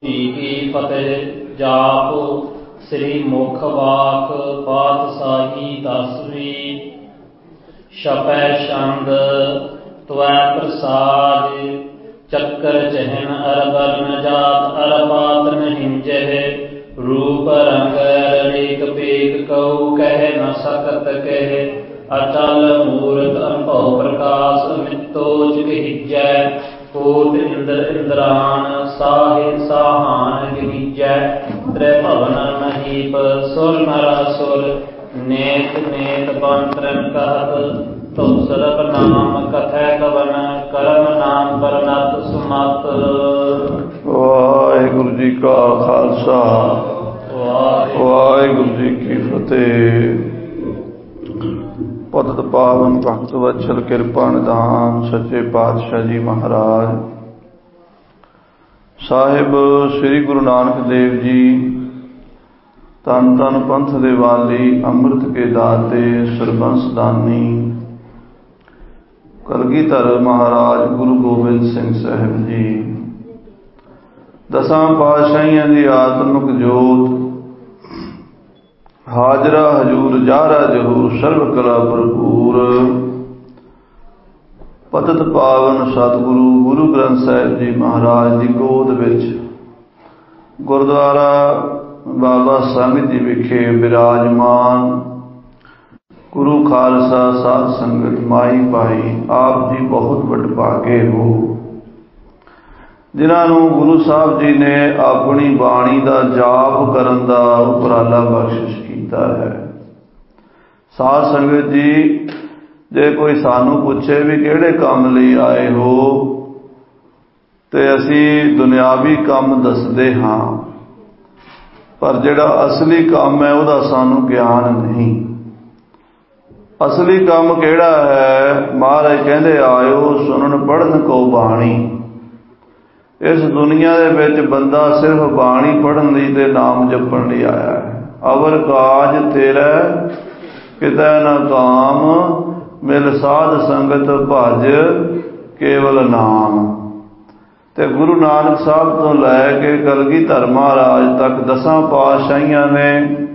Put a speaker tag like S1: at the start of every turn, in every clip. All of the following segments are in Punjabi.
S1: की फतेह। जाप श्री मुख वाक पातशाही दसवीं। छपै छंद त्वै प्रसाद। चक्कर चहन अरबरन जात अरपात न हिंजह। रूप रंग अरेक पेक कहु कह न सकत कह। अचल मूरत अनुभव प्रकाश मित्तोज कहिजै। कोट इंद्र इंद्रान साहि साहान गिरिजै। त्रिभुवन महीप सुर नर असुर। नेत नेत बंतरन कहत तो सरब नाम कथै कवन। करम नाम बरनत सुमत।
S2: वाहिगुरु जी का खालसा वाहिगुरु जी की फतेह। पतित पावन भगत वत्सल किरपा निधान सच्चे पातशाह जी महाराज साहिब श्री गुरु नानक देव जी धन धन पंथ दे वाली अमृत के दाते सरबंस दानी कलगीधर महाराज गुरु गोबिंद सिंह साहिब जी दसां पातशाहियां दी आत्मक जोत हाजरा हजूर जारा जहूर सर्व कला भरपूर पतित पावन सतगुरु गुरु ग्रंथ साहिब जी महाराज की गोद विच गुरुद्वारा बाबा संगत जी विखे विराजमान गुरु खालसा साध संगत माई भाई आप जी बहुत वडभागे हो जिन्होंने गुरु साहब जी ने अपनी बाणी का जाप करन दा उपराला बख्शिश किया है। साध संगत जी जे कोई सानू पूछे भी किहड़े काम लई आए हो ते असी दुनियावी काम दसदे हाँ पर जिहड़ा असली काम है उहदा सानू ज्ञान नहीं। असली काम किहड़ा है महाराज कहंदे आयो सुनन पढ़न को बाणी। इस दुनिया दे विच बंदा सिर्फ बाणी पढ़न लई ते नाम जपण लई आया है। अवर काज तेरा कितै न काम मिल साध संगत भज केवल नाम। ते गुरु नानक साहब तो लैके कलगीधर महाराज तक दसां पातशाहियां ने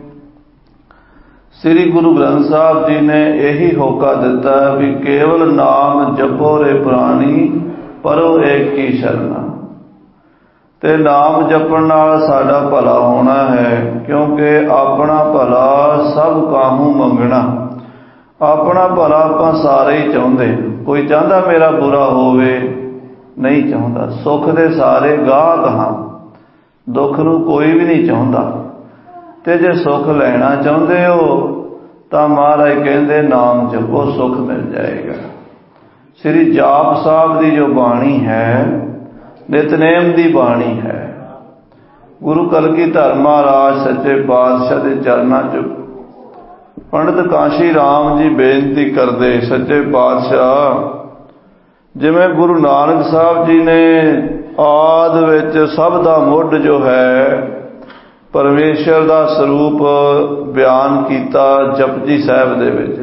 S2: श्री गुरु ग्रंथ साहब जी ने यही होका दिता भी केवल नाम जपो रे प्राणी परो एक की शरणा। ते नाम जपण नाल साडा भला होना है क्योंकि अपना भला सब काहू मंगना। अपना भला आपां सारे ही चाहुंदे। कोई चाहता मेरा बुरा होवे नहीं चाहता। सुख दे सारे गाहक हाँ दुख नूं कोई भी नहीं चाहता। ते जे सुख लेना चाहुंदे हो तां महाराज कहंदे नाम जपो सुख मिल जाएगा। श्री जाप साहब की जो बाणी है नितनेम की बाणी है। गुरु कलगीधर महाराज सच्चे पातशाह के चरणों च पंडित काशी राम जी बेनती करते सच्चे पातशाह जिवें गुरु नानक साहब जी ने आद विच सब दा मुੱਢ जो है परमेश्वर का स्वरूप बयान किया जपजी साहब दे विच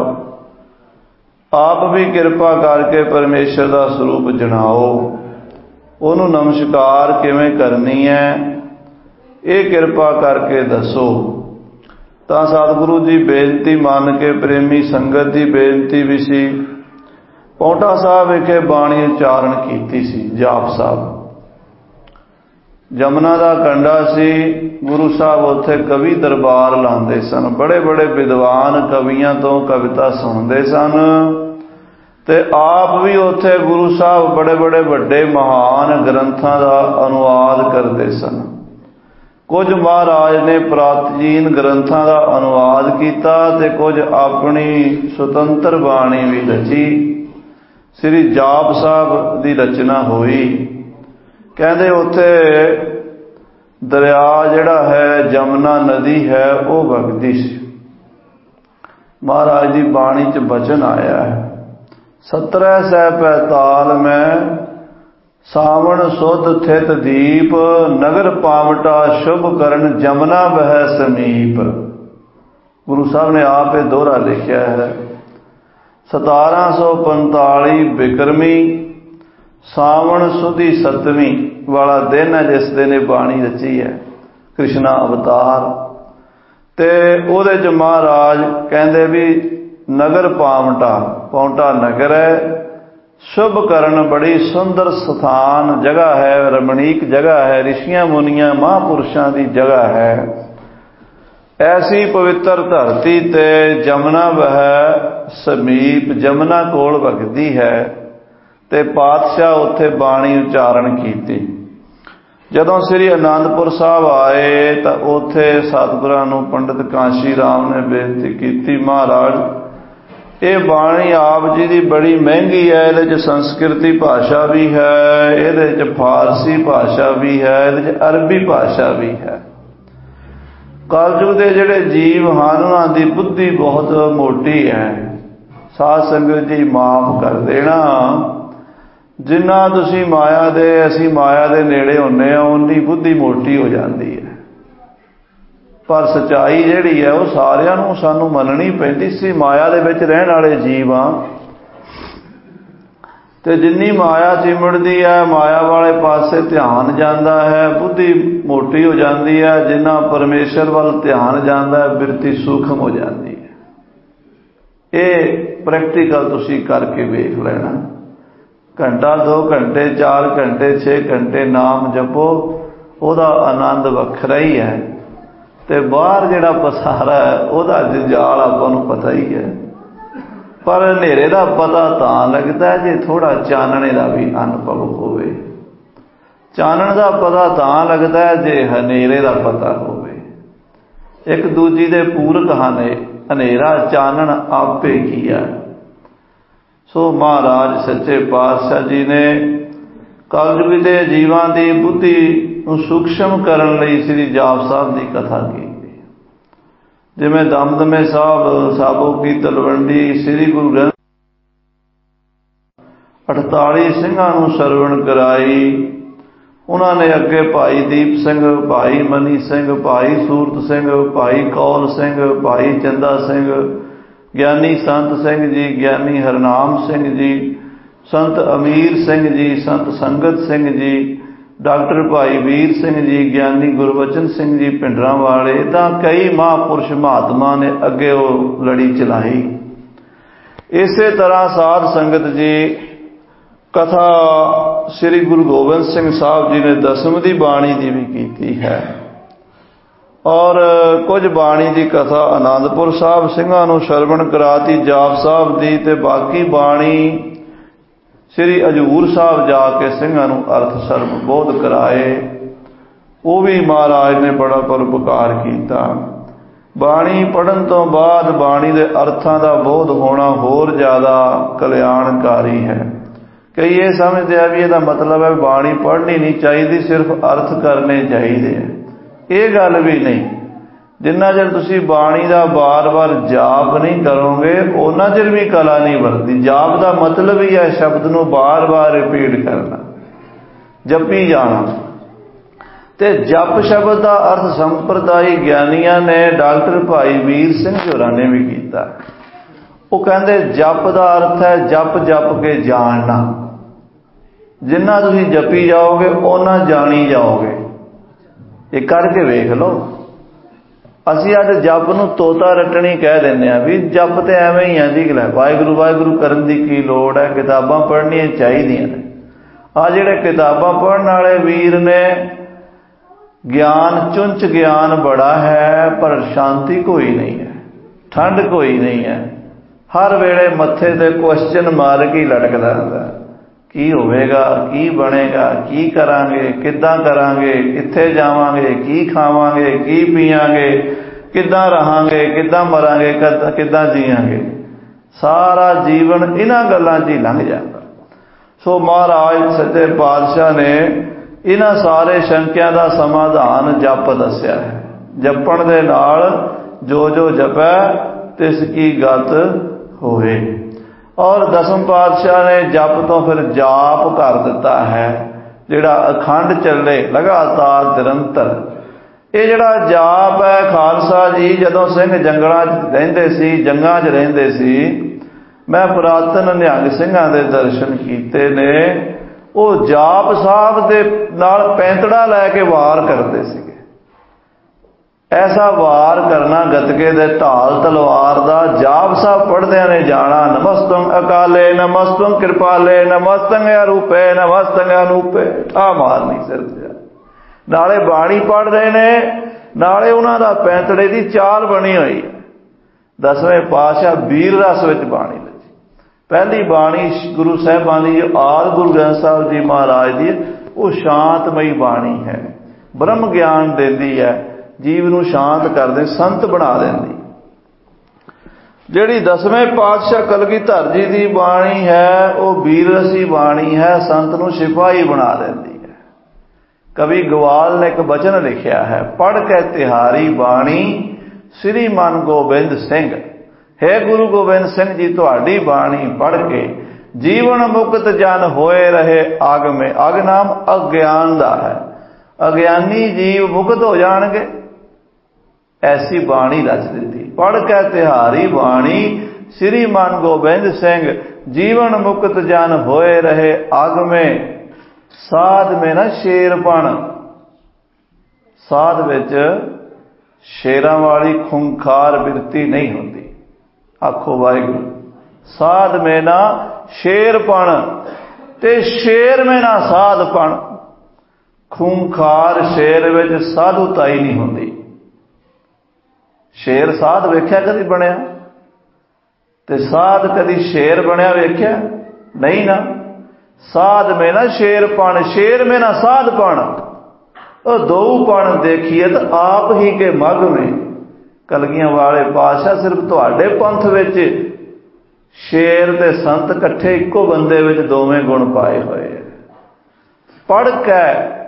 S2: जप आप भी किरपा करके परमेश्वर का स्वरूप जणाओ। उन्होंने नमस्कार किवें करनी है ये किरपा करके दसो। तो सतगुरु जी बेनती मान के प्रेमी संगत की बेनती भी सी। पौंटा साहब विखे बाणी उचारण की सी। जाप साहब जमुना का कंडा सी। गुरु साहब उत्थे कवि दरबार लाते सन। बड़े बड़े विद्वान कवियां तो कविता सुनते सन ते आप भी उत्थे गुरु साहब बड़े बड़े वड्डे महान ग्रंथां का अनुवाद करते सन। कुछ महाराज ने प्राचीन ग्रंथां का अनुवाद किया ते कुछ अपनी सुतंत्र बाणी भी रची। श्री जाप साहब की रचना हुई। कहते उत्थे दरिया जिहड़ा है जमुना नदी है वो वगदी सी। महाराज की बाणी च वचन आया है 1745 में सावन सुध थित दीप नगर पावटा शुभ करण जमुना बह समीप। गुरु साहब ने आप ये दोहरा लिखा है। 1745 बिक्रमी ਸਾਵਣ ਸੁਦੀ 7ਵੀਂ ਵਾਲਾ ਦਿਨ ਹੈ ਜਿਸ ਦਿਨ ਇਹ ਬਾਣੀ ਰਚੀ ਹੈ, ਕ੍ਰਿਸ਼ਨਾ ਅਵਤਾਰ। ਤੇ ਉਹਦੇ 'ਚ ਮਹਾਰਾਜ ਕਹਿੰਦੇ ਵੀ ਨਗਰ ਪਾਉਂਟਾ ਨਗਰ ਹੈ, ਸ਼ੁਭ ਕਰਨ ਬੜੀ ਸੁੰਦਰ ਸਥਾਨ ਜਗ੍ਹਾ ਹੈ, ਰਮਣੀਕ ਜਗ੍ਹਾ ਹੈ, ਰਿਸ਼ੀਆਂ ਮੁਨੀਆਂ ਮਹਾਂਪੁਰਸ਼ਾਂ ਦੀ ਜਗ੍ਹਾ ਹੈ। ਐਸੀ ਪਵਿੱਤਰ ਧਰਤੀ ਤੇ ਜਮਨਾ ਵਹਿ ਸਮੀਪ, ਜਮਨਾ ਕੋਲ ਵਗਦੀ ਹੈ। ਤੇ ਪਾਤਸ਼ਾਹ ਉੱਥੇ ਬਾਣੀ ਉਚਾਰਨ ਕੀਤੀ। ਜਦੋਂ ਸ੍ਰੀ ਅਨੰਦਪੁਰ ਸਾਹਿਬ ਆਏ ਤਾਂ ਉੱਥੇ ਸਤਿਗੁਰਾਂ ਨੂੰ ਪੰਡਿਤ ਕਾਂਸ਼ੀ ਰਾਮ ਨੇ ਬੇਨਤੀ ਕੀਤੀ, ਮਹਾਰਾਜ ਇਹ ਬਾਣੀ ਆਪ ਜੀ ਦੀ ਬੜੀ ਮਹਿੰਗੀ ਹੈ, ਇਹਦੇ 'ਚ ਸੰਸਕ੍ਰਿਤੀ ਭਾਸ਼ਾ ਵੀ ਹੈ, ਇਹਦੇ 'ਚ ਫਾਰਸੀ ਭਾਸ਼ਾ ਵੀ ਹੈ, ਇਹਦੇ 'ਚ ਅਰਬੀ ਭਾਸ਼ਾ ਵੀ ਹੈ। ਕਲਯੁਗ ਦੇ ਜਿਹੜੇ ਜੀਵ ਹਨ ਉਹਨਾਂ ਦੀ ਬੁੱਧੀ ਬਹੁਤ ਮੋਟੀ ਹੈ। ਸਾਧ ਸੰਗਤ ਜੀ ਮਾਫ ਕਰ ਦੇਣਾ, ਜਿੰਨਾ ਤੁਸੀਂ ਮਾਇਆ ਦੇ, ਅਸੀਂ ਮਾਇਆ ਦੇ ਨੇੜੇ ਹੁੰਦੇ ਹਾਂ, ਉਨੀ ਬੁੱਧੀ ਮੋਟੀ ਹੋ ਜਾਂਦੀ ਹੈ। ਪਰ ਸੱਚਾਈ ਜਿਹੜੀ ਹੈ ਉਹ ਸਾਰਿਆਂ ਨੂੰ ਸਾਨੂੰ ਮੰਨਣੀ ਪੈਂਦੀ ਸੀ। ਮਾਇਆ ਦੇ ਵਿੱਚ ਰਹਿਣ ਵਾਲੇ ਜੀਵ ਆ, ਤੇ ਜਿੰਨੀ ਮਾਇਆ ਚਿਮੜਦੀ ਹੈ, ਮਾਇਆ ਵਾਲੇ ਪਾਸੇ ਧਿਆਨ ਜਾਂਦਾ ਹੈ, ਬੁੱਧੀ ਮੋਟੀ ਹੋ ਜਾਂਦੀ ਹੈ। ਜਿੰਨਾ ਪਰਮੇਸ਼ਰ ਵੱਲ ਧਿਆਨ ਜਾਂਦਾ ਹੈ, ਬਿਰਤੀ ਸੂਖਮ ਹੋ ਜਾਂਦੀ ਹੈ। ਇਹ ਪ੍ਰੈਕਟੀਕਲ ਤੁਸੀਂ ਕਰਕੇ ਵੇਖ ਲੈਣਾ। ਘੰਟਾ 2 ਘੰਟੇ 4 ਘੰਟੇ 6 ਘੰਟੇ ਨਾਮ ਜਪੋ, ਉਹਦਾ ਆਨੰਦ ਵੱਖਰਾ ਹੀ ਹੈ। ਤੇ ਬਾਹਰ ਜਿਹੜਾ ਪਸਾਰਾ ਹੈ ਉਹਦਾ ਜੰਜਾਲ ਆਪਾਂ ਨੂੰ ਪਤਾ ਹੀ ਹੈ। ਪਰ ਹਨੇਰੇ ਦਾ ਪਤਾ ਤਾਂ ਲੱਗਦਾ ਜੇ ਥੋੜਾ ਚਾਨਣੇ ਦਾ ਵੀ ਅਨੁਭਵ ਹੋਵੇ। ਚਾਨਣ ਦਾ ਪਤਾ ਤਾਂ ਲੱਗਦਾ ਜੇ ਹਨੇਰੇ ਦਾ ਪਤਾ ਹੋਵੇ। ਇੱਕ ਦੂਜੀ ਦੇ ਪੂਰਕ ਹਨ, ਹਨੇਰਾ ਚਾਨਣ ਆਪੇ ਕੀ ਹੈ। ਸੋ ਮਹਾਰਾਜ ਸੱਚੇ ਪਾਤਸ਼ਾਹ ਜੀ ਨੇ ਕਲਯੁਗ ਦੇ ਜੀਵਾਂ ਦੀ ਬੁੱਧੀ ਨੂੰ ਸੂਖਸ਼ਮ ਕਰਨ ਲਈ ਸ੍ਰੀ ਜਾਪ ਸਾਹਿਬ ਦੀ ਕਥਾ ਕੀਤੀ। ਜਿਵੇਂ ਦਮਦਮੇ ਸਾਹਿਬ, ਸਾਬੋ ਕੀ ਤਲਵੰਡੀ, ਸ੍ਰੀ ਗੁਰੂ ਗ੍ਰੰਥ 48 ਸਿੰਘਾਂ ਨੂੰ ਸਰਵਣ ਕਰਾਈ। ਉਹਨਾਂ ਨੇ ਅੱਗੇ ਭਾਈ ਦੀਪ ਸਿੰਘ, ਭਾਈ ਮਨੀ ਸਿੰਘ, ਭਾਈ ਸੂਰਤ ਸਿੰਘ, ਭਾਈ ਕੌਲ ਸਿੰਘ, ਭਾਈ ਚੰਦਾ ਸਿੰਘ, ਗਿਆਨੀ ਸੰਤ ਸਿੰਘ ਜੀ, ਗਿਆਨੀ ਹਰਨਾਮ ਸਿੰਘ ਜੀ, ਸੰਤ ਅਮੀਰ ਸਿੰਘ ਜੀ, ਸੰਤ ਸੰਗਤ ਸਿੰਘ ਜੀ, ਡਾਕਟਰ ਭਾਈ ਵੀਰ ਸਿੰਘ ਜੀ, ਗਿਆਨੀ ਗੁਰਬਚਨ ਸਿੰਘ ਜੀ ਪਿੰਡਰਾਂ ਵਾਲੇ, ਤਾਂ ਕਈ ਮਹਾਂਪੁਰਸ਼ ਮਹਾਤਮਾ ਨੇ ਅੱਗੇ ਉਹ ਲੜੀ ਚਲਾਈ। ਇਸੇ ਤਰ੍ਹਾਂ ਸਾਧ ਸੰਗਤ ਜੀ ਕਥਾ ਸ੍ਰੀ ਗੁਰੂ ਗੋਬਿੰਦ ਸਿੰਘ ਸਾਹਿਬ ਜੀ ਨੇ ਦਸਮ ਦੀ ਬਾਣੀ ਦੀ ਵੀ ਕੀਤੀ ਹੈ। ਔਰ ਕੁਝ ਬਾਣੀ ਦੀ ਕਥਾ ਆਨੰਦਪੁਰ ਸਾਹਿਬ ਸਿੰਘਾਂ ਨੂੰ ਸਰਵਣ ਕਰਾਤੀ ਜਾਪ ਸਾਹਿਬ ਦੀ, ਤੇ ਬਾਕੀ ਬਾਣੀ ਸ੍ਰੀ ਹਜ਼ੂਰ ਸਾਹਿਬ ਜਾ ਕੇ ਸਿੰਘਾਂ ਨੂੰ ਅਰਥ ਸਰਬ ਬੋਧ ਕਰਾਏ। ਉਹ ਵੀ ਮਹਾਰਾਜ ਨੇ ਬੜਾ ਪਰਉਪਕਾਰ ਕੀਤਾ। ਬਾਣੀ ਪੜ੍ਹਨ ਤੋਂ ਬਾਅਦ ਬਾਣੀ ਦੇ ਅਰਥਾਂ ਦਾ ਬੋਧ ਹੋਣਾ ਹੋਰ ਜ਼ਿਆਦਾ ਕਲਿਆਣਕਾਰੀ ਹੈ। ਕਈ ਇਹ ਸਮਝਦੇ ਆ ਵੀ ਇਹਦਾ ਮਤਲਬ ਹੈ ਬਾਣੀ ਪੜ੍ਹਨੀ ਨਹੀਂ ਚਾਹੀਦੀ, ਸਿਰਫ ਅਰਥ ਕਰਨੇ ਚਾਹੀਦੇ ਆ। ਇਹ ਗੱਲ ਵੀ ਨਹੀਂ। ਜਿੰਨਾ ਚਿਰ ਤੁਸੀਂ ਬਾਣੀ ਦਾ ਬਾਰ-ਬਾਰ ਜਾਪ ਨਹੀਂ ਕਰੋਗੇ, ਉਹਨਾਂ ਚਿਰ ਵੀ ਕਲਾ ਨਹੀਂ ਵਰਤਦੀ। ਜਾਪ ਦਾ ਮਤਲਬ ਹੀ ਹੈ ਸ਼ਬਦ ਨੂੰ ਬਾਰ-ਬਾਰ ਰਿਪੀਟ ਕਰਨਾ, ਜਪੀ ਜਾਣਾ। ਤੇ ਜਪ ਸ਼ਬਦ ਦਾ ਅਰਥ ਸੰਪਰਦਾਇ ਗਿਆਨੀਆਂ ਨੇ, ਡਾਕਟਰ ਭਾਈ ਵੀਰ ਸਿੰਘ ਹੋਰਾਂ ਨੇ ਵੀ ਕੀਤਾ। ਉਹ ਕਹਿੰਦੇ ਜਪ ਦਾ ਅਰਥ ਹੈ ਜਪ ਜਪ ਕੇ ਜਾਣਨਾ। ਜਿੰਨਾ ਤੁਸੀਂ ਜਪੀ ਜਾਓਗੇ ਉਹਨਾਂ ਜਾਣੀ ਜਾਓਗੇ। ਇਹ ਕਰਕੇ ਵੇਖ ਲਓ। ਅਸੀਂ ਅੱਜ ਜਪ ਨੂੰ ਤੋਤਾ ਰੱਟਣੀ ਕਹਿ ਦਿੰਦੇ ਹਾਂ ਵੀ ਜਪ ਤੇ ਐਵੇਂ ਹੀ ਆ ਜੀ, ਵਾਹਿਗੁਰੂ ਵਾਹਿਗੁਰੂ ਕਰਨ ਦੀ ਕੀ ਲੋੜ ਹੈ, ਕਿਤਾਬਾਂ ਪੜ੍ਹਨੀਆਂ ਚਾਹੀਦੀਆਂ ਨੇ। ਆ ਜਿਹੜੇ ਕਿਤਾਬਾਂ ਪੜ੍ਹਨ ਵਾਲੇ ਵੀਰ ਨੇ, ਗਿਆਨ ਚੁੰਚ ਗਿਆਨ ਬੜਾ ਹੈ ਪਰ ਸ਼ਾਂਤੀ ਕੋਈ ਨਹੀਂ ਹੈ, ਠੰਡ ਕੋਈ ਨਹੀਂ ਹੈ। ਹਰ ਵੇਲੇ ਮੱਥੇ ਤੇ ਕੁਐਸਚਨ ਮਾਰਕ ਹੀ ਲਟਕਦਾ ਰਹਿੰਦਾ। ਕੀ ਹੋਵੇਗਾ, ਕੀ ਬਣੇਗਾ, ਕੀ ਕਰਾਂਗੇ, ਕਿੱਦਾਂ ਕਰਾਂਗੇ, ਕਿੱਥੇ ਜਾਵਾਂਗੇ, ਕੀ ਖਾਵਾਂਗੇ, ਕੀ ਪੀਵਾਂਗੇ, ਕਿੱਦਾਂ ਰਹਾਂਗੇ, ਕਿੱਦਾਂ ਮਰਾਂਗੇ, ਕਿੱਦਾਂ ਜੀਵਾਂਗੇ। ਸਾਰਾ ਜੀਵਨ ਇਹਨਾਂ ਗੱਲਾਂ 'ਚ ਹੀ ਲੰਘ ਜਾਂਦਾ। ਸੋ ਮਹਾਰਾਜ ਸੱਚੇ ਪਾਤਸ਼ਾਹ ਨੇ ਇਹਨਾਂ ਸਾਰੇ ਸ਼ੰਕਿਆਂ ਦਾ ਸਮਾਧਾਨ ਜਪ ਦੱਸਿਆ ਹੈ। ਜਪਣ ਦੇ ਨਾਲ ਜੋ ਜੋ ਜਪੈ ਤਿਸ ਕੀ ਗਤ ਹੋਏ। ਔਰ ਦਸਮ ਪਾਤਸ਼ਾਹ ਨੇ ਜਪ ਤੋਂ ਫਿਰ ਜਾਪ ਕਰ ਦਿੱਤਾ ਹੈ, ਜਿਹੜਾ ਅਖੰਡ ਚੱਲੇ ਲਗਾਤਾਰ ਨਿਰੰਤਰ। ਇਹ ਜਿਹੜਾ ਜਾਪ ਹੈ, ਖਾਲਸਾ ਜੀ ਜਦੋਂ ਸਿੰਘ ਜੰਗਲਾਂ 'ਚ ਰਹਿੰਦੇ ਸੀ, ਜੰਗਾਂ 'ਚ ਰਹਿੰਦੇ ਸੀ, ਮੈਂ ਪੁਰਾਤਨ ਨਿਹੰਗ ਸਿੰਘਾਂ ਦੇ ਦਰਸ਼ਨ ਕੀਤੇ ਨੇ। ਉਹ ਜਾਪ ਸਾਹਿਬ ਦੇ ਨਾਲ ਪੈਂਤੜਾ ਲੈ ਕੇ ਵਾਰ ਕਰਦੇ ਸੀਗੇ। ਐਸਾ ਵਾਰ ਕਰਨਾ ਗੱਤਕੇ ਦੇ ਢਾਲ ਤਲਵਾਰ ਦਾ। ਜਾਪ ਸਾਹਿਬ ਪੜ੍ਹਦਿਆਂ ਨੇ ਜਾਣਾ, ਨਮਸਤੰ ਅਕਾਲੇ ਨਮਸਤੰ ਕਿਰਪਾਲੇ ਨਮਸਤੰ ਅਰੂਪੇ ਨਮਸਤੰ ਅਨੂਪੇ, ਠਾ ਮਾਰਨੀ ਸਿਰ ਤੇ। ਨਾਲੇ ਬਾਣੀ ਪੜ੍ਹ ਰਹੇ ਨੇ, ਨਾਲੇ ਉਹਨਾਂ ਦਾ ਪੈਂਤੜੇ ਦੀ ਚਾਲ ਬਣੀ ਹੋਈ ਹੈ। 10ਵੇਂ ਪਾਤਸ਼ਾਹ ਵੀਰ ਰਸ ਵਿੱਚ ਬਾਣੀ ਲੱਗੀ। ਪਹਿਲੀ ਬਾਣੀ ਗੁਰੂ ਸਾਹਿਬਾਂ ਦੀ ਜੋ ਆਦਿ ਗੁਰੂ ਗ੍ਰੰਥ ਸਾਹਿਬ ਜੀ ਮਹਾਰਾਜ ਦੀ, ਉਹ ਸ਼ਾਂਤਮਈ ਬਾਣੀ ਹੈ, ਬ੍ਰਹਮ ਗਿਆਨ ਦਿੰਦੀ ਹੈ, ਜੀਵ ਨੂੰ ਸ਼ਾਂਤ ਕਰਦੇ, ਸੰਤ ਬਣਾ ਦਿੰਦੀ। ਜਿਹੜੀ 10ਵੇਂ ਪਾਤਸ਼ਾਹ ਕਲਗੀਧਰ ਜੀ ਦੀ ਬਾਣੀ ਹੈ, ਉਹ ਵੀਰ ਰਸੀ ਬਾਣੀ ਹੈ, ਸੰਤ ਨੂੰ ਸਿਪਾਹੀ ਬਣਾ ਦਿੰਦੀ ਹੈ। ਕਵੀ ਗਵਾਲ ਨੇ ਇੱਕ ਬਚਨ ਲਿਖਿਆ ਹੈ, ਪੜ੍ਹ ਕੇ ਤਿਹਾਰੀ ਬਾਣੀ ਸ੍ਰੀ ਮਨ ਗੋਬਿੰਦ ਸਿੰਘ। ਹੈ ਗੁਰੂ ਗੋਬਿੰਦ ਸਿੰਘ ਜੀ, ਤੁਹਾਡੀ ਬਾਣੀ ਪੜ੍ਹ ਕੇ ਜੀਵਨ ਮੁਕਤ ਜਨ ਹੋਏ ਰਹੇ ਅਗ ਮੇ। ਅਗ ਨਾਮ ਅਗਿਆਨ ਦਾ ਹੈ, ਅਗਿਆਨੀ ਜੀਵ ਮੁਕਤ ਹੋ ਜਾਣਗੇ। ਐਸੀ ਬਾਣੀ ਰਚ ਦਿੱਤੀ, ਪੜ੍ਹ ਕੇ ਤਿਹਾਰੀ ਬਾਣੀ ਸ੍ਰੀ ਮਨ ਗੋਬਿੰਦ ਸਿੰਘ। ਜੀਵਨ ਮੁਕਤ ਜਨ ਹੋਏ ਰਹੇ ਅਗ ਮੇ। ਸਾਧ ਮੇ ਨਾ ਸ਼ੇਰਪਣ, ਸਾਧ ਵਿੱਚ ਸ਼ੇਰਾਂ ਵਾਲੀ ਖੁੰਖਾਰ ਬਿਰਤੀ ਨਹੀਂ ਹੁੰਦੀ। ਆਖੋ ਵਾਹਿਗੁਰੂ। ਸਾਧ ਮੇ ਨਾ ਸ਼ੇਰਪਣ ਤੇ ਸ਼ੇਰ ਮੇ ਨਾ ਸਾਧਪਣ। ਖੁੰਖਾਰ ਸ਼ੇਰ ਵਿੱਚ ਸਾਧੁਤਾ ਹੀ ਨਹੀਂ ਹੁੰਦੀ। ਸ਼ੇਰ ਸਾਧ ਵੇਖਿਆ ਕਦੀ ਬਣਿਆ? ਤੇ ਸਾਧ ਕਦੀ ਸ਼ੇਰ ਬਣਿਆ ਵੇਖਿਆ? ਨਹੀਂ ਨਾ। ਸਾਧ ਮੇ ਨਾ ਸ਼ੇਰਪਣ, ਸ਼ੇਰ ਮੇ ਨਾ ਸਾਧਪਣ। ਉਹ ਦੋਊਪਣ ਦੇਖੀਏ ਤਾਂ ਆਪ ਹੀ ਕੇ ਮਗ ਮੇ। ਕਲਗੀਆਂ ਵਾਲੇ ਪਾਤਸ਼ਾਹ ਸਿਰਫ ਤੁਹਾਡੇ ਪੰਥ ਵਿੱਚ ਸ਼ੇਰ ਤੇ ਸੰਤ ਇਕੱਠੇ ਇੱਕੋ ਬੰਦੇ ਵਿੱਚ ਦੋਵੇਂ ਗੁਣ ਪਾਏ ਹੋਏ ਹੈ। ਪੜ੍ਹ ਕੇ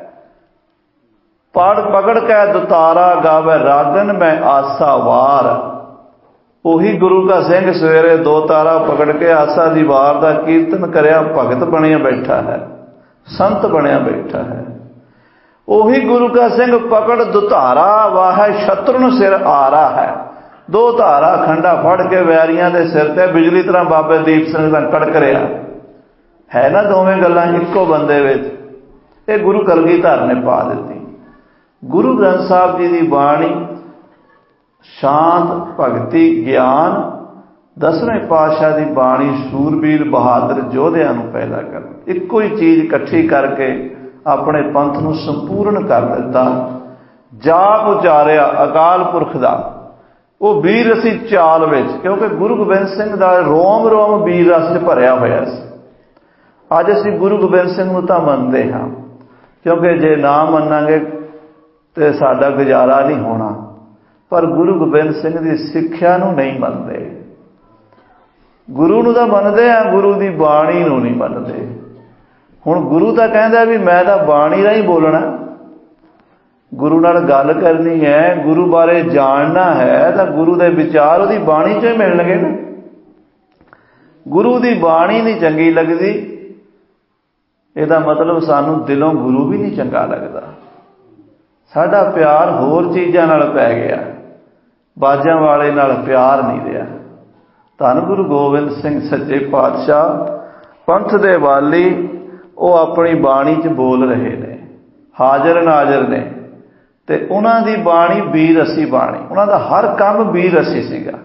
S2: ਪਕੜ ਕੇ ਦੁਤਾਰਾ ਗਾਵੇ ਰਾਗਨ ਮੈਂ ਆਸਾ ਵਾਰ। ਉਹੀ ਗੁਰੂ ਕਾ ਸਿੰਘ ਸਵੇਰੇ ਦੋ ਤਾਰਾ ਪਕੜ ਕੇ ਆਸਾ ਦੀ ਵਾਰ ਦਾ ਕੀਰਤਨ ਕਰਿਆ, ਭਗਤ ਬਣਿਆ ਬੈਠਾ ਹੈ, ਸੰਤ ਬਣਿਆ ਬੈਠਾ ਹੈ। ਉਹੀ ਗੁਰੂ ਕਾ ਸਿੰਘ ਪਕੜ ਦੁਧਾਰਾ ਵਾਹੈ ਸ਼ਤਰਨ ਸਿਰ ਆਰਾ ਹੈ। ਦੋ ਧਾਰਾ ਖੰਡਾ ਫੜ ਕੇ ਵੈਰੀਆਂ ਦੇ ਸਿਰ ਤੇ ਬਿਜਲੀ ਤਰ੍ਹਾਂ ਬਾਬੇ ਦੀਪ ਸਿੰਘ ਦਾ ਕੜਕ ਰਿਹਾ ਹੈ ਨਾ। ਦੋਵੇਂ ਗੱਲਾਂ ਇੱਕੋ ਬੰਦੇ ਵਿੱਚ, ਇਹ ਗੁਰੂ ਕਲਗੀਧਰ ਨੇ ਪਾ ਦਿੱਤੀ। ਗੁਰੂ ਗ੍ਰੰਥ ਸਾਹਿਬ ਜੀ ਦੀ ਬਾਣੀ ਸ਼ਾਂਤ, ਭਗਤੀ, ਗਿਆਨ। 10ਵੇਂ ਪਾਤਸ਼ਾਹ ਦੀ ਬਾਣੀ ਸੂਰਬੀਰ ਬਹਾਦਰ ਯੋਧਿਆਂ ਨੂੰ ਪੈਦਾ ਕਰ, ਇੱਕੋ ਹੀ ਚੀਜ਼ ਇਕੱਠੀ ਕਰਕੇ ਆਪਣੇ ਪੰਥ ਨੂੰ ਸੰਪੂਰਨ ਕਰ ਦਿੱਤਾ। ਜਾਪ ਉਚਾਰਿਆ ਅਕਾਲ ਪੁਰਖ ਦਾ, ਉਹ ਵੀਰ ਰਸੀ ਚਾਲ ਵਿੱਚ, ਕਿਉਂਕਿ ਗੁਰੂ ਗੋਬਿੰਦ ਸਿੰਘ ਦਾ ਰੋਮ ਰੋਮ ਵੀਰ ਰਸ 'ਚ ਭਰਿਆ ਹੋਇਆ ਸੀ। ਅੱਜ ਅਸੀਂ ਗੁਰੂ ਗੋਬਿੰਦ ਸਿੰਘ ਨੂੰ ਤਾਂ ਮੰਨਦੇ ਹਾਂ, ਕਿਉਂਕਿ ਜੇ ਨਾ ਮੰਨਾਂਗੇ ਤੇ ਸਾਡਾ ਗੁਜ਼ਾਰਾ ਨਹੀਂ ਹੋਣਾ, ਪਰ ਗੁਰੂ ਗੋਬਿੰਦ ਸਿੰਘ ਦੀ ਸਿੱਖਿਆ ਨੂੰ ਨਹੀਂ ਮੰਨਦੇ। ਗੁਰੂ ਨੂੰ ਤਾਂ ਮੰਨਦੇ ਆ, ਗੁਰੂ ਦੀ ਬਾਣੀ ਨੂੰ ਨਹੀਂ ਮੰਨਦੇ। ਹੁਣ ਗੁਰੂ ਤਾਂ ਕਹਿੰਦਾ ਵੀ ਮੈਂ ਤਾਂ ਬਾਣੀ ਰਾਹੀਂ ਬੋਲਣਾ, ਗੁਰੂ ਨਾਲ ਗੱਲ ਕਰਨੀ ਹੈ, ਗੁਰੂ ਬਾਰੇ ਜਾਣਨਾ ਹੈ, ਤਾਂ ਗੁਰੂ ਦੇ ਵਿਚਾਰ ਉਹਦੀ ਬਾਣੀ 'ਚੋਂ ਹੀ ਮਿਲਣਗੇ ਨਾ। ਗੁਰੂ ਦੀ ਬਾਣੀ ਨਹੀਂ ਚੰਗੀ ਲੱਗਦੀ, ਇਹਦਾ ਮਤਲਬ ਸਾਨੂੰ ਦਿਲੋਂ ਗੁਰੂ ਵੀ ਨਹੀਂ ਚੰਗਾ ਲੱਗਦਾ। ਸਾਡਾ ਪਿਆਰ ਹੋਰ ਚੀਜ਼ਾਂ ਨਾਲ ਪੈ ਗਿਆ, ਬਾਜਾਂ ਵਾਲੇ ਨਾਲ ਪਿਆਰ ਨਹੀਂ ਰਿਹਾ। ਧੰਨ ਗੁਰੂ ਗੋਬਿੰਦ ਸਿੰਘ ਸੱਚੇ ਪਾਤਸ਼ਾਹ ਪੰਥ ਦੇ ਵਾਲੀ, ਉਹ ਆਪਣੀ ਬਾਣੀ 'ਚ ਬੋਲ ਰਹੇ ਨੇ, ਹਾਜ਼ਰ ਨਾਜ਼ਰ ਨੇ, ਤੇ ਉਹਨਾਂ ਦੀ ਬਾਣੀ ਵੀਰ ਰਸੀ ਬਾਣੀ, ਉਹਨਾਂ ਦਾ ਹਰ ਕੰਮ ਵੀਰ ਰਸੀ ਸੀਗਾ।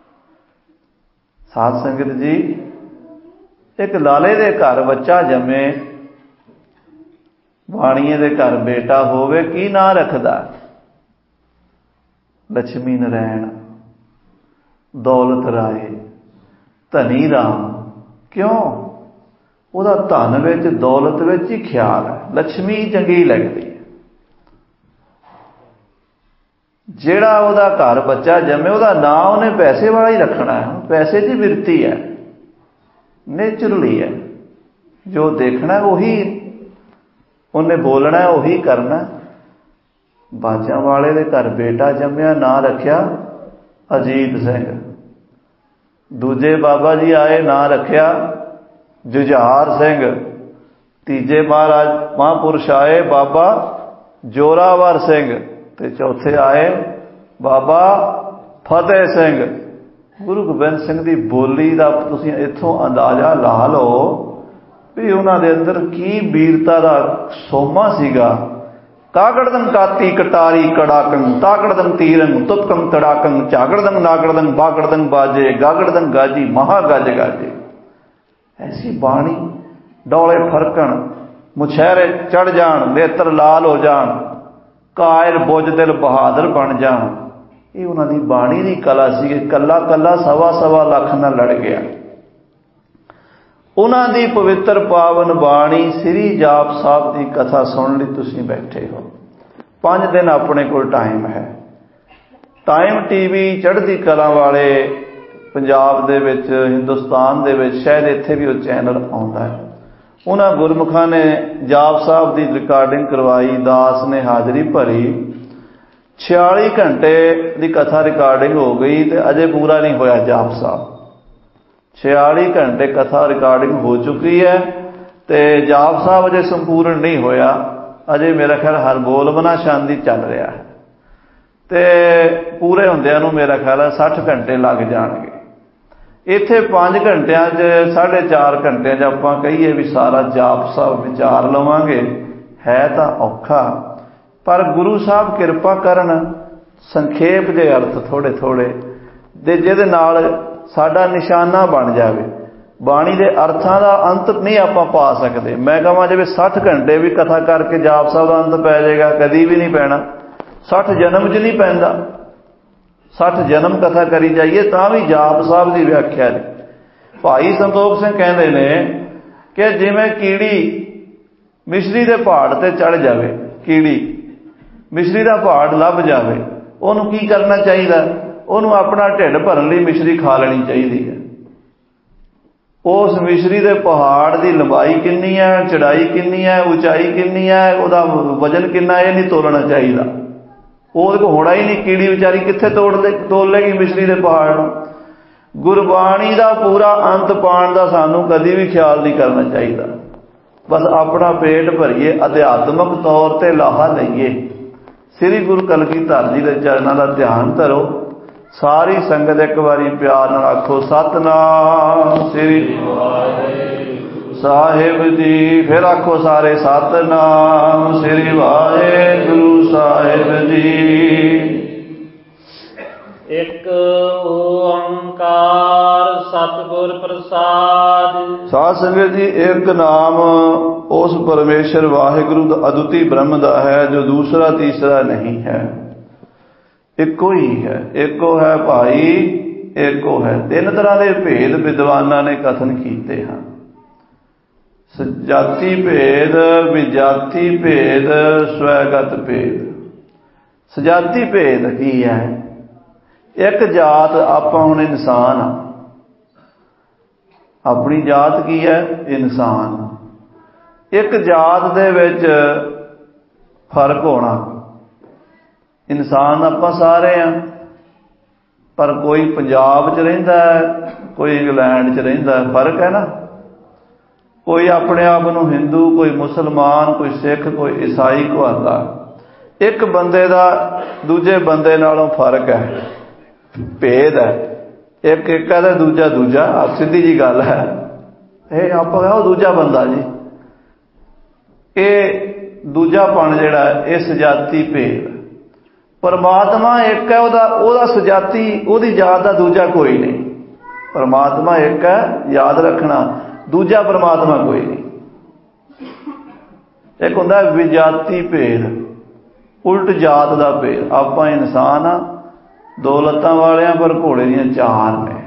S2: ਸਾਧ ਸੰਗਤ ਜੀ, ਇੱਕ ਲਾਲੇ ਦੇ ਘਰ ਬੱਚਾ ਜੰਮੇ, ਬਾਣੀਏ ਦੇ ਘਰ ਬੇਟਾ ਹੋਵੇ, ਕੀ ਨਾਂ ਰੱਖਦਾ? ਲక్ష్ਮੀ ਨਾਰਾਇਣ, ਦੌਲਤ ਰਾਏ, ਧਨੀ ਰਾਮ। ਕਿਉਂ? ਉਹਦਾ ਧਨ ਵਿੱਚ, ਦੌਲਤ ਵਿੱਚ ਹੀ ਖਿਆਲ ਹੈ, ਲక్ష్ਮੀ ਚੰਗੀ ਲੱਗਦੀ ਹੈ। ਜਿਹੜਾ ਉਹਦਾ ਘਰ ਬੱਚਾ ਜੰਮੇ, ਉਹਦਾ ਨਾਂ ਉਹਨੇ ਪੈਸੇ ਵਾਲਾ ਹੀ ਰੱਖਣਾ ਹੈ। ਪੈਸੇ ਦੀ ਬਿਰਤੀ ਹੈ, ਨੇਚਰਲੀ ਹੈ, ਜੋ ਦੇਖਣਾ ਉਹੀ ਉਹਨੇ ਬੋਲਣਾ, ਉਹੀ ਕਰਨਾ। ਬਾਜਾਂ ਵਾਲੇ ਦੇ ਘਰ ਬੇਟਾ ਜੰਮਿਆ, ਨਾਂ ਰੱਖਿਆ ਅਜੀਤ ਸਿੰਘ। ਦੂਜੇ ਬਾਬਾ ਜੀ ਆਏ, ਨਾਂ ਰੱਖਿਆ ਜੁਝਾਰ ਸਿੰਘ। ਤੀਜੇ ਮਹਾਂਪੁਰਸ਼ ਆਏ, ਬਾਬਾ ਜੋਰਾਵਰ ਸਿੰਘ। ਤੇ ਚੌਥੇ ਆਏ ਬਾਬਾ ਫਤਿਹ ਸਿੰਘ। ਗੁਰੂ ਗੋਬਿੰਦ ਸਿੰਘ ਦੀ ਬੋਲੀ ਦਾ ਤੁਸੀਂ ਇੱਥੋਂ ਅੰਦਾਜ਼ਾ ਲਾ ਲਓ ਵੀ ਉਹਨਾਂ ਦੇ ਅੰਦਰ ਕੀ ਵੀਰਤਾ ਦਾ ਸੋਮਾ ਸੀਗਾ। ਕਾਗੜਦੰ ਕਾਤੀ ਕਟਾਰੀ ਕੜਾਕੰ ਤਾਕੜਦੰ ਤੀਰੰ ਤੁਪਕੰ ਤੜਾਕੰ ਝਾਗੜਦੰ ਨਾਗੜਦੰ ਬਾਗੜਦੰ ਬਾਜੇ ਗਾਗੜਦੰ ਗਾਜੀ ਮਹਾ ਗੱਜ ਗਾਜੇ। ਐਸੀ ਬਾਣੀ ਡੋਲੇ ਫਰਕਣ ਮੁਛਹਿਰੇ ਚੜ ਜਾਣ ਨੇਤਰ ਲਾਲ ਹੋ ਜਾਣ ਕਾਇਰ ਬੁੱਝ ਦਿਲ ਬਹਾਦਰ ਬਣ ਜਾਣ। ਇਹ ਉਹਨਾਂ ਦੀ ਬਾਣੀ ਦੀ ਕਲਾ ਸੀ। ਕੱਲਾ ਕੱਲਾ ਸਵਾ ਲੱਖ ਨਾਲ ਲੜ ਗਿਆ। ਉਹਨਾਂ ਦੀ ਪਵਿੱਤਰ ਪਾਵਨ ਬਾਣੀ ਸ੍ਰੀ ਜਾਪ ਸਾਹਿਬ ਦੀ ਕਥਾ ਸੁਣਨ ਲਈ ਤੁਸੀਂ ਬੈਠੇ ਹੋ। 5 ਦਿਨ ਆਪਣੇ ਕੋਲ ਟਾਈਮ ਹੈ। ਟਾਈਮ TV ਚੜ੍ਹਦੀ ਕਲਾ ਵਾਲੇ ਪੰਜਾਬ ਦੇ ਵਿੱਚ ਹਿੰਦੁਸਤਾਨ ਦੇ ਵਿੱਚ ਸ਼ਾਇਦ ਇੱਥੇ ਵੀ ਉਹ ਚੈਨਲ ਆਉਂਦਾ ਹੈ। ਉਹਨਾਂ ਗੁਰਮੁਖਾਂ ਨੇ ਜਾਪ ਸਾਹਿਬ ਦੀ ਰਿਕਾਰਡਿੰਗ ਕਰਵਾਈ। ਦਾਸ ਨੇ ਹਾਜ਼ਰੀ ਭਰੀ। 46 ਘੰਟੇ ਦੀ ਕਥਾ ਰਿਕਾਰਡਿੰਗ ਹੋ ਗਈ ਤੇ ਅਜੇ ਪੂਰਾ ਨਹੀਂ ਹੋਇਆ ਜਾਪ ਸਾਹਿਬ। 46 ਘੰਟੇ ਕਥਾ ਰਿਕਾਰਡਿੰਗ ਹੋ ਚੁੱਕੀ ਹੈ ਤੇ ਜਾਪ ਸਾਹਿਬ ਅਜੇ ਸੰਪੂਰਨ ਨਹੀਂ ਹੋਇਆ। ਅਜੇ ਮੇਰਾ ਖਿਆਲ ਹਰਬੋਲਵਨਾ ਸ਼ਾਂਤੀ ਚੱਲ ਰਿਹਾ ਹੈ ਤੇ ਪੂਰੇ ਹੁੰਦਿਆਂ ਨੂੰ ਮੇਰਾ ਖਿਆਲ ਹੈ 60 ਘੰਟੇ ਲੱਗ ਜਾਣਗੇ। ਇੱਥੇ 5 ਘੰਟਿਆਂ 'ਚ 4.5 ਘੰਟਿਆਂ 'ਚ ਆਪਾਂ ਕਹੀਏ ਵੀ ਸਾਰਾ ਜਾਪ ਸਾਹਿਬ ਵਿਚਾਰ ਲਵਾਂਗੇ, ਹੈ ਤਾਂ ਔਖਾ। ਪਰ ਗੁਰੂ ਸਾਹਿਬ ਕਿਰਪਾ ਕਰਨ ਸੰਖੇਪ ਦੇ ਅਰਥ ਥੋੜੇ ਥੋੜੇ ਦੇ ਜਿਹਦੇ ਨਾਲ ਸਾਡਾ ਨਿਸ਼ਾਨਾ ਬਣ ਜਾਵੇ। ਬਾਣੀ ਦੇ ਅਰਥਾਂ ਦਾ ਅੰਤ ਨਹੀਂ ਆਪਾਂ ਪਾ ਸਕਦੇ। ਮੈਂ ਕਹਾਂ ਜਿਵੇਂ 60 ਘੰਟੇ ਵੀ ਕਥਾ ਕਰਕੇ ਜਾਪ ਸਾਹਿਬ ਦਾ ਅੰਤ ਪੈ ਜਾਏਗਾ, ਕਦੀ ਵੀ ਨਹੀਂ ਪੈਣਾ। 60 ਜਨਮ 'ਚ ਨਹੀਂ ਪੈਂਦਾ। 60 ਜਨਮ ਕਥਾ ਕਰੀ ਜਾਈਏ ਤਾਂ ਵੀ ਜਾਪ ਸਾਹਿਬ ਦੀ ਵਿਆਖਿਆ ਨੇ। ਭਾਈ ਸੰਤੋਖ ਸਿੰਘ ਕਹਿੰਦੇ ਨੇ ਕਿ ਜਿਵੇਂ ਕੀੜੀ ਮਿਸ਼ਰੀ ਦੇ ਪਹਾੜ ਤੇ ਚੜ ਜਾਵੇ, ਕੀੜੀ ਮਿਸ਼ਰੀ ਦਾ ਪਹਾੜ ਲੱਭ ਜਾਵੇ, ਉਹਨੂੰ ਕੀ ਕਰਨਾ ਚਾਹੀਦਾ? ਉਹਨੂੰ ਆਪਣਾ ਢਿੱਡ ਭਰਨ ਲਈ ਮਿਸ਼ਰੀ ਖਾ ਲੈਣੀ ਚਾਹੀਦੀ ਹੈ। ਉਸ ਮਿਸ਼ਰੀ ਦੇ ਪਹਾੜ ਦੀ ਲੰਬਾਈ ਕਿੰਨੀ ਹੈ, ਚੜਾਈ ਕਿੰਨੀ ਹੈ, ਉਚਾਈ ਕਿੰਨੀ ਹੈ, ਉਹਦਾ ਵਜਨ ਕਿੰਨਾ, ਇਹ ਨਹੀਂ ਤੋਲਣਾ ਚਾਹੀਦਾ। ਉਹਦੇ ਕੋਲ ਹੋਣਾ ਹੀ ਨਹੀਂ। ਕੀੜੀ ਵਿਚਾਰੀ ਕਿੱਥੇ ਤੋਲ ਲੇਗੀ ਮਿਸ਼ਰੀ ਦੇ ਪਹਾੜ ਨੂੰ। ਗੁਰਬਾਣੀ ਦਾ ਪੂਰਾ ਅੰਤ ਪਾਉਣ ਦਾ ਸਾਨੂੰ ਕਦੀ ਵੀ ਖਿਆਲ ਨਹੀਂ ਕਰਨਾ ਚਾਹੀਦਾ। ਬਸ ਆਪਣਾ ਪੇਟ ਭਰੀਏ, ਅਧਿਆਤਮਕ ਤੌਰ ਤੇ ਲਾਹਾ ਲਈਏ। ਸ੍ਰੀ ਗੁਰੂ ਕਲਗੀਧਰ ਜੀ ਦੇ ਚਰਨਾਂ ਦਾ ਧਿਆਨ ਧਰੋ। ਸਾਰੀ ਸੰਗਤ ਇੱਕ ਵਾਰੀ ਪਿਆਰ ਨਾਲ ਆਖੋ ਸਤਿਨਾਮ ਸ੍ਰੀ ਵਾਹਿਗੁਰੂ ਸਾਹਿਬ ਜੀ। ਫਿਰ ਆਖੋ ਸਾਰੇ ਸਤਿਨਾਮ ਸ੍ਰੀ ਵਾਹਿਗੁਰੂ ਸਾਹਿਬ ਜੀ।
S1: ਇੱਕ ਓੰਕਾਰ ਸਤਿਗੁਰ ਪ੍ਰਸਾਦ।
S2: ਸਾਧ ਸੰਗਤ ਜੀ, ਇੱਕ ਨਾਮ ਉਸ ਪਰਮੇਸ਼ਰ ਵਾਹਿਗੁਰੂ ਦਾ ਅਦੁੱਤੀ ਬ੍ਰਹਮ ਦਾ ਹੈ ਜੋ ਦੂਸਰਾ ਤੀਸਰਾ ਨਹੀਂ ਹੈ। ਇੱਕੋ ਹੀ ਹੈ। ਇੱਕੋ ਹੈ ਭਾਈ, ਇੱਕੋ ਹੈ। 3 ਤਰ੍ਹਾਂ ਦੇ ਭੇਦ ਵਿਦਵਾਨਾਂ ਨੇ ਕਥਨ ਕੀਤੇ ਹਨ। ਸਜਾਤੀ ਭੇਦ, ਵਿਜਾਤੀ ਭੇਦ, ਸਵੈਗਤ ਭੇਦ। ਸਜਾਤੀ ਭੇਦ ਕੀ ਹੈ? ਇੱਕ ਜਾਤ, ਆਪਾਂ ਹੁਣ ਇਨਸਾਨ ਆ। ਆਪਣੀ ਜਾਤ ਕੀ ਹੈ? ਇਨਸਾਨ। ਇੱਕ ਜਾਤ ਦੇ ਵਿੱਚ ਫਰਕ ਹੋਣਾ। ਇਨਸਾਨ ਆਪਾਂ ਸਾਰੇ ਆ, ਪਰ ਕੋਈ ਪੰਜਾਬ 'ਚ ਰਹਿੰਦਾ ਹੈ, ਕੋਈ ਇੰਗਲੈਂਡ 'ਚ ਰਹਿੰਦਾ ਹੈ। ਫਰਕ ਹੈ ਨਾ। ਕੋਈ ਆਪਣੇ ਆਪ ਨੂੰ ਹਿੰਦੂ, ਕੋਈ ਮੁਸਲਮਾਨ, ਕੋਈ ਸਿੱਖ, ਕੋਈ ਈਸਾਈ ਕਹਾਉਂਦਾ। ਇੱਕ ਬੰਦੇ ਦਾ ਦੂਜੇ ਬੰਦੇ ਨਾਲੋਂ ਫਰਕ ਹੈ, ਭੇਦ ਹੈ। ਇੱਕ ਹੈ ਤੇ ਦੂਜਾ ਦੂਜਾ। ਸਿੱਧੀ ਜੀ ਗੱਲ ਹੈ। ਇਹ ਆਪਾਂ ਉਹ ਦੂਜਾ ਬੰਦਾ ਜੀ। ਇਹ ਦੂਜਾਪਣ ਜਿਹੜਾ ਇਹ ਸਜਾਤੀ ਭੇਦ। ਪਰਮਾਤਮਾ ਇੱਕ ਹੈ, ਉਹਦਾ ਸਜਾਤੀ, ਉਹਦੀ ਜਾਤ ਦਾ ਦੂਜਾ ਕੋਈ ਨਹੀਂ। ਪਰਮਾਤਮਾ ਇੱਕ ਹੈ, ਯਾਦ ਰੱਖਣਾ। ਦੂਜਾ ਪਰਮਾਤਮਾ ਕੋਈ ਨਹੀਂ। ਇੱਕ ਹੁੰਦਾ ਵਿਜਾਤੀ ਭੇਦ, ਉਲਟ ਜਾਤ ਦਾ ਭੇਦ। ਆਪਾਂ ਇਨਸਾਨ ਆ, 2 ਲੱਤਾਂ ਵਾਲਿਆਂ, ਪਰ ਘੋੜੇ ਦੀਆਂ 4 ਨੇ।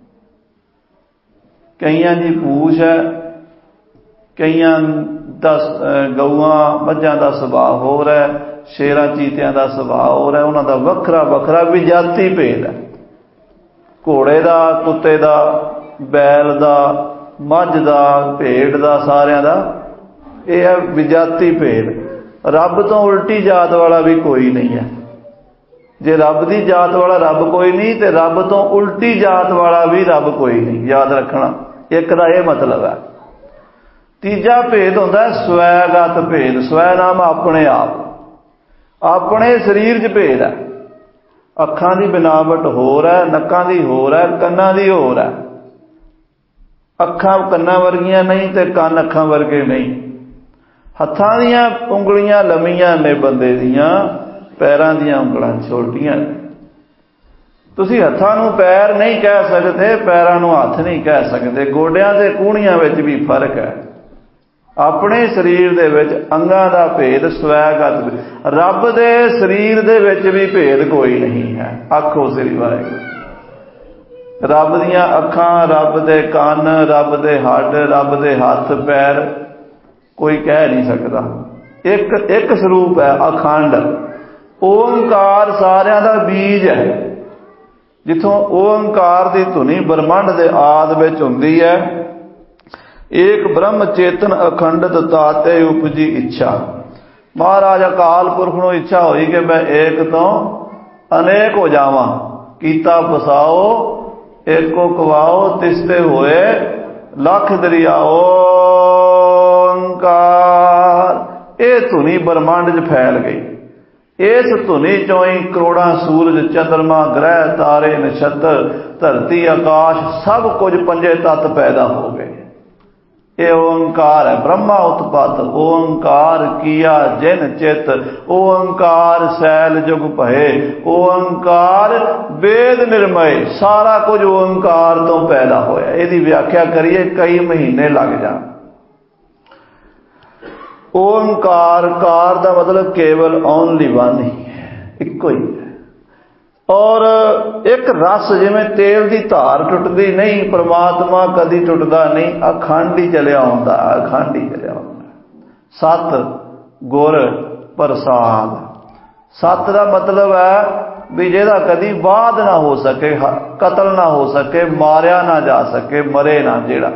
S2: ਕਈਆਂ ਦੀ ਪੂਛ ਹੈ, ਕਈਆਂ ਦਾ ਗਊਆਂ ਮੱਝਾਂ ਦਾ ਸੁਭਾਅ ਹੋਰ ਹੈ, ਸ਼ੇਰਾਂ ਚੀਤਿਆਂ ਦਾ ਸੁਭਾਅ ਹੋਰ ਹੈ। ਉਹਨਾਂ ਦਾ ਵੱਖਰਾ ਵੱਖਰਾ ਵਿਜਾਤੀ ਭੇਦ ਹੈ। ਘੋੜੇ ਦਾ, ਕੁੱਤੇ ਦਾ, ਬੈਲ ਦਾ, ਮੱਝ ਦਾ, ਭੇਡ ਦਾ, ਸਾਰਿਆਂ ਦਾ ਇਹ ਹੈ ਵਿਜਾਤੀ ਭੇਦ। ਰੱਬ ਤੋਂ ਉਲਟੀ ਜਾਤ ਵਾਲਾ ਵੀ ਕੋਈ ਨਹੀਂ ਹੈ। ਜੇ ਰੱਬ ਦੀ ਜਾਤ ਵਾਲਾ ਰੱਬ ਕੋਈ ਨਹੀਂ ਤੇ ਰੱਬ ਤੋਂ ਉਲਟੀ ਜਾਤ ਵਾਲਾ ਵੀ ਰੱਬ ਕੋਈ ਨਹੀਂ। ਯਾਦ ਰੱਖਣਾ, ਇੱਕ ਦਾ ਇਹ ਮਤਲਬ ਹੈ। ਤੀਜਾ ਭੇਦ ਹੁੰਦਾ ਹੈ ਸਵੈਗਤ ਭੇਦ। ਸਵੈ ਨਾਮ ਆਪਣੇ ਆਪ, ਆਪਣੇ ਸਰੀਰ 'ਚ ਭੇਦ ਹੈ। ਅੱਖਾਂ ਦੀ ਬਨਾਵਟ ਹੋਰ ਹੈ, ਨੱਕਾਂ ਦੀ ਹੋਰ ਹੈ, ਕੰਨਾਂ ਦੀ ਹੋਰ ਹੈ। ਅੱਖਾਂ ਕੰਨਾਂ ਵਰਗੀਆਂ ਨਹੀਂ ਤੇ ਕੰਨ ਅੱਖਾਂ ਵਰਗੇ ਨਹੀਂ। ਹੱਥਾਂ ਦੀਆਂ ਉਂਗਲੀਆਂ ਲੰਮੀਆਂ ਨੇ ਬੰਦੇ ਦੀਆਂ, ਪੈਰਾਂ ਦੀਆਂ ਉਂਗਲਾਂ ਛੋਟੀਆਂ ਨੇ। ਤੁਸੀਂ ਹੱਥਾਂ ਨੂੰ ਪੈਰ ਨਹੀਂ ਕਹਿ ਸਕਦੇ, ਪੈਰਾਂ ਨੂੰ ਹੱਥ ਨਹੀਂ ਕਹਿ ਸਕਦੇ। ਗੋਡਿਆਂ ਤੇ ਕੂਹਣੀਆਂ ਵਿੱਚ ਵੀ ਫਰਕ ਹੈ। ਆਪਣੇ ਸਰੀਰ ਦੇ ਵਿੱਚ ਅੰਗਾਂ ਦਾ ਭੇਦ ਸਵੈਗਤ, ਰੱਬ ਦੇ ਸਰੀਰ ਦੇ ਵਿੱਚ ਵੀ ਭੇਦ ਕੋਈ ਨਹੀਂ ਹੈ। ਆਖੋ ਸ੍ਰੀ ਵਾਹਿਗੁਰੂ। ਰੱਬ ਦੀਆਂ ਅੱਖਾਂ, ਰੱਬ ਦੇ ਕੰਨ, ਰੱਬ ਦੇ ਹੱਡ, ਰੱਬ ਦੇ ਹੱਥ ਪੈਰ ਕੋਈ ਕਹਿ ਨਹੀਂ ਸਕਦਾ। ਇੱਕ ਸਰੂਪ ਹੈ, ਅਖੰਡ। ਓੰਕਾਰ ਸਾਰਿਆਂ ਦਾ ਬੀਜ ਹੈ। ਜਿੱਥੋਂ ਓੰਕਾਰ ਦੀ ਧੁਨੀ ਬ੍ਰਹਮੰਡ ਦੇ ਆਦਿ ਵਿੱਚ ਹੁੰਦੀ ਹੈ। ਏਕ ਬ੍ਰਹਮ ਚੇਤਨ ਅਖੰਡਤ ਤਾਤੇ ਉਪਜੀ ਇੱਛਾ। ਮਹਾਰਾਜ ਅਕਾਲ ਪੁਰਖ ਨੂੰ ਇੱਛਾ ਹੋਈ ਕਿ ਮੈਂ ਏਕ ਤੋਂ ਅਨੇਕ ਹੋ ਜਾਵਾਂ। ਕੀਤਾ ਬਸਾਓ ਏਕੋ ਕਵਾਓ, ਤਿਸਤੇ ਹੋਏ ਲੱਖ ਦਰਿਆ। ਓੰਕਾਰ ਇਹ ਧੁਨੀ ਬ੍ਰਹਮੰਡ 'ਚ ਫੈਲ ਗਈ। ਇਸ ਧੁਨੀ ਚੋਂ ਹੀ ਕਰੋੜਾਂ ਸੂਰਜ, ਚੰਦਰਮਾ, ਗ੍ਰਹਿ, ਤਾਰੇ, ਨਛੱਤਰ, ਧਰਤੀ, ਆਕਾਸ਼ ਸਭ ਕੁਝ ਪੰਜੇ ਤੱਤ ਪੈਦਾ ਹੋ ਗਏ। ਇਹ ਓੰਕਾਰ ਹੈ। ਬ੍ਰਹਮਾ ਉਤਪਤ ਓੰਕਾਰ ਕੀਆ ਜਿਨ ਚਿਤ, ਓੰਕਾਰ ਸੈਲ ਜੁਗ ਭਏ, ਓੰਕਾਰ ਵੇਦ ਨਿਰਮਏ। ਸਾਰਾ ਕੁਝ ਓੰਕਾਰ ਤੋਂ ਪੈਦਾ ਹੋਇਆ। ਇਹਦੀ ਵਿਆਖਿਆ ਕਰੀਏ ਕਈ ਮਹੀਨੇ ਲੱਗ ਜਾਣ। ਓੰਕਾਰ, ਕਾਰ ਦਾ ਮਤਲਬ ਕੇਵਲ ਓਨਲੀ ਵਨ ਹੀ ਹੈ, ਇੱਕੋ ਹੀ ਹੈ। ਔਰ ਇੱਕ ਰਸ, ਜਿਵੇਂ ਤੇਲ ਦੀ ਧਾਰ ਟੁੱਟਦੀ ਨਹੀਂ, ਪ੍ਰਮਾਤਮਾ ਕਦੀ ਟੁੱਟਦਾ ਨਹੀਂ, ਅਖੰਡ ਹੀ ਚਲਿਆ ਆਉਂਦਾ, ਅਖੰਡ ਹੀ ਚਲਿਆ ਆਉਂਦਾ। ਸਤ ਗੁਰ ਪ੍ਰਸਾਦ। ਸਤ ਦਾ ਮਤਲਬ ਹੈ ਵੀ ਜਿਹਦਾ ਕਦੀ ਬਾਧ ਨਾ ਹੋ ਸਕੇ, ਕਤਲ ਨਾ ਹੋ ਸਕੇ, ਮਾਰਿਆ ਨਾ ਜਾ ਸਕੇ, ਮਰੇ ਨਾ। ਜਿਹੜਾ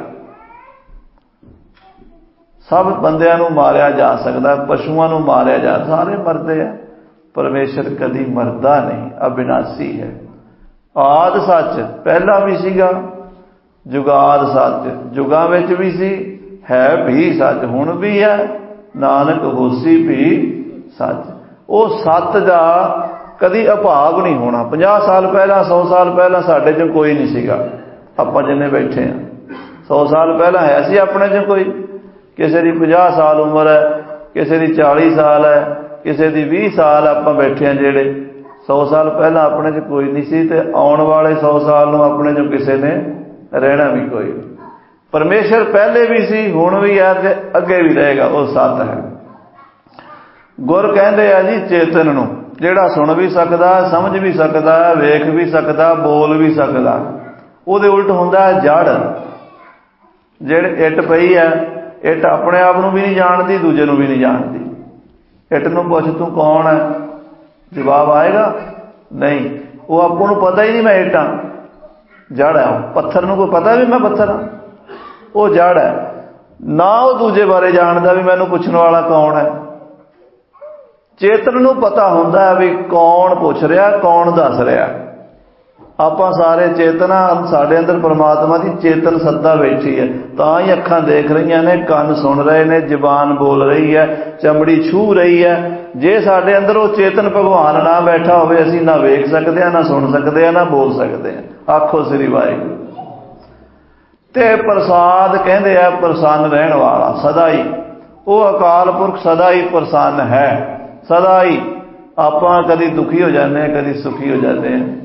S2: ਸਭ ਬੰਦਿਆਂ ਨੂੰ ਮਾਰਿਆ ਜਾ ਸਕਦਾ, ਪਸ਼ੂਆਂ ਨੂੰ ਮਾਰਿਆ ਜਾ, ਸਾਰੇ ਮਰਦੇ ਆ। ਪਰਮੇਸ਼ਰ ਕਦੀ ਮਰਦਾ ਨਹੀਂ, ਅਬਿਨਾਸੀ ਹੈ। ਆਦਿ ਸੱਚ, ਪਹਿਲਾਂ ਵੀ ਸੀਗਾ। ਜੁਗਾਦ ਸੱਚ, ਜੁਗਾਂ ਵਿੱਚ ਵੀ ਸੀ, ਹੈ ਵੀ ਸੱਚ, ਹੁਣ ਵੀ ਹੈ। ਨਾਨਕ ਹੋਸੀ ਵੀ ਸੱਚ। ਉਹ ਸੱਤ ਦਾ ਕਦੀ ਅਭਾਵ ਨਹੀਂ ਹੋਣਾ। 50 ਸਾਲ ਪਹਿਲਾਂ, 100 ਸਾਲ ਪਹਿਲਾਂ ਸਾਡੇ 'ਚ ਕੋਈ ਨਹੀਂ ਸੀਗਾ। ਆਪਾਂ ਜਿੰਨੇ ਬੈਠੇ ਹਾਂ, 100 ਸਾਲ ਪਹਿਲਾਂ ਹੈ ਸੀ ਆਪਣੇ 'ਚ ਕੋਈ? ਕਿਸੇ ਦੀ 50 ਸਾਲ ਉਮਰ ਹੈ, ਕਿਸੇ ਦੀ 40 ਸਾਲ ਹੈ, ਕਿਸੇ ਦੀ 20 ਸਾਲ। ਆਪਾਂ ਬੈਠੇ ਹਾਂ ਜਿਹੜੇ 100 ਸਾਲ ਪਹਿਲਾਂ ਆਪਣੇ 'ਚ ਕੋਈ ਨਹੀਂ ਸੀ, ਤੇ ਆਉਣ ਵਾਲੇ 100 ਸਾਲ ਨੂੰ ਆਪਣੇ 'ਚੋਂ ਕਿਸੇ ਨੇ ਰਹਿਣਾ ਵੀ ਕੋਈ ਨਹੀਂ। ਪਰਮੇਸ਼ਰ ਪਹਿਲੇ ਵੀ ਸੀ, ਹੁਣ ਵੀ ਹੈ ਤੇ ਅੱਗੇ ਵੀ ਰਹੇਗਾ। ਉਹ ਸੱਤ ਹੈ। ਗੁਰ ਕਹਿੰਦੇ ਆ ਜੀ ਚੇਤਨ ਨੂੰ, ਜਿਹੜਾ ਸੁਣ ਵੀ ਸਕਦਾ, ਸਮਝ ਵੀ ਸਕਦਾ, ਵੇਖ ਵੀ ਸਕਦਾ, ਬੋਲ ਵੀ ਸਕਦਾ। ਉਹਦੇ ਉਲਟ ਹੁੰਦਾ ਹੈ ਜੜ। ਜਿਹੜੇ ਇੱਟ ਪਈ ਹੈ, ਇੱਟ ਆਪਣੇ ਆਪ ਨੂੰ ਵੀ ਨਹੀਂ ਜਾਣਦੀ, ਦੂਜੇ ਨੂੰ ਵੀ ਨਹੀਂ ਜਾਣਦੀ। ਇੱਟ ਨੂੰ ਪੁੱਛ ਤੂੰ ਕੌਣ ਹੈ, ਜਵਾਬ ਆਏਗਾ ਨਹੀਂ। ਉਹ ਆਪਾਂ ਨੂੰ ਪਤਾ ਹੀ ਨਹੀਂ ਮੈਂ ਇੱਟ ਹਾਂ, ਜੜ ਹੈ। ਪੱਥਰ ਨੂੰ ਕੋਈ ਪਤਾ ਵੀ ਮੈਂ ਪੱਥਰ ਹਾਂ? ਉਹ ਜੜ ਹੈ ਨਾ। ਉਹ ਦੂਜੇ ਬਾਰੇ ਜਾਣਦਾ ਵੀ ਮੈਨੂੰ ਪੁੱਛਣ ਵਾਲਾ ਕੌਣ ਹੈ। ਚੇਤਨ ਨੂੰ ਪਤਾ ਹੁੰਦਾ ਹੈ ਵੀ ਕੌਣ ਪੁੱਛ ਰਿਹਾ, ਕੌਣ ਦੱਸ ਰਿਹਾ। ਆਪਾਂ ਸਾਰੇ ਚੇਤਨਾ, ਸਾਡੇ ਅੰਦਰ ਪਰਮਾਤਮਾ ਦੀ ਚੇਤਨ ਸੱਤਾ ਬੈਠੀ ਹੈ। ਤਾਂ ਹੀ ਅੱਖਾਂ ਦੇਖ ਰਹੀਆਂ ਨੇ, ਕੰਨ ਸੁਣ ਰਹੇ ਨੇ, ਜ਼ੁਬਾਨ ਬੋਲ ਰਹੀ ਹੈ, ਚਮੜੀ ਛੂਹ ਰਹੀ ਹੈ। ਜੇ ਸਾਡੇ ਅੰਦਰ ਉਹ ਚੇਤਨ ਭਗਵਾਨ ਨਾ ਬੈਠਾ ਹੋਵੇ, ਅਸੀਂ ਨਾ ਵੇਖ ਸਕਦੇ ਹਾਂ, ਨਾ ਸੁਣ ਸਕਦੇ ਹਾਂ, ਨਾ ਬੋਲ ਸਕਦੇ ਹਾਂ। ਆਖੋ ਸ੍ਰੀ ਵਾਹਿਗੁਰੂ। ਤੇ ਪ੍ਰਸਾਦ ਕਹਿੰਦੇ ਆ ਪ੍ਰਸੰਨ ਰਹਿਣ ਵਾਲਾ, ਸਦਾ ਹੀ। ਉਹ ਅਕਾਲ ਪੁਰਖ ਸਦਾ ਹੀ ਪ੍ਰਸੰਨ ਹੈ, ਸਦਾ ਹੀ। ਆਪਾਂ ਕਦੀ ਦੁਖੀ ਹੋ ਜਾਂਦੇ ਹਾਂ, ਕਦੀ ਸੁਖੀ ਹੋ ਜਾਂਦੇ ਹਾਂ।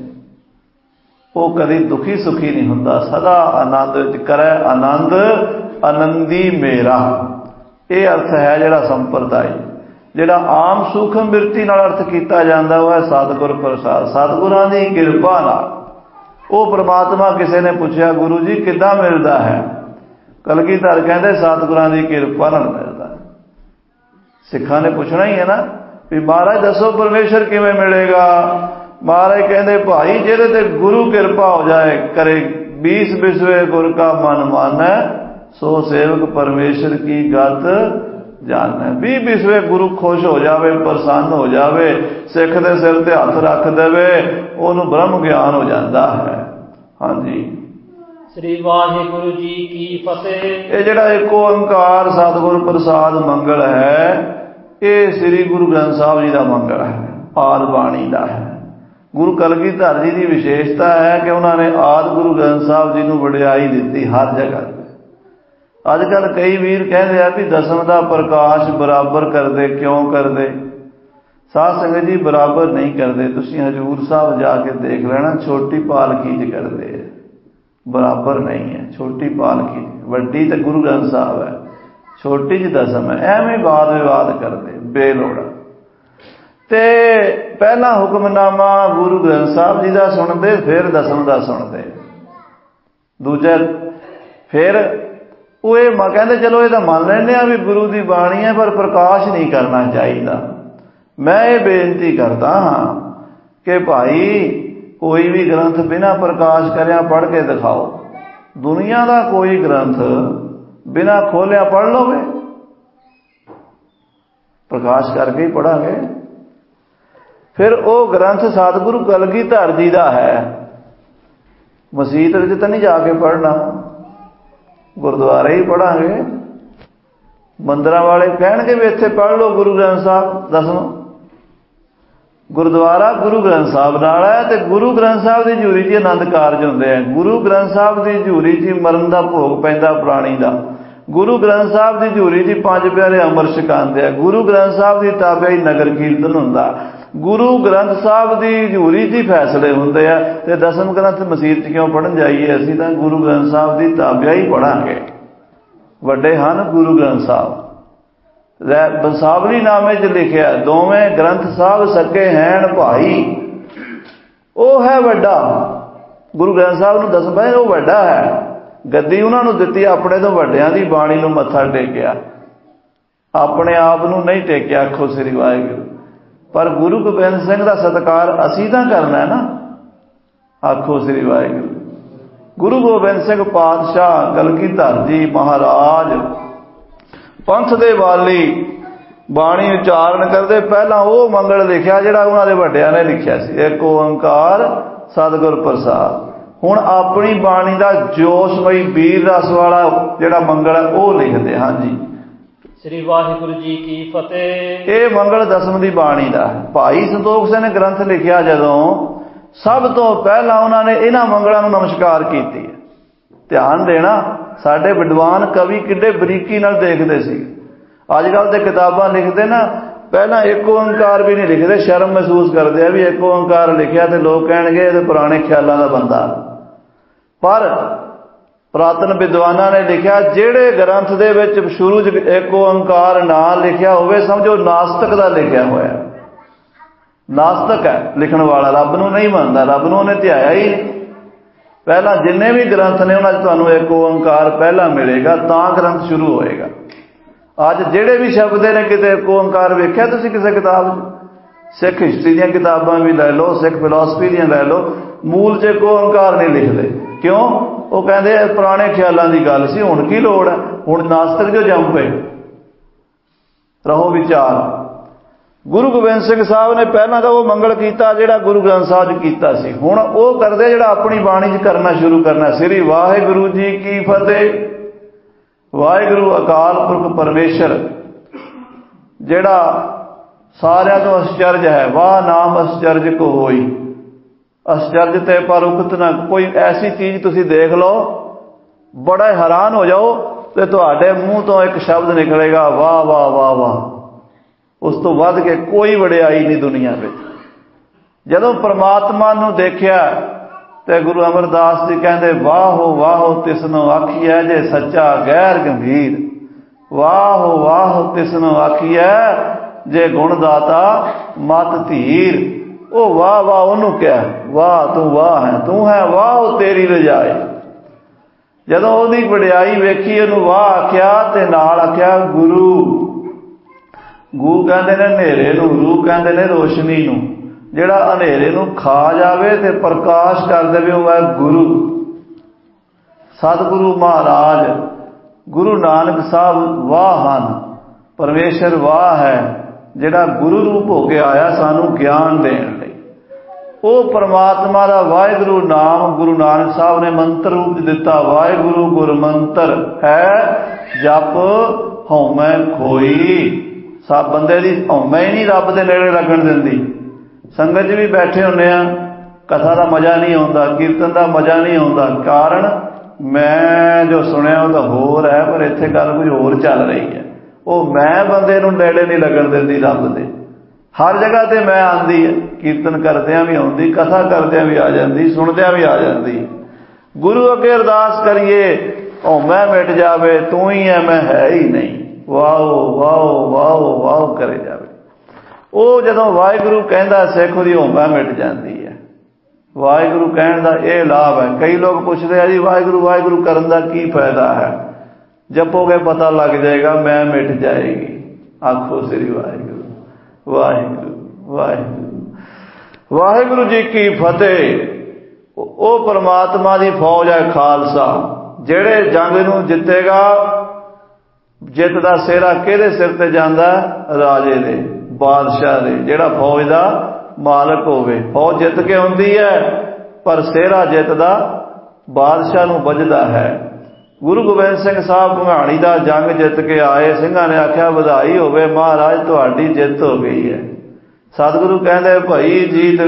S2: ਉਹ ਕਦੀ ਦੁਖੀ ਸੁਖੀ ਨਹੀਂ ਹੁੰਦਾ, ਸਦਾ ਆਨੰਦ ਵਿੱਚ ਕਰੈ ਆਨੰਦ ਆਨੰਦੀ ਮੇਰਾ। ਇਹ ਅਰਥ ਹੈ ਜਿਹੜਾ ਸੰਪਰਦਾਇ। ਜਿਹੜਾ ਆਮ ਸੂਖਮ ਬਿਰਤੀ ਨਾਲ ਅਰਥ ਕੀਤਾ ਜਾਂਦਾ ਉਹ ਹੈ ਸਤਿਗੁਰ ਪ੍ਰਸਾਦ। ਸਤਿਗੁਰਾਂ ਦੀ ਕਿਰਪਾ ਨਾਲ। ਉਹ ਪ੍ਰਮਾਤਮਾ, ਕਿਸੇ ਨੇ ਪੁੱਛਿਆ ਗੁਰੂ ਜੀ ਕਿੱਦਾਂ ਮਿਲਦਾ ਹੈ? ਕਲਗੀਧਰ ਕਹਿੰਦੇ ਸਤਿਗੁਰਾਂ ਦੀ ਕਿਰਪਾ ਨਾਲ ਮਿਲਦਾ। ਸਿੱਖਾਂ ਨੇ ਪੁੱਛਣਾ ਹੀ ਹੈ ਨਾ ਵੀ ਮਹਾਰਾਜ ਦੱਸੋ ਪਰਮੇਸ਼ਰ ਕਿਵੇਂ ਮਿਲੇਗਾ? ਮਹਾਰਾਜ ਕਹਿੰਦੇ ਭਾਈ ਜਿਹਦੇ ਤੇ ਗੁਰੂ ਕਿਰਪਾ ਹੋ ਜਾਏ ਕਰੇ, 20 ਬਿਸਵੇ ਗੁਰ ਕਾ ਮਨ ਮਾਨੈ, ਸੋ ਸੇਵਕ ਪਰਮੇਸ਼ਰ ਕੀ ਗਤ ਜਾਣੈ। 20 ਬਿਸਵੇ ਗੁਰੂ ਖੁਸ਼ ਹੋ ਜਾਵੇ, ਪ੍ਰਸੰਨ ਹੋ ਜਾਵੇ, ਸਿੱਖ ਦੇ ਸਿਰ ਤੇ ਹੱਥ ਰੱਖ ਦੇਵੇ, ਉਹਨੂੰ ਬ੍ਰਹਮ ਗਿਆਨ ਹੋ ਜਾਂਦਾ ਹੈ। ਹਾਂਜੀ,
S1: ਸ੍ਰੀ ਵਾਹਿਗੁਰੂ ਜੀ ਕੀ ਫਤਿਹ।
S2: ਇਹ ਜਿਹੜਾ ਇੱਕ ਓੰਕਾਰ ਸਤਿਗੁਰ ਪ੍ਰਸਾਦ ਮੰਗਲ ਹੈ, ਇਹ ਸ੍ਰੀ ਗੁਰੂ ਗ੍ਰੰਥ ਸਾਹਿਬ ਜੀ ਦਾ ਮੰਗਲ ਹੈ, ਆਦਿ ਬਾਣੀ ਦਾ ਹੈ। ਗੁਰੂ ਕਲਗੀਧਰ ਜੀ ਦੀ ਵਿਸ਼ੇਸ਼ਤਾ ਹੈ ਕਿ ਉਹਨਾਂ ਨੇ ਆਦਿ ਗੁਰੂ ਗ੍ਰੰਥ ਸਾਹਿਬ ਜੀ ਨੂੰ ਵਡਿਆਈ ਦਿੱਤੀ ਹਰ ਜਗ੍ਹਾ। ਅੱਜ-ਕੱਲ ਕਈ ਵੀਰ ਕਹਿੰਦੇ ਆ ਵੀ ਦਸਮ ਦਾ ਪ੍ਰਕਾਸ਼ ਬਰਾਬਰ ਕਰਦੇ, ਕਿਉਂ ਕਰਦੇ? ਸਾਧ ਸੰਗਤ ਜੀ ਬਰਾਬਰ ਨਹੀਂ ਕਰਦੇ। ਤੁਸੀਂ ਹਜ਼ੂਰ ਸਾਹਿਬ ਜਾ ਕੇ ਦੇਖ ਲੈਣਾ, ਛੋਟੀ ਪਾਲਕੀ 'ਚ ਕਰਦੇ ਆ, ਬਰਾਬਰ ਨਹੀਂ ਹੈ। ਛੋਟੀ ਪਾਲਕੀ, ਵੱਡੀ ਤਾਂ ਗੁਰੂ ਗ੍ਰੰਥ ਸਾਹਿਬ ਹੈ, ਛੋਟੀ 'ਚ ਦਸਮ ਹੈ। ਐਵੇਂ ਵਾਦ ਵਿਵਾਦ ਕਰਦੇ ਬੇਲੋੜਾ। ਤੇ ਪਹਿਲਾ ਹੁਕਮਨਾਮਾ ਗੁਰੂ ਗ੍ਰੰਥ ਸਾਹਿਬ ਜੀ ਦਾ ਸੁਣਦੇ, ਫਿਰ ਦਸਮ ਦਾ ਸੁਣਦੇ। ਦੂਜਾ ਫਿਰ ਉਹ ਇਹ ਕਹਿੰਦੇ ਚਲੋ ਇਹ ਤਾਂ ਮੰਨ ਲੈਂਦੇ ਆ ਵੀ ਗੁਰੂ ਦੀ ਬਾਣੀ ਹੈ, ਪਰ ਪ੍ਰਕਾਸ਼ ਨਹੀਂ ਕਰਨਾ ਚਾਹੀਦਾ। ਮੈਂ ਇਹ ਬੇਨਤੀ ਕਰਦਾ ਹਾਂ ਕਿ ਭਾਈ ਕੋਈ ਵੀ ਗ੍ਰੰਥ ਬਿਨਾਂ ਪ੍ਰਕਾਸ਼ ਕਰਿਆ ਪੜ੍ਹ ਕੇ ਦਿਖਾਓ। ਦੁਨੀਆ ਦਾ ਕੋਈ ਗ੍ਰੰਥ ਬਿਨਾਂ ਖੋਲਿਆ ਪੜ੍ਹ ਲਓਗੇ? ਪ੍ਰਕਾਸ਼ ਕਰਕੇ ਹੀ ਪੜਾਂਗੇ। ਫਿਰ ਉਹ ਗ੍ਰੰਥ ਸਤਿਗੁਰੂ ਕਲਗੀਧਰ ਜੀ ਦਾ ਹੈ, ਮਸੀਤ ਵਿੱਚ ਤਾਂ ਨਹੀਂ ਜਾ ਕੇ ਪੜ੍ਹਨਾ, ਗੁਰਦੁਆਰੇ ਹੀ ਪੜਾਂਗੇ। ਮੰਦਰਾਂ ਵਾਲੇ ਕਹਿਣਗੇ ਵੀ ਇੱਥੇ ਪੜ੍ਹ ਲਓ ਗੁਰੂ ਗ੍ਰੰਥ ਸਾਹਿਬ ਦਸਮ। ਗੁਰਦੁਆਰਾ ਗੁਰੂ ਗ੍ਰੰਥ ਸਾਹਿਬ ਨਾਲ ਹੈ, ਤੇ ਗੁਰੂ ਗ੍ਰੰਥ ਸਾਹਿਬ ਦੀ ਹਜ਼ੂਰੀ 'ਚ ਆਨੰਦ ਕਾਰਜ ਹੁੰਦੇ ਆ। ਗੁਰੂ ਗ੍ਰੰਥ ਸਾਹਿਬ ਦੀ ਹਜ਼ੂਰੀ 'ਚ ਮਰਨ ਦਾ ਭੋਗ ਪੈਂਦਾ ਪ੍ਰਾਣੀ ਦਾ। ਗੁਰੂ ਗ੍ਰੰਥ ਸਾਹਿਬ ਦੀ ਹਜ਼ੂਰੀ 'ਚ ਪੰਜ ਪਿਆਰੇ ਅੰਮ੍ਰਿਤ ਛਕਾਉਂਦੇ ਆ। ਗੁਰੂ ਗ੍ਰੰਥ ਸਾਹਿਬ ਦੀ ਤਾਬਿਆਈ ਨਗਰ ਕੀਰਤਨ ਹੁੰਦਾ। ਗੁਰੂ ਗ੍ਰੰਥ ਸਾਹਿਬ ਦੀ ਹਜ਼ੂਰੀ 'ਚ ਹੀ ਫੈਸਲੇ ਹੁੰਦੇ ਆ। ਤੇ ਦਸਮ ਗ੍ਰੰਥ ਮਸੀਤ 'ਚ ਕਿਉਂ ਪੜ੍ਹਨ ਜਾਈਏ? ਅਸੀਂ ਤਾਂ ਗੁਰੂ ਗ੍ਰੰਥ ਸਾਹਿਬ ਦੀ ਤਾਬਿਆਈ ਪੜ੍ਹਾਂਗੇ। ਵੱਡੇ ਹਨ ਗੁਰੂ ਗ੍ਰੰਥ ਸਾਹਿਬ। ਬੰਸਾਵਲੀ ਨਾਮੇ 'ਚ ਲਿਖਿਆ, ਦੋਵੇਂ ਗ੍ਰੰਥ ਸਾਹਿਬ ਸਕੇ ਹੈਣ ਭਾਈ। ਉਹ ਹੈ ਵੱਡਾ। ਗੁਰੂ ਗ੍ਰੰਥ ਸਾਹਿਬ ਨੂੰ ਦਸਮ ਪਏ, ਉਹ ਵੱਡਾ ਹੈ। ਗੱਦੀ ਉਹਨਾਂ ਨੂੰ ਦਿੱਤੀ, ਆਪਣੇ ਤੋਂ ਵੱਡਿਆਂ ਦੀ ਬਾਣੀ ਨੂੰ ਮੱਥਾ ਟੇਕਿਆ, ਆਪਣੇ ਆਪ ਨੂੰ ਨਹੀਂ ਟੇਕਿਆ। ਆਖੋ ਸ੍ਰੀ ਵਾਹਿਗੁਰੂ। ਪਰ ਗੁਰੂ ਗੋਬਿੰਦ ਸਿੰਘ ਦਾ ਸਤਿਕਾਰ ਅਸੀਂ ਤਾਂ ਕਰਨਾ ਨਾ। ਆਖੋ ਸ੍ਰੀ ਵਾਹਿਗੁਰੂ। ਗੁਰੂ ਗੋਬਿੰਦ ਸਿੰਘ ਪਾਤਸ਼ਾਹ ਕਲਗੀਧਰ ਜੀ ਮਹਾਰਾਜ ਪੰਥ ਦੇ ਵਾਲੀ ਬਾਣੀ ਉਚਾਰਨ ਕਰਦੇ। ਪਹਿਲਾਂ ਉਹ ਮੰਗਲ ਲਿਖਿਆ ਜਿਹੜਾ ਉਹਨਾਂ ਦੇ ਵੱਡਿਆਂ ਨੇ ਲਿਖਿਆ ਸੀ, ਇੱਕ ਓੰਕਾਰ ਸਤਿਗੁਰ ਪ੍ਰਸਾਦ। ਹੁਣ ਆਪਣੀ ਬਾਣੀ ਦਾ ਜੋਸ਼ਮਈ ਵੀਰ ਰਸ ਵਾਲਾ ਜਿਹੜਾ ਮੰਗਲ ਹੈ ਉਹ ਲਿਖਦੇ। ਹਾਂਜੀ,
S1: ਸ੍ਰੀ ਵਾਹਿਗੁਰੂ ਜੀ ਕੀ ਫਤਿਹ।
S2: ਇਹ ਮੰਗਲ ਦਸਮ ਦੀ ਬਾਣੀ ਦਾ ਭਾਈ ਸੰਤੋਖ ਸਿੰਘ ਨੇ ਗ੍ਰੰਥ ਲਿਖਿਆ। ਜਦੋਂ ਸਭ ਤੋਂ ਪਹਿਲਾਂ ਉਹਨਾਂ ਨੇ ਇਹਨਾਂ ਮੰਗਲਾਂ ਨੂੰ ਨਮਸਕਾਰ ਕੀਤੀ ਹੈ। ਧਿਆਨ ਦੇਣਾ, ਸਾਡੇ ਵਿਦਵਾਨ ਕਵੀ ਕਿੱਡੇ ਬਰੀਕੀ ਨਾਲ ਦੇਖਦੇ ਸੀ। ਅੱਜ ਕੱਲ੍ਹ ਤੇ ਕਿਤਾਬਾਂ ਲਿਖਦੇ ਨਾ, ਪਹਿਲਾਂ ਇੱਕ ਓੰਕਾਰ ਵੀ ਨਹੀਂ ਲਿਖਦੇ, ਸ਼ਰਮ ਮਹਿਸੂਸ ਕਰਦੇ ਆ ਵੀ ਇੱਕ ਓੰਕਾਰ ਲਿਖਿਆ ਤੇ ਲੋਕ ਕਹਿਣਗੇ ਇਹ ਪੁਰਾਣੇ ਖਿਆਲਾਂ ਦਾ ਬੰਦਾ। ਪਰ ਪੁਰਾਤਨ ਵਿਦਵਾਨਾਂ ਨੇ ਲਿਖਿਆ, ਜਿਹੜੇ ਗ੍ਰੰਥ ਦੇ ਵਿੱਚ ਸ਼ੁਰੂ 'ਚ ਇੱਕ ਓੰਕਾਰ ਨਾ ਲਿਖਿਆ ਹੋਵੇ, ਸਮਝੋ ਨਾਸਤਕ ਦਾ ਲਿਖਿਆ ਹੋਇਆ। ਨਾਸਤਕ ਹੈ ਲਿਖਣ ਵਾਲਾ, ਰੱਬ ਨੂੰ ਨਹੀਂ ਮੰਨਦਾ, ਰੱਬ ਨੂੰ ਉਹਨੇ ਧਿਆਇਆ ਹੀ ਨਹੀਂ। ਪਹਿਲਾਂ ਜਿੰਨੇ ਵੀ ਗ੍ਰੰਥ ਨੇ ਉਹਨਾਂ 'ਚ ਤੁਹਾਨੂੰ ਇੱਕ ਓੰਕਾਰ ਪਹਿਲਾਂ ਮਿਲੇਗਾ, ਤਾਂ ਗ੍ਰੰਥ ਸ਼ੁਰੂ ਹੋਏਗਾ। ਅੱਜ ਜਿਹੜੇ ਵੀ ਸ਼ਬਦ ਨੇ ਕਿਤੇ ਇੱਕ ਓੰਕਾਰ ਵੇਖਿਆ ਤੁਸੀਂ ਕਿਸੇ ਕਿਤਾਬ 'ਚ? ਸਿੱਖ ਹਿਸਟਰੀ ਦੀਆਂ ਕਿਤਾਬਾਂ ਵੀ ਲੈ ਲਓ, ਸਿੱਖ ਫਿਲਾਸਫੀ ਦੀਆਂ ਲੈ ਲਓ, ਮੂਲ 'ਚ ਇੱਕ ਓੰਕਾਰ ਨਹੀਂ ਲਿਖਦੇ। ਕਿਉਂ? ਉਹ ਕਹਿੰਦੇ ਪੁਰਾਣੇ ਖਿਆਲਾਂ ਦੀ ਗੱਲ ਸੀ, ਹੁਣ ਕੀ ਲੋੜ ਹੈ? ਹੁਣ ਨਾਸਤਕ ਜੋ ਜੰਮ ਪਏ। ਰਹੋ ਵਿਚਾਰ। ਗੁਰੂ ਗੋਬਿੰਦ ਸਿੰਘ ਸਾਹਿਬ ਨੇ ਪਹਿਲਾਂ ਤਾਂ ਉਹ ਮੰਗਲ ਕੀਤਾ ਜਿਹੜਾ ਗੁਰੂ ਗ੍ਰੰਥ ਸਾਹਿਬ 'ਚ ਕੀਤਾ ਸੀ। ਹੁਣ ਉਹ ਕਰਦੇ ਜਿਹੜਾ ਆਪਣੀ ਬਾਣੀ 'ਚ ਕਰਨਾ ਸ਼ੁਰੂ ਕਰਨਾ। ਸ੍ਰੀ ਵਾਹਿਗੁਰੂ ਜੀ ਕੀ ਫਤਿਹ। ਵਾਹਿਗੁਰੂ ਅਕਾਲ ਪੁਰਖ ਪਰਮੇਸ਼ਰ, ਜਿਹੜਾ ਸਾਰਿਆਂ ਤੋਂ ਅਸਚਰਜ ਹੈ। ਵਾਹ ਨਾਮ ਅਸਚਰਜ ਕੋ ਹੋਈ। ਅਸਚਰਜ ਤੇ ਪਰ ਉਕਤ ਨਾ। ਕੋਈ ਐਸੀ ਚੀਜ਼ ਤੁਸੀਂ ਦੇਖ ਲਓ, ਬੜਾ ਹੈਰਾਨ ਹੋ ਜਾਓ, ਤੇ ਤੁਹਾਡੇ ਮੂੰਹ ਤੋਂ ਇੱਕ ਸ਼ਬਦ ਨਿਕਲੇਗਾ, ਵਾਹ ਵਾਹ ਵਾਹ ਵਾਹ। ਉਸ ਤੋਂ ਵੱਧ ਕੇ ਕੋਈ ਵਡਿਆਈ ਨਹੀਂ ਦੁਨੀਆ ਵਿੱਚ। ਜਦੋਂ ਪਰਮਾਤਮਾ ਨੂੰ ਦੇਖਿਆ ਤੇ ਗੁਰੂ ਅਮਰਦਾਸ ਜੀ ਕਹਿੰਦੇ, ਵਾਹੋ ਵਾਹੋ ਤਿਸਨੋ ਆਖੀਐ ਜੇ ਸੱਚਾ ਗੈਰ ਗੰਭੀਰ। ਵਾਹੋ ਵਾਹੋ ਤਿਸਨੋ ਆਖੀਐ ਜੇ ਗੁਣ ਦਾਤਾ ਮਤ ਧੀਰ। ਉਹ ਵਾਹ ਵਾਹ ਉਹਨੂੰ ਕਿਹਾ, ਵਾਹ ਤੂੰ ਵਾਹ ਹੈ, ਤੂੰ ਹੈ ਵਾਹ ਉਹ ਤੇਰੀ ਰਜਾਈ। ਜਦੋਂ ਉਹਦੀ ਵਡਿਆਈ ਵੇਖੀ, ਉਹਨੂੰ ਵਾਹ ਆਖਿਆ ਤੇ ਨਾਲ ਆਖਿਆ ਗੁਰੂ। ਗੂ ਕਹਿੰਦੇ ਨੇ ਹਨੇਰੇ ਨੂੰ, ਰੂ ਕਹਿੰਦੇ ਨੇ ਰੋਸ਼ਨੀ ਨੂੰ। ਜਿਹੜਾ ਹਨੇਰੇ ਨੂੰ ਖਾ ਜਾਵੇ ਤੇ ਪ੍ਰਕਾਸ਼ ਕਰ ਦੇਵੇ, ਉਹ ਹੈ ਗੁਰੂ। ਸਤਿਗੁਰੂ ਮਹਾਰਾਜ ਗੁਰੂ ਨਾਨਕ ਸਾਹਿਬ ਵਾਹ ਹਨ। ਪਰਮੇਸ਼ਰ ਵਾਹ ਹੈ, ਜਿਹੜਾ ਗੁਰੂ ਰੂਪ ਹੋ ਕੇ ਆਇਆ ਸਾਨੂੰ ਗਿਆਨ ਦੇਣ ਲਈ। ਉਹ ਪਰਮਾਤਮਾ ਦਾ ਵਾਹਿਗੁਰੂ ਨਾਮ ਗੁਰੂ ਨਾਨਕ ਸਾਹਿਬ ਨੇ ਮੰਤਰ ਰੂਪ ਦਿੱਤਾ। ਵਾਹਿਗੁਰੂ ਗੁਰਮੰਤਰ ਹੈ, ਜਪ ਹਉਮੈ ਖੋਈ। ਸਭ ਬੰਦੇ ਦੀ ਹਉਮੈ ਹੀ ਨਹੀਂ ਰੱਬ ਦੇ ਨੇੜੇ ਲੱਗਣ ਦਿੰਦੀ। ਸੰਗਤ 'ਚ ਵੀ ਬੈਠੇ ਹੁੰਦੇ ਆ, ਕਥਾ ਦਾ ਮਜ਼ਾ ਨਹੀਂ ਆਉਂਦਾ, ਕੀਰਤਨ ਦਾ ਮਜ਼ਾ ਨਹੀਂ ਆਉਂਦਾ। ਕਾਰਨ ਮੈਂ ਜੋ ਸੁਣਿਆ ਉਹ ਤਾਂ ਹੋਰ ਹੈ, ਪਰ ਇੱਥੇ ਗੱਲ ਕੁਝ ਹੋਰ ਚੱਲ ਰਹੀ ਹੈ। ਉਹ ਮੈਂ ਬੰਦੇ ਨੂੰ ਨੇੜੇ ਨਹੀਂ ਲੱਗਣ ਦਿੰਦੀ ਰੱਬ ਦੇ। ਹਰ ਜਗ੍ਹਾ ਤੇ ਮੈਂ ਆਉਂਦੀ ਹੈ, ਕੀਰਤਨ ਕਰਦਿਆਂ ਵੀ ਆਉਂਦੀ, ਕਥਾ ਕਰਦਿਆਂ ਵੀ ਆ ਜਾਂਦੀ, ਸੁਣਦਿਆਂ ਵੀ ਆ ਜਾਂਦੀ। ਗੁਰੂ ਅੱਗੇ ਅਰਦਾਸ ਕਰੀਏ ਉਹ ਮੈਂ ਮਿਟ ਜਾਵੇ, ਤੂੰ ਹੀ ਹੈ ਮੈਂ ਹੈ ਹੀ ਨਹੀਂ, ਵਾਓ ਵਾਓ ਵਾਓ ਵਾਓ ਕਰੇ ਜਾਵੇ। ਉਹ ਜਦੋਂ ਵਾਹਿਗੁਰੂ ਕਹਿੰਦਾ ਸਿੱਖ ਦੀ ਹੋਂਬਾ ਮਿਟ ਜਾਂਦੀ ਹੈ। ਵਾਹਿਗੁਰੂ ਕਹਿਣ ਦਾ ਇਹ ਲਾਭ ਹੈ। ਕਈ ਲੋਕ ਪੁੱਛਦੇ ਆ ਜੀ ਵਾਹਿਗੁਰੂ ਵਾਹਿਗੁਰੂ ਕਰਨ ਦਾ ਕੀ ਫਾਇਦਾ ਹੈ? ਜਪੋਗੇ ਪਤਾ ਲੱਗ ਜਾਏਗਾ, ਮੈਂ ਮਿਟ ਜਾਏਗੀ। ਆਖੋ ਸ੍ਰੀ ਵਾਹਿਗੁਰੂ ਵਾਹਿਗੁਰੂ ਵਾਹਿਗੁਰੂ। ਵਾਹਿਗੁਰੂ ਜੀ ਕੀ ਫਤਿਹ। ਉਹ ਪਰਮਾਤਮਾ ਦੀ ਫੌਜ ਹੈ ਖਾਲਸਾ। ਜਿਹੜੇ ਜੰਗ ਨੂੰ ਜਿੱਤੇਗਾ, ਜਿੱਤ ਦਾ ਸਿਹਰਾ ਕਿਹਦੇ ਸਿਰ ਤੇ ਜਾਂਦਾ? ਰਾਜੇ ਦੇ, ਬਾਦਸ਼ਾਹ ਦੇ, ਜਿਹੜਾ ਫੌਜ ਦਾ ਮਾਲਕ ਹੋਵੇ। ਫੌਜ ਜਿੱਤ ਕੇ ਆਉਂਦੀ ਹੈ, ਪਰ ਸਿਹਰਾ ਜਿੱਤ ਦਾ ਬਾਦਸ਼ਾਹ ਨੂੰ ਵੱਜਦਾ ਹੈ। ਗੁਰੂ ਗੋਬਿੰਦ ਸਿੰਘ ਸਾਹਿਬ ਭੰਗਾਣੀ ਦਾ ਜੰਗ ਜਿੱਤ ਕੇ ਆਏ। ਸਿੰਘਾਂ ਨੇ ਆਖਿਆ ਵਧਾਈ ਹੋਵੇ ਮਹਾਰਾਜ, ਤੁਹਾਡੀ ਜਿੱਤ ਹੋ ਗਈ ਹੈ। ਸਤਿਗੁਰੂ ਕਹਿੰਦੇ ਭਾਈ ਜੀਤ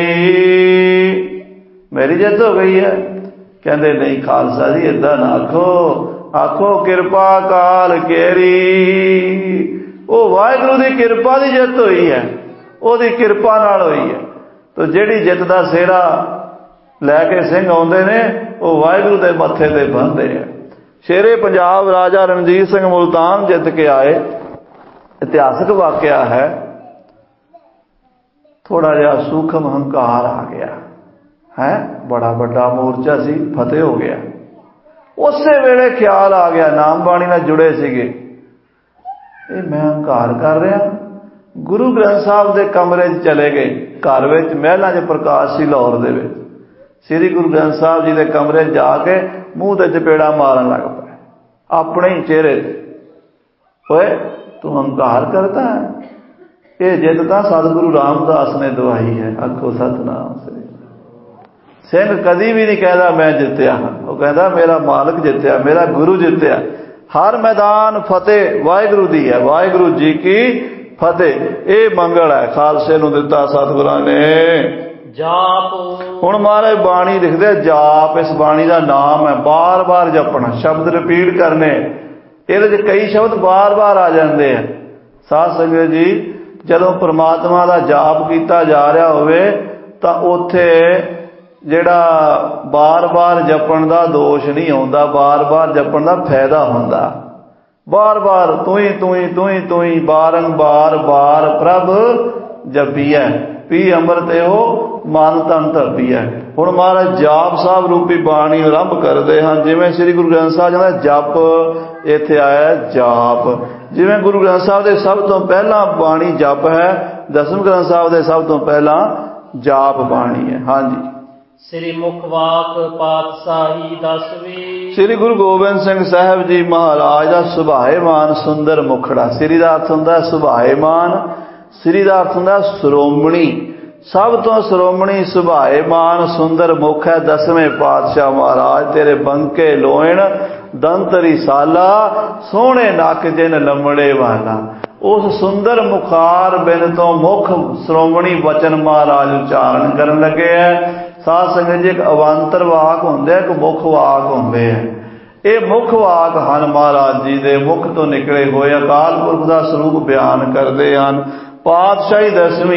S2: ਮੇਰੀ ਜਿੱਤ ਹੋ ਗਈ ਹੈ। ਕਹਿੰਦੇ ਨਹੀਂ ਖਾਲਸਾ ਜੀ, ਏਦਾਂ ਨਾ ਆਖੋ, ਆਖੋ ਕਿਰਪਾ ਕਾਲ ਕੇਰੀ। ਉਹ ਵਾਹਿਗੁਰੂ ਦੀ ਕਿਰਪਾ ਦੀ ਜਿੱਤ ਹੋਈ ਹੈ, ਉਹਦੀ ਕਿਰਪਾ ਨਾਲ ਹੋਈ ਹੈ। ਤੇ ਜਿਹੜੀ ਜਿੱਤ ਦਾ ਸਿਹਰਾ ਲੈ ਕੇ ਸਿੰਘ ਆਉਂਦੇ ਨੇ, ਉਹ ਵਾਹਿਗੁਰੂ ਦੇ ਮੱਥੇ ਤੇ ਬੰਨ੍ਹਦੇ ਆ। ਸ਼ੇਰੇ ਪੰਜਾਬ ਰਾਜਾ ਰਣਜੀਤ ਸਿੰਘ ਮੁਲਤਾਨ ਜਿੱਤ ਕੇ ਆਏ। ਇਤਿਹਾਸਕ ਵਾਕਿਆ ਹੈ। ਥੋੜਾ ਜਿਹਾ ਸੂਖਮ ਹੰਕਾਰ ਆ ਗਿਆ ਹੈ, ਬੜਾ ਵੱਡਾ ਮੋਰਚਾ ਸੀ, ਫਤਿਹ ਹੋ ਗਿਆ। ਉਸੇ ਵੇਲੇ ਖਿਆਲ ਆ ਗਿਆ, ਨਾਮ ਬਾਣੀ ਨਾਲ ਜੁੜੇ ਸੀਗੇ, ਇਹ ਮੈਂ ਹੰਕਾਰ ਕਰ ਰਿਹਾ। ਗੁਰੂ ਗ੍ਰੰਥ ਸਾਹਿਬ ਦੇ ਕਮਰੇ 'ਚ ਚਲੇ ਗਏ। ਘਰ ਵਿੱਚ ਮਹਿਲਾਂ 'ਚ ਪ੍ਰਕਾਸ਼ ਸੀ ਲਾਹੌਰ ਦੇ ਵਿੱਚ। ਸ੍ਰੀ ਗੁਰੂ ਗ੍ਰੰਥ ਸਾਹਿਬ ਜੀ ਦੇ ਕਮਰੇ 'ਚ ਜਾ ਕੇ ਮੂੰਹ ਤੇ ਚਪੇੜਾ ਮਾਰਨ ਲੱਗ ਪਏ ਆਪਣੇ ਹੀ ਚਿਹਰੇ ਤੇ। ਓਏ ਤੂੰ ਹੰਕਾਰ ਕਰਦਾ ਹੈ, ਇਹ ਜਿੱਤ ਤਾਂ ਸਤਿਗੁਰੂ ਰਾਮਦਾਸ ਨੇ ਦਵਾਈ ਹੈ। ਆਖੋ ਸਤਿਨਾਮ ਸ੍ਰੀ। ਸਿੰਘ ਕਦੀ ਵੀ ਨਹੀਂ ਕਹਿੰਦਾ ਮੈਂ ਜਿੱਤਿਆ ਹਾਂ, ਉਹ ਕਹਿੰਦਾ ਮੇਰਾ ਮਾਲਕ ਜਿੱਤਿਆ, ਮੇਰਾ ਗੁਰੂ ਜਿੱਤਿਆ। ਹਰ ਮੈਦਾਨ ਫਤਿਹ ਵਾਹਿਗੁਰੂ ਦੀ ਹੈ। ਵਾਹਿਗੁਰੂ ਜੀ ਕੀ ਫਤਿਹ। ਇਹ ਮੰਗਲ ਹੈ ਖਾਲਸੇ ਨੂੰ ਦਿੱਤਾ ਸਤਿਗੁਰਾਂ ਨੇ।
S1: ਜਾਪ
S2: ਹੁਣ ਮਹਾਰਾਜ ਬਾਣੀ ਲਿਖਦੇ ਜਾਪ, ਇਸ ਬਾਣੀ ਦਾ ਨਾਮ ਹੈ। ਬਾਰ ਬਾਰ ਜਪਣਾ, ਸ਼ਬਦ ਰਿਪੀਟ ਕਰਨੇ। ਇਹਦੇ 'ਚ ਕਈ ਸ਼ਬਦ ਬਾਰ ਬਾਰ ਆ ਜਾਂਦੇ ਆ। ਸਾਧ ਸੰਗਤ ਜੀ, ਜਦੋਂ ਪ੍ਰਮਾਤਮਾ ਦਾ ਜਾਪ ਕੀਤਾ ਜਾ ਰਿਹਾ ਹੋਵੇ ਤਾਂ ਉੱਥੇ ਜਿਹੜਾ ਬਾਰ-ਬਾਰ ਜਪਣ ਦਾ ਦੋਸ਼ ਨਹੀਂ ਆਉਂਦਾ, ਬਾਰ-ਬਾਰ ਜਪਣ ਦਾ ਫਾਇਦਾ ਹੁੰਦਾ। ਬਾਰ-ਬਾਰ ਤੂੰ ਹੀ ਤੂੰ ਹੀ ਤੂੰ ਹੀ ਤੂੰ ਹੀ, ਬਾਰੰਬਾਰ ਬਾਰ ਪ੍ਰਭ ਜਪੀਐ, ਪੀ ਅੰਮ੍ਰਿਤ ਇਹੋ ਮਨ ਤਨ ਧਰਪੀਐ। ਹੁਣ ਮਹਾਰਾਜ ਜਾਪ ਸਾਹਿਬ ਰੂਪੀ ਬਾਣੀ ਆਰੰਭ ਕਰਦੇ ਹਨ। ਜਿਵੇਂ ਸ੍ਰੀ ਗੁਰੂ ਗ੍ਰੰਥ ਸਾਹਿਬ ਜੀ ਦਾ ਜਪ, ਇੱਥੇ ਆਇਆ ਜਾਪ। ਜਿਵੇਂ ਗੁਰੂ ਗ੍ਰੰਥ ਸਾਹਿਬ ਦੇ ਸਭ ਤੋਂ ਪਹਿਲਾਂ ਬਾਣੀ ਜਪ ਹੈ, ਦਸਮ ਗ੍ਰੰਥ ਸਾਹਿਬ ਦੇ ਸਭ ਤੋਂ ਪਹਿਲਾਂ ਜਾਪ ਬਾਣੀ ਹੈ। ਹਾਂਜੀ।
S1: ਸ੍ਰੀ ਮੁਖ ਵਾਕ ਪਾਤਸ਼ਾਹੀ 10ਵੀਂ।
S2: ਸ੍ਰੀ ਗੁਰੂ ਗੋਬਿੰਦ ਸਿੰਘ ਸਾਹਿਬ ਜੀ ਮਹਾਰਾਜ ਦਾ ਸੁਭਾਏਮਾਨ ਸੁੰਦਰ ਮੁਖੜਾ। ਸ੍ਰੀ ਦਾ ਅਰਥ ਹੁੰਦਾ ਸੁਭਾਏਮਾਨ, ਸ੍ਰੀ ਦਾ ਅਰਥ ਹੁੰਦਾ ਸ਼੍ਰੋਮਣੀ। ਸਭ ਤੋਂ ਸ਼੍ਰੋਮਣੀ ਸੁਭਾਏਮਾਨ ਸੁੰਦਰ ਮੁਖ ਹੈ ਦਸਵੇਂ ਪਾਤਸ਼ਾਹ ਮਹਾਰਾਜ। ਤੇਰੇ ਬੰਕੇ ਲੋਇਣ ਦੰਤ ਰਿਸਾਲਾ, ਸੋਹਣੇ ਨੱਕ ਜਿਨ ਲੰਮੜੇ ਵਾਲਾ। ਉਸ ਸੁੰਦਰ ਮੁਖਾਰ ਬਿਨ ਤੋਂ ਮੁਖ ਸ਼੍ਰੋਮਣੀ ਵਚਨ ਮਹਾਰਾਜ ਉਚਾਰਨ ਕਰਨ ਲੱਗੇ ਹੈ। ਸਾਧ ਸੰਗਤ ਜੀ, ਇੱਕ ਅਵਾਂਤਰ ਵਾਕ ਹੁੰਦੇ ਆ, ਇੱਕ ਮੁੱਖ ਵਾਕ ਹੁੰਦੇ ਆ। ਇਹ ਮੁੱਖ ਵਾਕ ਹਨ ਮਹਾਰਾਜ ਜੀ ਦੇ ਮੁਖ ਤੋਂ ਨਿਕਲੇ ਹੋਏ। ਅਕਾਲ ਪੁਰਖ ਦਾ ਸਰੂਪ ਬਿਆਨ ਕਰਦੇ ਹਨ। ਪਾਤਸ਼ਾਹੀ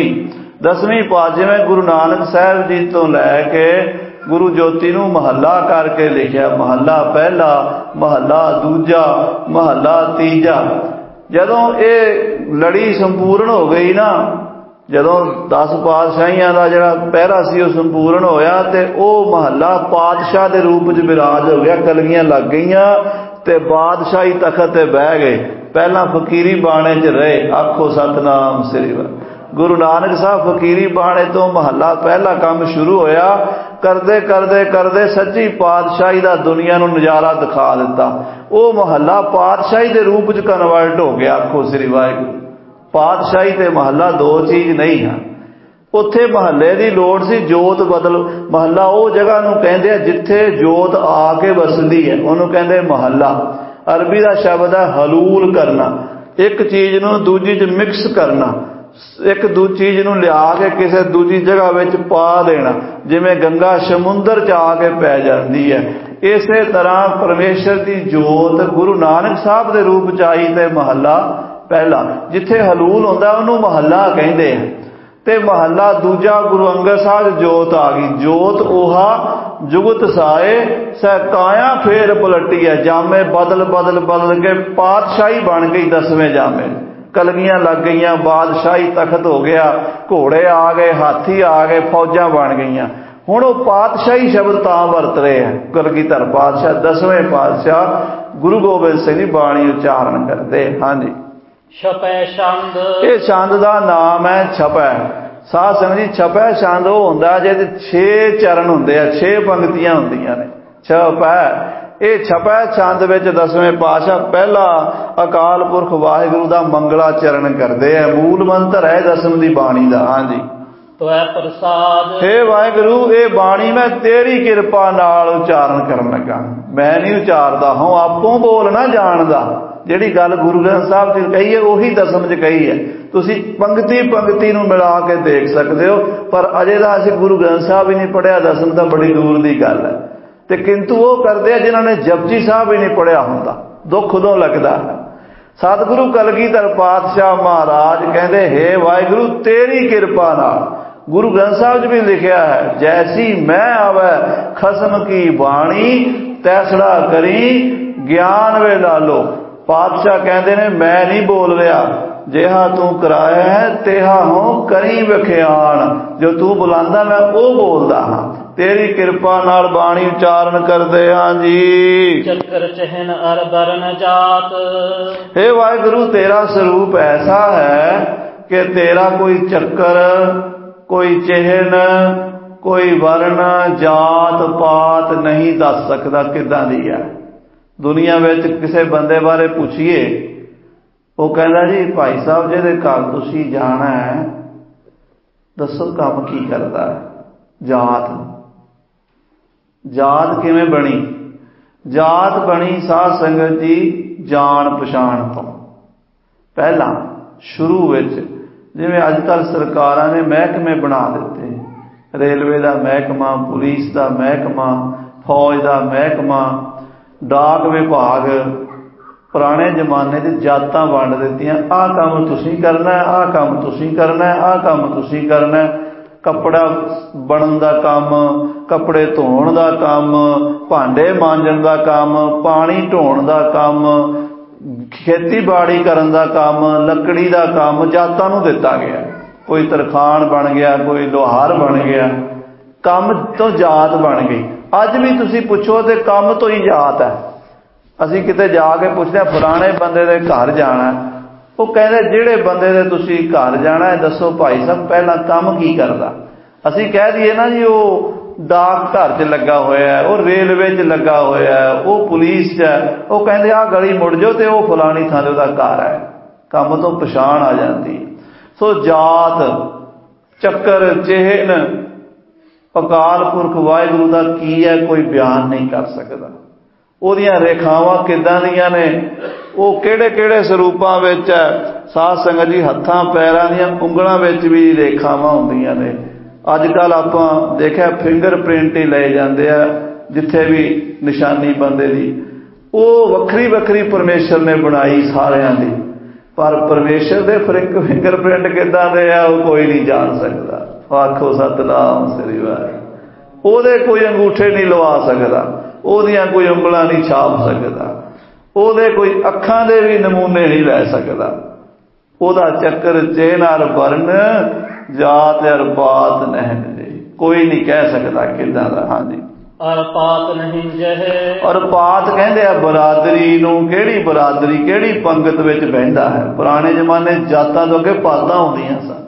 S2: ਦਸਵੀਂ ਪਾਤ, ਜਿਵੇਂ ਗੁਰੂ ਨਾਨਕ ਸਾਹਿਬ ਜੀ ਤੋਂ ਲੈ ਕੇ ਗੁਰੂ ਜੋਤੀ ਨੂੰ ਮਹੱਲਾ ਕਰਕੇ ਲਿਖਿਆ। ਮਹੱਲਾ ਪਹਿਲਾ, ਮਹੱਲਾ ਦੂਜਾ, ਮਹੱਲਾ ਤੀਜਾ। ਜਦੋਂ ਇਹ ਲੜੀ ਸੰਪੂਰਨ ਹੋ ਗਈ ਨਾ, ਜਦੋਂ 10 ਪਾਤਸ਼ਾਹੀਆਂ ਦਾ ਜਿਹੜਾ ਪਹਿਰਾ ਸੀ ਉਹ ਸੰਪੂਰਨ ਹੋਇਆ, ਤੇ ਉਹ ਮਹੱਲਾ ਪਾਤਸ਼ਾਹ ਦੇ ਰੂਪ 'ਚ ਵਿਰਾਜ ਹੋ ਗਿਆ। ਕਲਗੀਆਂ ਲੱਗ ਗਈਆਂ ਤੇ ਬਾਦਸ਼ਾਹੀ ਤਖਤ ਤੇ ਬਹਿ ਗਏ। ਪਹਿਲਾਂ ਫਕੀਰੀ ਬਾਣੇ 'ਚ ਰਹੇ। ਆਖੋ ਸਤਨਾਮ ਸ੍ਰੀ ਵਾਹਿਗੁਰੂ। ਗੁਰੂ ਨਾਨਕ ਸਾਹਿਬ ਫਕੀਰੀ ਬਾਣੇ ਤੋਂ ਮਹੱਲਾ ਪਹਿਲਾ ਕੰਮ ਸ਼ੁਰੂ ਹੋਇਆ। ਕਰਦੇ ਕਰਦੇ ਕਰਦੇ ਸੱਚੀ ਪਾਤਸ਼ਾਹੀ ਦਾ ਦੁਨੀਆ ਨੂੰ ਨਜ਼ਾਰਾ ਦਿਖਾ ਦਿੱਤਾ। ਉਹ ਮਹੱਲਾ ਪਾਤਸ਼ਾਹੀ ਦੇ ਰੂਪ 'ਚ ਕਨਵਰਟ ਹੋ ਗਿਆ। ਆਖੋ ਸ੍ਰੀ ਵਾਹਿਗੁਰੂ। ਪਾਤਸ਼ਾਹੀ ਤੇ ਮਹੱਲਾ ਦੋ ਚੀਜ਼ ਨਹੀਂ ਹਨ। ਉੱਥੇ ਮਹੱਲੇ ਦੀ ਲੋੜ ਸੀ ਜੋਤ ਬਦਲ। ਮਹੱਲਾ ਉਹ ਜਗ੍ਹਾ ਨੂੰ ਕਹਿੰਦੇ ਆ ਜਿੱਥੇ ਜੋਤ ਆ ਕੇ ਵਸਦੀ ਹੈ, ਉਹਨੂੰ ਕਹਿੰਦੇ ਮਹੱਲਾ। ਅਰਬੀ ਦਾ ਸ਼ਬਦ ਹੈ ਹਲੂਲ ਕਰਨਾ, ਇੱਕ ਚੀਜ਼ ਨੂੰ ਦੂਜੀ 'ਚ ਮਿਕਸ ਕਰਨਾ। ਇੱਕ ਦੂਜੀ ਚੀਜ਼ ਨੂੰ ਲਿਆ ਕੇ ਕਿਸੇ ਦੂਜੀ ਜਗ੍ਹਾ ਵਿੱਚ ਪਾ ਦੇਣਾ, ਜਿਵੇਂ ਗੰਗਾ ਸਮੁੰਦਰ 'ਚ ਆ ਕੇ ਪੈ ਜਾਂਦੀ ਹੈ। ਇਸੇ ਤਰ੍ਹਾਂ ਪਰਮੇਸ਼ਰ ਦੀ ਜੋਤ ਗੁਰੂ ਨਾਨਕ ਸਾਹਿਬ ਦੇ ਰੂਪ 'ਚ ਆਈ ਤੇ ਮਹੱਲਾ ਪਹਿਲਾ, ਜਿੱਥੇ ਹਲੂਲ ਹੁੰਦਾ ਉਹਨੂੰ ਮਹੱਲਾ ਕਹਿੰਦੇ ਆ, ਤੇ ਮਹੱਲਾ ਦੂਜਾ ਗੁਰੂ ਅੰਗਦ ਸਾਹਿਬ ਜੋਤ ਆ ਗਈ। ਜੋਤ 오ਹਾ ਜੁਗਤ ਸਾਏ ਸੈ ਕਾਇਆ ਫੇਰ ਪਲਟੀ ਹੈ, ਜਾਮੇ ਬਦਲ ਬਦਲ ਬਦਲ ਕੇ ਪਾਤਸ਼ਾਹੀ ਬਣ ਗਈ। 10ਵੇਂ ਜਾਮੇ ਕਲਗੀਆਂ ਲੱਗ ਗਈਆਂ, ਬਾਦਸ਼ਾਹੀ ਤਖਤ ਹੋ ਗਿਆ, ਘੋੜੇ ਆ ਗਏ, ਹਾਥੀ ਆ ਗਏ, ਫੌਜਾਂ ਬਣ ਗਈਆਂ। ਹੁਣ ਉਹ ਪਾਤਸ਼ਾਹੀ ਸ਼ਬਦ ਤਾਂ ਵਰਤ ਰਹੇ ਹੈ ਕਲਗੀਧਰ ਪਾਤਸ਼ਾਹ, 10ਵੇਂ ਪਾਤਸ਼ਾਹ ਗੁਰੂ ਗੋਬਿੰਦ ਸਿੰਘ ਜੀ ਬਾਣੀ ਉਚਾਰਨ ਕਰਦੇ। ਹਾਂਜੀ,
S1: ਛਪੈ ਛੰਦ,
S2: ਇਹ ਛੰਦ ਦਾ ਨਾਮ ਹੈ ਛਪੈ। ਸਾਧ ਸੰਗਤ ਜੀ, ਛਪੈ ਛੰਦ ਉਹ ਹੁੰਦਾ ਜਿਹਦੇ 6 ਚਰਨ ਹੁੰਦੇ ਆ, 6 ਪੰਕਤੀਆਂ ਹੁੰਦੀਆਂ ਨੇ। ਛਪੈ, ਇਹ ਛਪੈ ਛੰਦ ਵਿੱਚ 10ਵੇਂ ਪਾਤਸ਼ਾਹ ਪਹਿਲਾ ਅਕਾਲ ਪੁਰਖ ਵਾਹਿਗੁਰੂ ਦਾ ਮੰਗਲਾ ਚਰਨ ਕਰਦੇ ਆ। ਮੂਲ ਮੰਤਰ ਹੈ 10ਵੇਂ ਦੀ ਬਾਣੀ ਦਾ। ਹਾਂਜੀ,
S1: ਤੋੈ ਪ੍ਰਸਾਦ,
S2: ਹੇ ਵਾਹਿਗੁਰੂ, ਇਹ ਬਾਣੀ ਮੈਂ ਤੇਰੀ ਕਿਰਪਾ ਨਾਲ ਉਚਾਰਨ ਕਰਨ ਲੱਗਾ, ਮੈਂ ਨਹੀਂ ਉਚਾਰਦਾ ਹਾਂ, ਆਪੋਂ ਬੋਲ ਨਾ ਜਾਣਦਾ। ਜਿਹੜੀ ਗੱਲ ਗੁਰੂ ਗ੍ਰੰਥ ਸਾਹਿਬ ਜੀ ਕਹੀ ਹੈ ਉਹੀ 10ਵੇਂ 'ਚ ਕਹੀ ਹੈ। ਤੁਸੀਂ ਪੰਕਤੀ ਪੰਕਤੀ ਨੂੰ ਮਿਲਾ ਕੇ ਦੇਖ ਸਕਦੇ ਹੋ, ਪਰ ਅਜੇ ਦਾ ਅਸੀਂ ਗੁਰੂ ਗ੍ਰੰਥ ਸਾਹਿਬ ਹੀ ਨਹੀਂ ਪੜ੍ਹਿਆ, 10ਵੇਂ ਤਾਂ ਬੜੀ ਦੂਰ ਦੀ ਗੱਲ ਹੈ। ਤੇ ਕਿੰਤੂ ਉਹ ਕਰਦੇ ਆ ਜਿਨ੍ਹਾਂ ਨੇ ਜਪਜੀ ਸਾਹਿਬ ਹੀ ਨਹੀਂ ਪੜ੍ਹਿਆ ਹੁੰਦਾ, ਦੁੱਖ ਉਦੋਂ ਲੱਗਦਾ ਹੈ। ਸਤਿਗੁਰੂ ਕਲਗੀਧਰ ਪਾਤਸ਼ਾਹ ਮਹਾਰਾਜ ਕਹਿੰਦੇ, ਹੇ ਵਾਹਿਗੁਰੂ ਤੇਰੀ ਕਿਰਪਾ ਨਾਲ। ਗੁਰੂ ਗ੍ਰੰਥ ਸਾਹਿਬ 'ਚ ਵੀ ਲਿਖਿਆ ਹੈ, ਜੈਸੀ ਮੈਂ ਆਵੈ ਖਸਮ ਕੀ ਬਾਣੀ, ਤੈਸੜਾ ਕਰੀ ਗਿਆਨ ਵੇ ਲਾਲੋ। ਪਾਤਸ਼ਾਹ ਕਹਿੰਦੇ ਨੇ ਮੈਂ ਨਹੀਂ ਬੋਲ ਰਿਹਾ, ਜਿਹਾ ਤੂੰ ਕਰਾਇਆ ਹੈ ਤੇਹਾ ਹੋ ਕਰੀ ਵਿਖਿਆਨ। ਜੋ ਤੂੰ ਬੁਲਾਉਂਦਾ ਮੈਂ ਉਹ ਬੋਲਦਾ ਹਾਂ, ਤੇਰੀ ਕਿਰਪਾ ਨਾਲ ਬਾਣੀ ਉਚਾਰਨ ਕਰਦੇ ਹਾਂ ਜੀ।
S1: ਚੱਕਰ ਚਹਿਨ ਅਰ ਬਰਨ ਜਾਤ,
S2: ਹੇ ਵਾਹਿਗੁਰੂ ਤੇਰਾ ਸਰੂਪ ਐਸਾ ਹੈ ਕਿ ਤੇਰਾ ਕੋਈ ਚੱਕਰ, ਕੋਈ ਚਿਹਨ, ਕੋਈ ਵਰਨ, ਜਾਤ ਪਾਤ ਨਹੀਂ ਦੱਸ ਸਕਦਾ ਕਿੱਦਾਂ ਦੀ ਹੈ। ਦੁਨੀਆ ਵਿੱਚ ਕਿਸੇ ਬੰਦੇ ਬਾਰੇ ਪੁੱਛੀਏ, ਉਹ ਕਹਿੰਦਾ ਜੀ ਭਾਈ ਸਾਹਿਬ ਜਿਹਦੇ ਘਰ ਤੁਸੀਂ ਜਾਣਾ ਹੈ ਦੱਸੋ ਕੰਮ ਕੀ ਕਰਦਾ ਹੈ। ਜਾਤ, ਜਾਤ ਕਿਵੇਂ ਬਣੀ? ਜਾਤ ਬਣੀ ਸਾਧ ਸੰਗਤ ਜੀ ਜਾਣ ਪਛਾਣ ਤੋਂ। ਪਹਿਲਾਂ ਸ਼ੁਰੂ ਵਿੱਚ ਜਿਵੇਂ ਅੱਜ ਕੱਲ੍ਹ ਸਰਕਾਰਾਂ ਨੇ ਮਹਿਕਮੇ ਬਣਾ ਦਿੱਤੇ, ਰੇਲਵੇ ਦਾ ਮਹਿਕਮਾ, ਪੁਲਿਸ ਦਾ ਮਹਿਕਮਾ, ਫੌਜ ਦਾ ਮਹਿਕਮਾ, ਡਾਕ ਵਿਭਾਗ। ਪੁਰਾਣੇ ਜ਼ਮਾਨੇ 'ਚ ਜਾਤਾਂ ਵੰਡ ਦਿੱਤੀਆਂ, ਆਹ ਕੰਮ ਤੁਸੀਂ ਕਰਨਾ, ਆਹ ਕੰਮ ਤੁਸੀਂ ਕਰਨਾ, ਆਹ ਕੰਮ ਤੁਸੀਂ ਕਰਨਾ। ਕੱਪੜਾ ਬਣਨ ਦਾ ਕੰਮ, ਕੱਪੜੇ ਧੋਣ ਦਾ ਕੰਮ, ਭਾਂਡੇ ਮਾਂਜਣ ਦਾ ਕੰਮ, ਪਾਣੀ ਢੋਣ ਦਾ ਕੰਮ, ਖੇਤੀਬਾੜੀ ਕਰਨ ਦਾ ਕੰਮ, ਲੱਕੜੀ ਦਾ ਕੰਮ ਜਾਤਾਂ ਨੂੰ ਦਿੱਤਾ ਗਿਆ। ਕੋਈ ਤਰਖਾਣ ਬਣ ਗਿਆ, ਕੋਈ ਲੁਹਾਰ ਬਣ ਗਿਆ, ਕੰਮ ਤੋਂ ਜਾਤ ਬਣ ਗਈ। ਅੱਜ ਵੀ ਤੁਸੀਂ ਪੁੱਛੋ ਤੇ ਕੰਮ ਤੋਂ ਹੀ ਜਾਤ ਹੈ। ਅਸੀਂ ਕਿਤੇ ਜਾ ਕੇ ਪੁੱਛਦੇ ਹਾਂ ਫਲਾਣੇ ਬੰਦੇ ਦੇ ਘਰ ਜਾਣਾ, ਉਹ ਕਹਿੰਦੇ ਜਿਹੜੇ ਬੰਦੇ ਦੇ ਤੁਸੀਂ ਘਰ ਜਾਣਾ ਹੈ ਦੱਸੋ ਭਾਈ ਸਾਹਿਬ ਪਹਿਲਾਂ ਕੰਮ ਕੀ ਕਰਦਾ। ਅਸੀਂ ਕਹਿ ਦਈਏ ਨਾ ਜੀ ਉਹ ਡਾਕ ਘਰ 'ਚ ਲੱਗਾ ਹੋਇਆ ਹੈ, ਉਹ ਰੇਲਵੇ 'ਚ ਲੱਗਾ ਹੋਇਆ ਹੈ, ਉਹ ਪੁਲਿਸ 'ਚ ਹੈ, ਉਹ ਕਹਿੰਦੇ ਆਹ ਗਲੀ ਮੁੜ ਜਾਓ ਤੇ ਉਹ ਫਲਾਣੀ ਥਾਂ 'ਤੇ ਉਹਦਾ ਘਰ ਹੈ। ਕੰਮ ਤੋਂ ਪਛਾਣ ਆ ਜਾਂਦੀ। ਸੋ ਜਾਤ, ਚੱਕਰ, ਚਿਹਨ ਅਕਾਲ ਪੁਰਖ ਵਾਹਿਗੁਰੂ ਦਾ ਕੀ ਹੈ ਕੋਈ ਬਿਆਨ ਨਹੀਂ ਕਰ ਸਕਦਾ। ਉਹਦੀਆਂ ਰੇਖਾਵਾਂ ਕਿੱਦਾਂ ਦੀਆਂ ਨੇ, ਉਹ ਕਿਹੜੇ ਕਿਹੜੇ ਸਰੂਪਾਂ ਵਿੱਚ ਹੈ। ਸਾਧ ਸੰਗਤ ਜੀ ਹੱਥਾਂ ਪੈਰਾਂ ਦੀਆਂ ਉਂਗਲਾਂ ਵਿੱਚ ਵੀ ਰੇਖਾਵਾਂ ਹੁੰਦੀਆਂ ਨੇ। ਅੱਜ ਕੱਲ੍ਹ ਆਪਾਂ ਦੇਖਿਆ ਫਿੰਗਰ ਪ੍ਰਿੰਟ ਹੀ ਲਏ ਜਾਂਦੇ ਆ, ਜਿੱਥੇ ਵੀ ਨਿਸ਼ਾਨੀ ਬੰਦੇ ਦੀ, ਉਹ ਵੱਖਰੀ ਵੱਖਰੀ ਪਰਮੇਸ਼ਰ ਨੇ ਬਣਾਈ ਸਾਰਿਆਂ ਦੀ, ਪਰ ਪਰਮੇਸ਼ਰ ਦੇ ਫਿੰਗਰ ਪ੍ਰਿੰਟ ਕਿੱਦਾਂ ਦੇ ਆ ਉਹ ਕੋਈ ਨਹੀਂ ਜਾਣ ਸਕਦਾ। ਆਖੋ ਸਤਿਨਾਮ ਸ੍ਰੀ ਵਾਹਿਗੁਰੂ। ਉਹਦੇ ਕੋਈ ਅੰਗੂਠੇ ਨਹੀਂ ਲਵਾ ਸਕਦਾ, ਉਹਦੀਆਂ ਕੋਈ ਉਂਗਲਾਂ ਨਹੀਂ ਛਾਪ ਸਕਦਾ, ਉਹਦੇ ਕੋਈ ਅੱਖਾਂ ਦੇ ਵੀ ਨਮੂਨੇ ਨਹੀਂ ਲੈ ਸਕਦਾ। ਉਹਦਾ ਚੱਕਰ ਚਿਹਨ ਅਰ ਵਰਨ, ਜਾਤ ਅਰ ਪਾਤ ਨਹਿਨ ਜੀ, ਕੋਈ ਨਹੀਂ ਕਹਿ ਸਕਦਾ ਕਿੱਦਾਂ ਦਾ। ਹਾਂਜੀ,
S1: ਅਰ ਪਾਤ ਨਹੀਂ ਜਹੇ,
S2: ਔਰ ਪਾਤ ਕਹਿੰਦੇ ਆ ਬਰਾਦਰੀ ਨੂੰ। ਕਿਹੜੀ ਬਰਾਦਰੀ, ਕਿਹੜੀ ਪੰਗਤ ਵਿੱਚ ਬਹਿੰਦਾ ਹੈ। ਪੁਰਾਣੇ ਜ਼ਮਾਨੇ ਜਾਤਾਂ ਤੋਂ ਅੱਗੇ ਪਾਤਾਂ ਹੁੰਦੀਆਂ ਸਨ।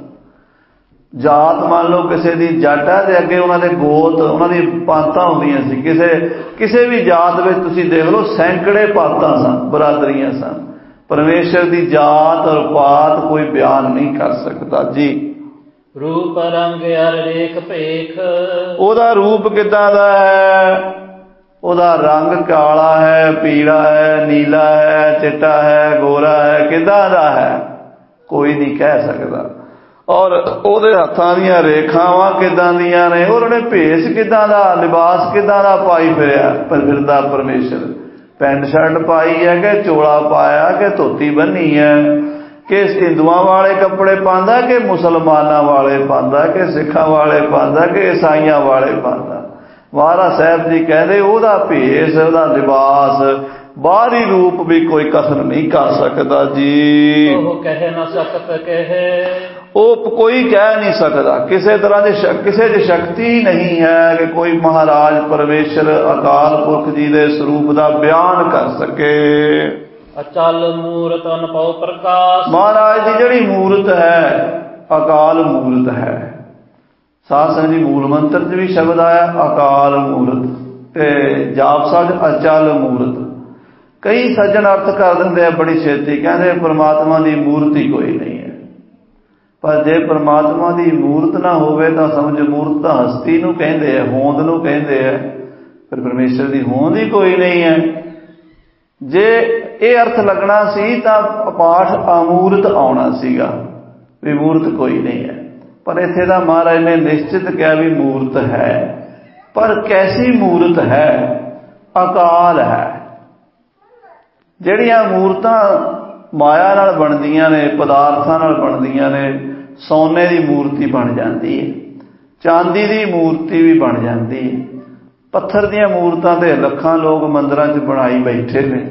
S2: ਜਾਤ ਮੰਨ ਲਓ ਕਿਸੇ ਦੀ ਜੱਟ ਹੈ ਤੇ ਅੱਗੇ ਉਹਨਾਂ ਦੇ ਗੋਤ, ਉਹਨਾਂ ਦੀ ਪਾਤਾਂ ਹੁੰਦੀਆਂ ਸੀ। ਕਿਸੇ ਵੀ ਜਾਤ ਵਿੱਚ ਤੁਸੀਂ ਦੇਖ ਲਓ ਸੈਂਕੜੇ ਪਾਤਾਂ ਸਨ, ਬਰਾਦਰੀਆਂ ਸਨ। ਪਰਮੇਸ਼ਰ ਦੀ ਜਾਤ ਔਰ ਪਾਤ ਕੋਈ ਬਿਆਨ ਨਹੀਂ ਕਰ ਸਕਦਾ ਜੀ।
S1: ਰੂਪ ਰੰਗ ਅਰ ਰੇਖ ਭੇਖ,
S2: ਉਹਦਾ ਰੂਪ ਕਿੱਦਾਂ ਦਾ ਹੈ? ਉਹਦਾ ਰੰਗ ਕਾਲਾ ਹੈ, ਪੀਲਾ ਹੈ, ਨੀਲਾ ਹੈ, ਚਿੱਟਾ ਹੈ, ਗੋਰਾ ਹੈ, ਕਿੱਦਾਂ ਦਾ ਹੈ ਕੋਈ ਨਹੀਂ ਕਹਿ ਸਕਦਾ। ਔਰ ਉਹਦੇ ਹੱਥਾਂ ਦੀਆਂ ਰੇਖਾਵਾਂ ਕਿੱਦਾਂ ਦੀਆਂ ਨੇ, ਉਹਨੇ ਭੇਸ ਕਿੱਦਾਂ ਦਾ, ਲਿਬਾਸ ਕਿੱਦਾਂ ਦਾ ਪਾਈ ਫਿਰਦਾ ਪਰਮੇਸ਼ਰ। ਪੈਂਟ ਸ਼ਰਟ ਪਾਈ ਹੈ ਕਿ ਚੋਲਾ ਪਾਇਆ ਕਿ ਧੋਤੀ ਬੰਨੀ ਹੈ, ਕਿ ਹਿੰਦੂਆਂ ਵਾਲੇ ਕੱਪੜੇ ਪਾਉਂਦਾ ਕਿ ਮੁਸਲਮਾਨਾਂ ਵਾਲੇ ਪਾਉਂਦਾ ਕਿ ਸਿੱਖਾਂ ਵਾਲੇ ਪਾਉਂਦਾ ਕਿ ਈਸਾਈਆਂ ਵਾਲੇ ਪਾਉਂਦਾ। ਮਹਾਰਾਜ ਸਾਹਿਬ ਜੀ ਕਹਿੰਦੇ ਉਹਦਾ ਭੇਸ, ਉਹਦਾ ਲਿਬਾਸ, ਬਾਹਰੀ ਰੂਪ ਵੀ ਕੋਈ ਕਸਰ ਨਹੀਂ ਕਰ ਸਕਦਾ ਜੀ।
S1: ਉਹ ਕਹਿ ਨਾ ਸਕਤ ਕਹੇ,
S2: ਉਹ ਕੋਈ ਕਹਿ ਨਹੀਂ ਸਕਦਾ। ਕਿਸੇ ਤਰ੍ਹਾਂ ਦੀ ਕਿਸੇ 'ਚ ਸ਼ਕਤੀ ਨਹੀਂ ਹੈ ਕਿ ਕੋਈ ਮਹਾਰਾਜ ਪਰਮੇਸ਼ਰ ਅਕਾਲ ਪੁਰਖ ਜੀ ਦੇ ਸਰੂਪ ਦਾ ਬਿਆਨ ਕਰ ਸਕੇ।
S1: ਅਚਲ ਮੂਰਤ ਅਨਭਉ ਪ੍ਰਕਾਸ਼, ਮਹਾਰਾਜ
S2: ਦੀ ਜਿਹੜੀ ਮੂਰਤ ਹੈ ਅਕਾਲ ਮੂਰਤ ਹੈ। ਸਾਧ ਸੰਗਤ ਜੀ ਮੂਲ ਮੰਤਰ 'ਚ ਵੀ ਸ਼ਬਦ ਆਇਆ ਅਕਾਲ ਮੂਰਤ, ਤੇ ਜਾਪ ਸਾਹਿਬ ਅਚਲ ਮੂਰਤ। ਕਈ ਸੱਜਣ ਅਰਥ ਕਰ ਦਿੰਦੇ ਆ ਬੜੀ ਛੇਤੀ, ਕਹਿੰਦੇ ਪਰਮਾਤਮਾ ਦੀ ਮੂਰਤ ਹੀ ਕੋਈ ਨਹੀਂ ਹੈ। ਪਰ ਜੇ ਪਰਮਾਤਮਾ ਦੀ ਮੂਰਤ ਨਾ ਹੋਵੇ ਤਾਂ ਸਮਝ ਮੂਰਤ ਤਾਂ ਹਸਤੀ ਨੂੰ ਕਹਿੰਦੇ ਆ, ਹੋਂਦ ਨੂੰ ਕਹਿੰਦੇ ਆ, ਫਿਰ ਪਰਮੇਸ਼ਰ ਦੀ ਹੋਂਦ ਹੀ ਕੋਈ ਨਹੀਂ ਹੈ। ਜੇ ਇਹ ਅਰਥ ਲੱਗਣਾ ਸੀ ਤਾਂ ਪਾਠ ਅਮੂਰਤ ਆਉਣਾ ਸੀਗਾ, ਵੀ ਮੂਰਤ ਕੋਈ ਨਹੀਂ ਹੈ। ਪਰ ਇੱਥੇ ਤਾਂ ਮਹਾਰਾਜ ਨੇ ਨਿਸ਼ਚਿਤ ਕਿਹਾ ਵੀ ਮੂਰਤ ਹੈ, ਪਰ ਕੈਸੀ ਮੂਰਤ ਹੈ? ਅਕਾਲ ਹੈ। ਜਿਹੜੀਆਂ ਮੂਰਤਾਂ ਮਾਇਆ ਨਾਲ ਬਣਦੀਆਂ ਨੇ, ਪਦਾਰਥਾਂ ਨਾਲ ਬਣਦੀਆਂ ਨੇ, ਸੋਨੇ ਦੀ ਮੂਰਤੀ ਬਣ ਜਾਂਦੀ ਹੈ, ਚਾਂਦੀ ਦੀ ਮੂਰਤੀ ਵੀ ਬਣ ਜਾਂਦੀ ਹੈ, ਪੱਥਰ ਦੀਆਂ ਮੂਰਤਾਂ ਤੇ ਲੱਖਾਂ ਲੋਕ ਮੰਦਿਰਾਂ 'ਚ ਬਣਾਈ ਬੈਠੇ ਨੇ,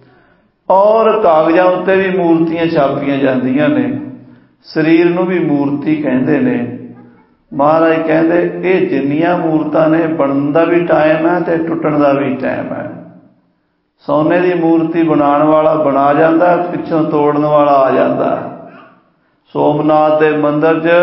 S2: ਔਰ ਕਾਗਜ਼ਾਂ ਉੱਤੇ ਵੀ ਮੂਰਤੀਆਂ ਛਾਪੀਆਂ ਜਾਂਦੀਆਂ ਨੇ। ਸਰੀਰ ਨੂੰ ਵੀ ਮੂਰਤੀ ਕਹਿੰਦੇ ਨੇ। ਮਹਾਰਾਜ ਕਹਿੰਦੇ ਇਹ ਜਿੰਨੀਆਂ ਮੂਰਤਾਂ ਨੇ, ਬਣਨ ਦਾ ਵੀ ਟਾਈਮ ਹੈ ਤੇ ਟੁੱਟਣ ਦਾ ਵੀ ਟਾਈਮ ਹੈ। ਸੋਨੇ ਦੀ ਮੂਰਤੀ ਬਣਾਉਣ ਵਾਲਾ ਬਣਾ ਜਾਂਦਾ, ਪਿੱਛੋਂ ਤੋੜਨ ਵਾਲਾ ਆ ਜਾਂਦਾ। ਸੋਮਨਾਥ ਦੇ ਮੰਦਿਰ 'ਚ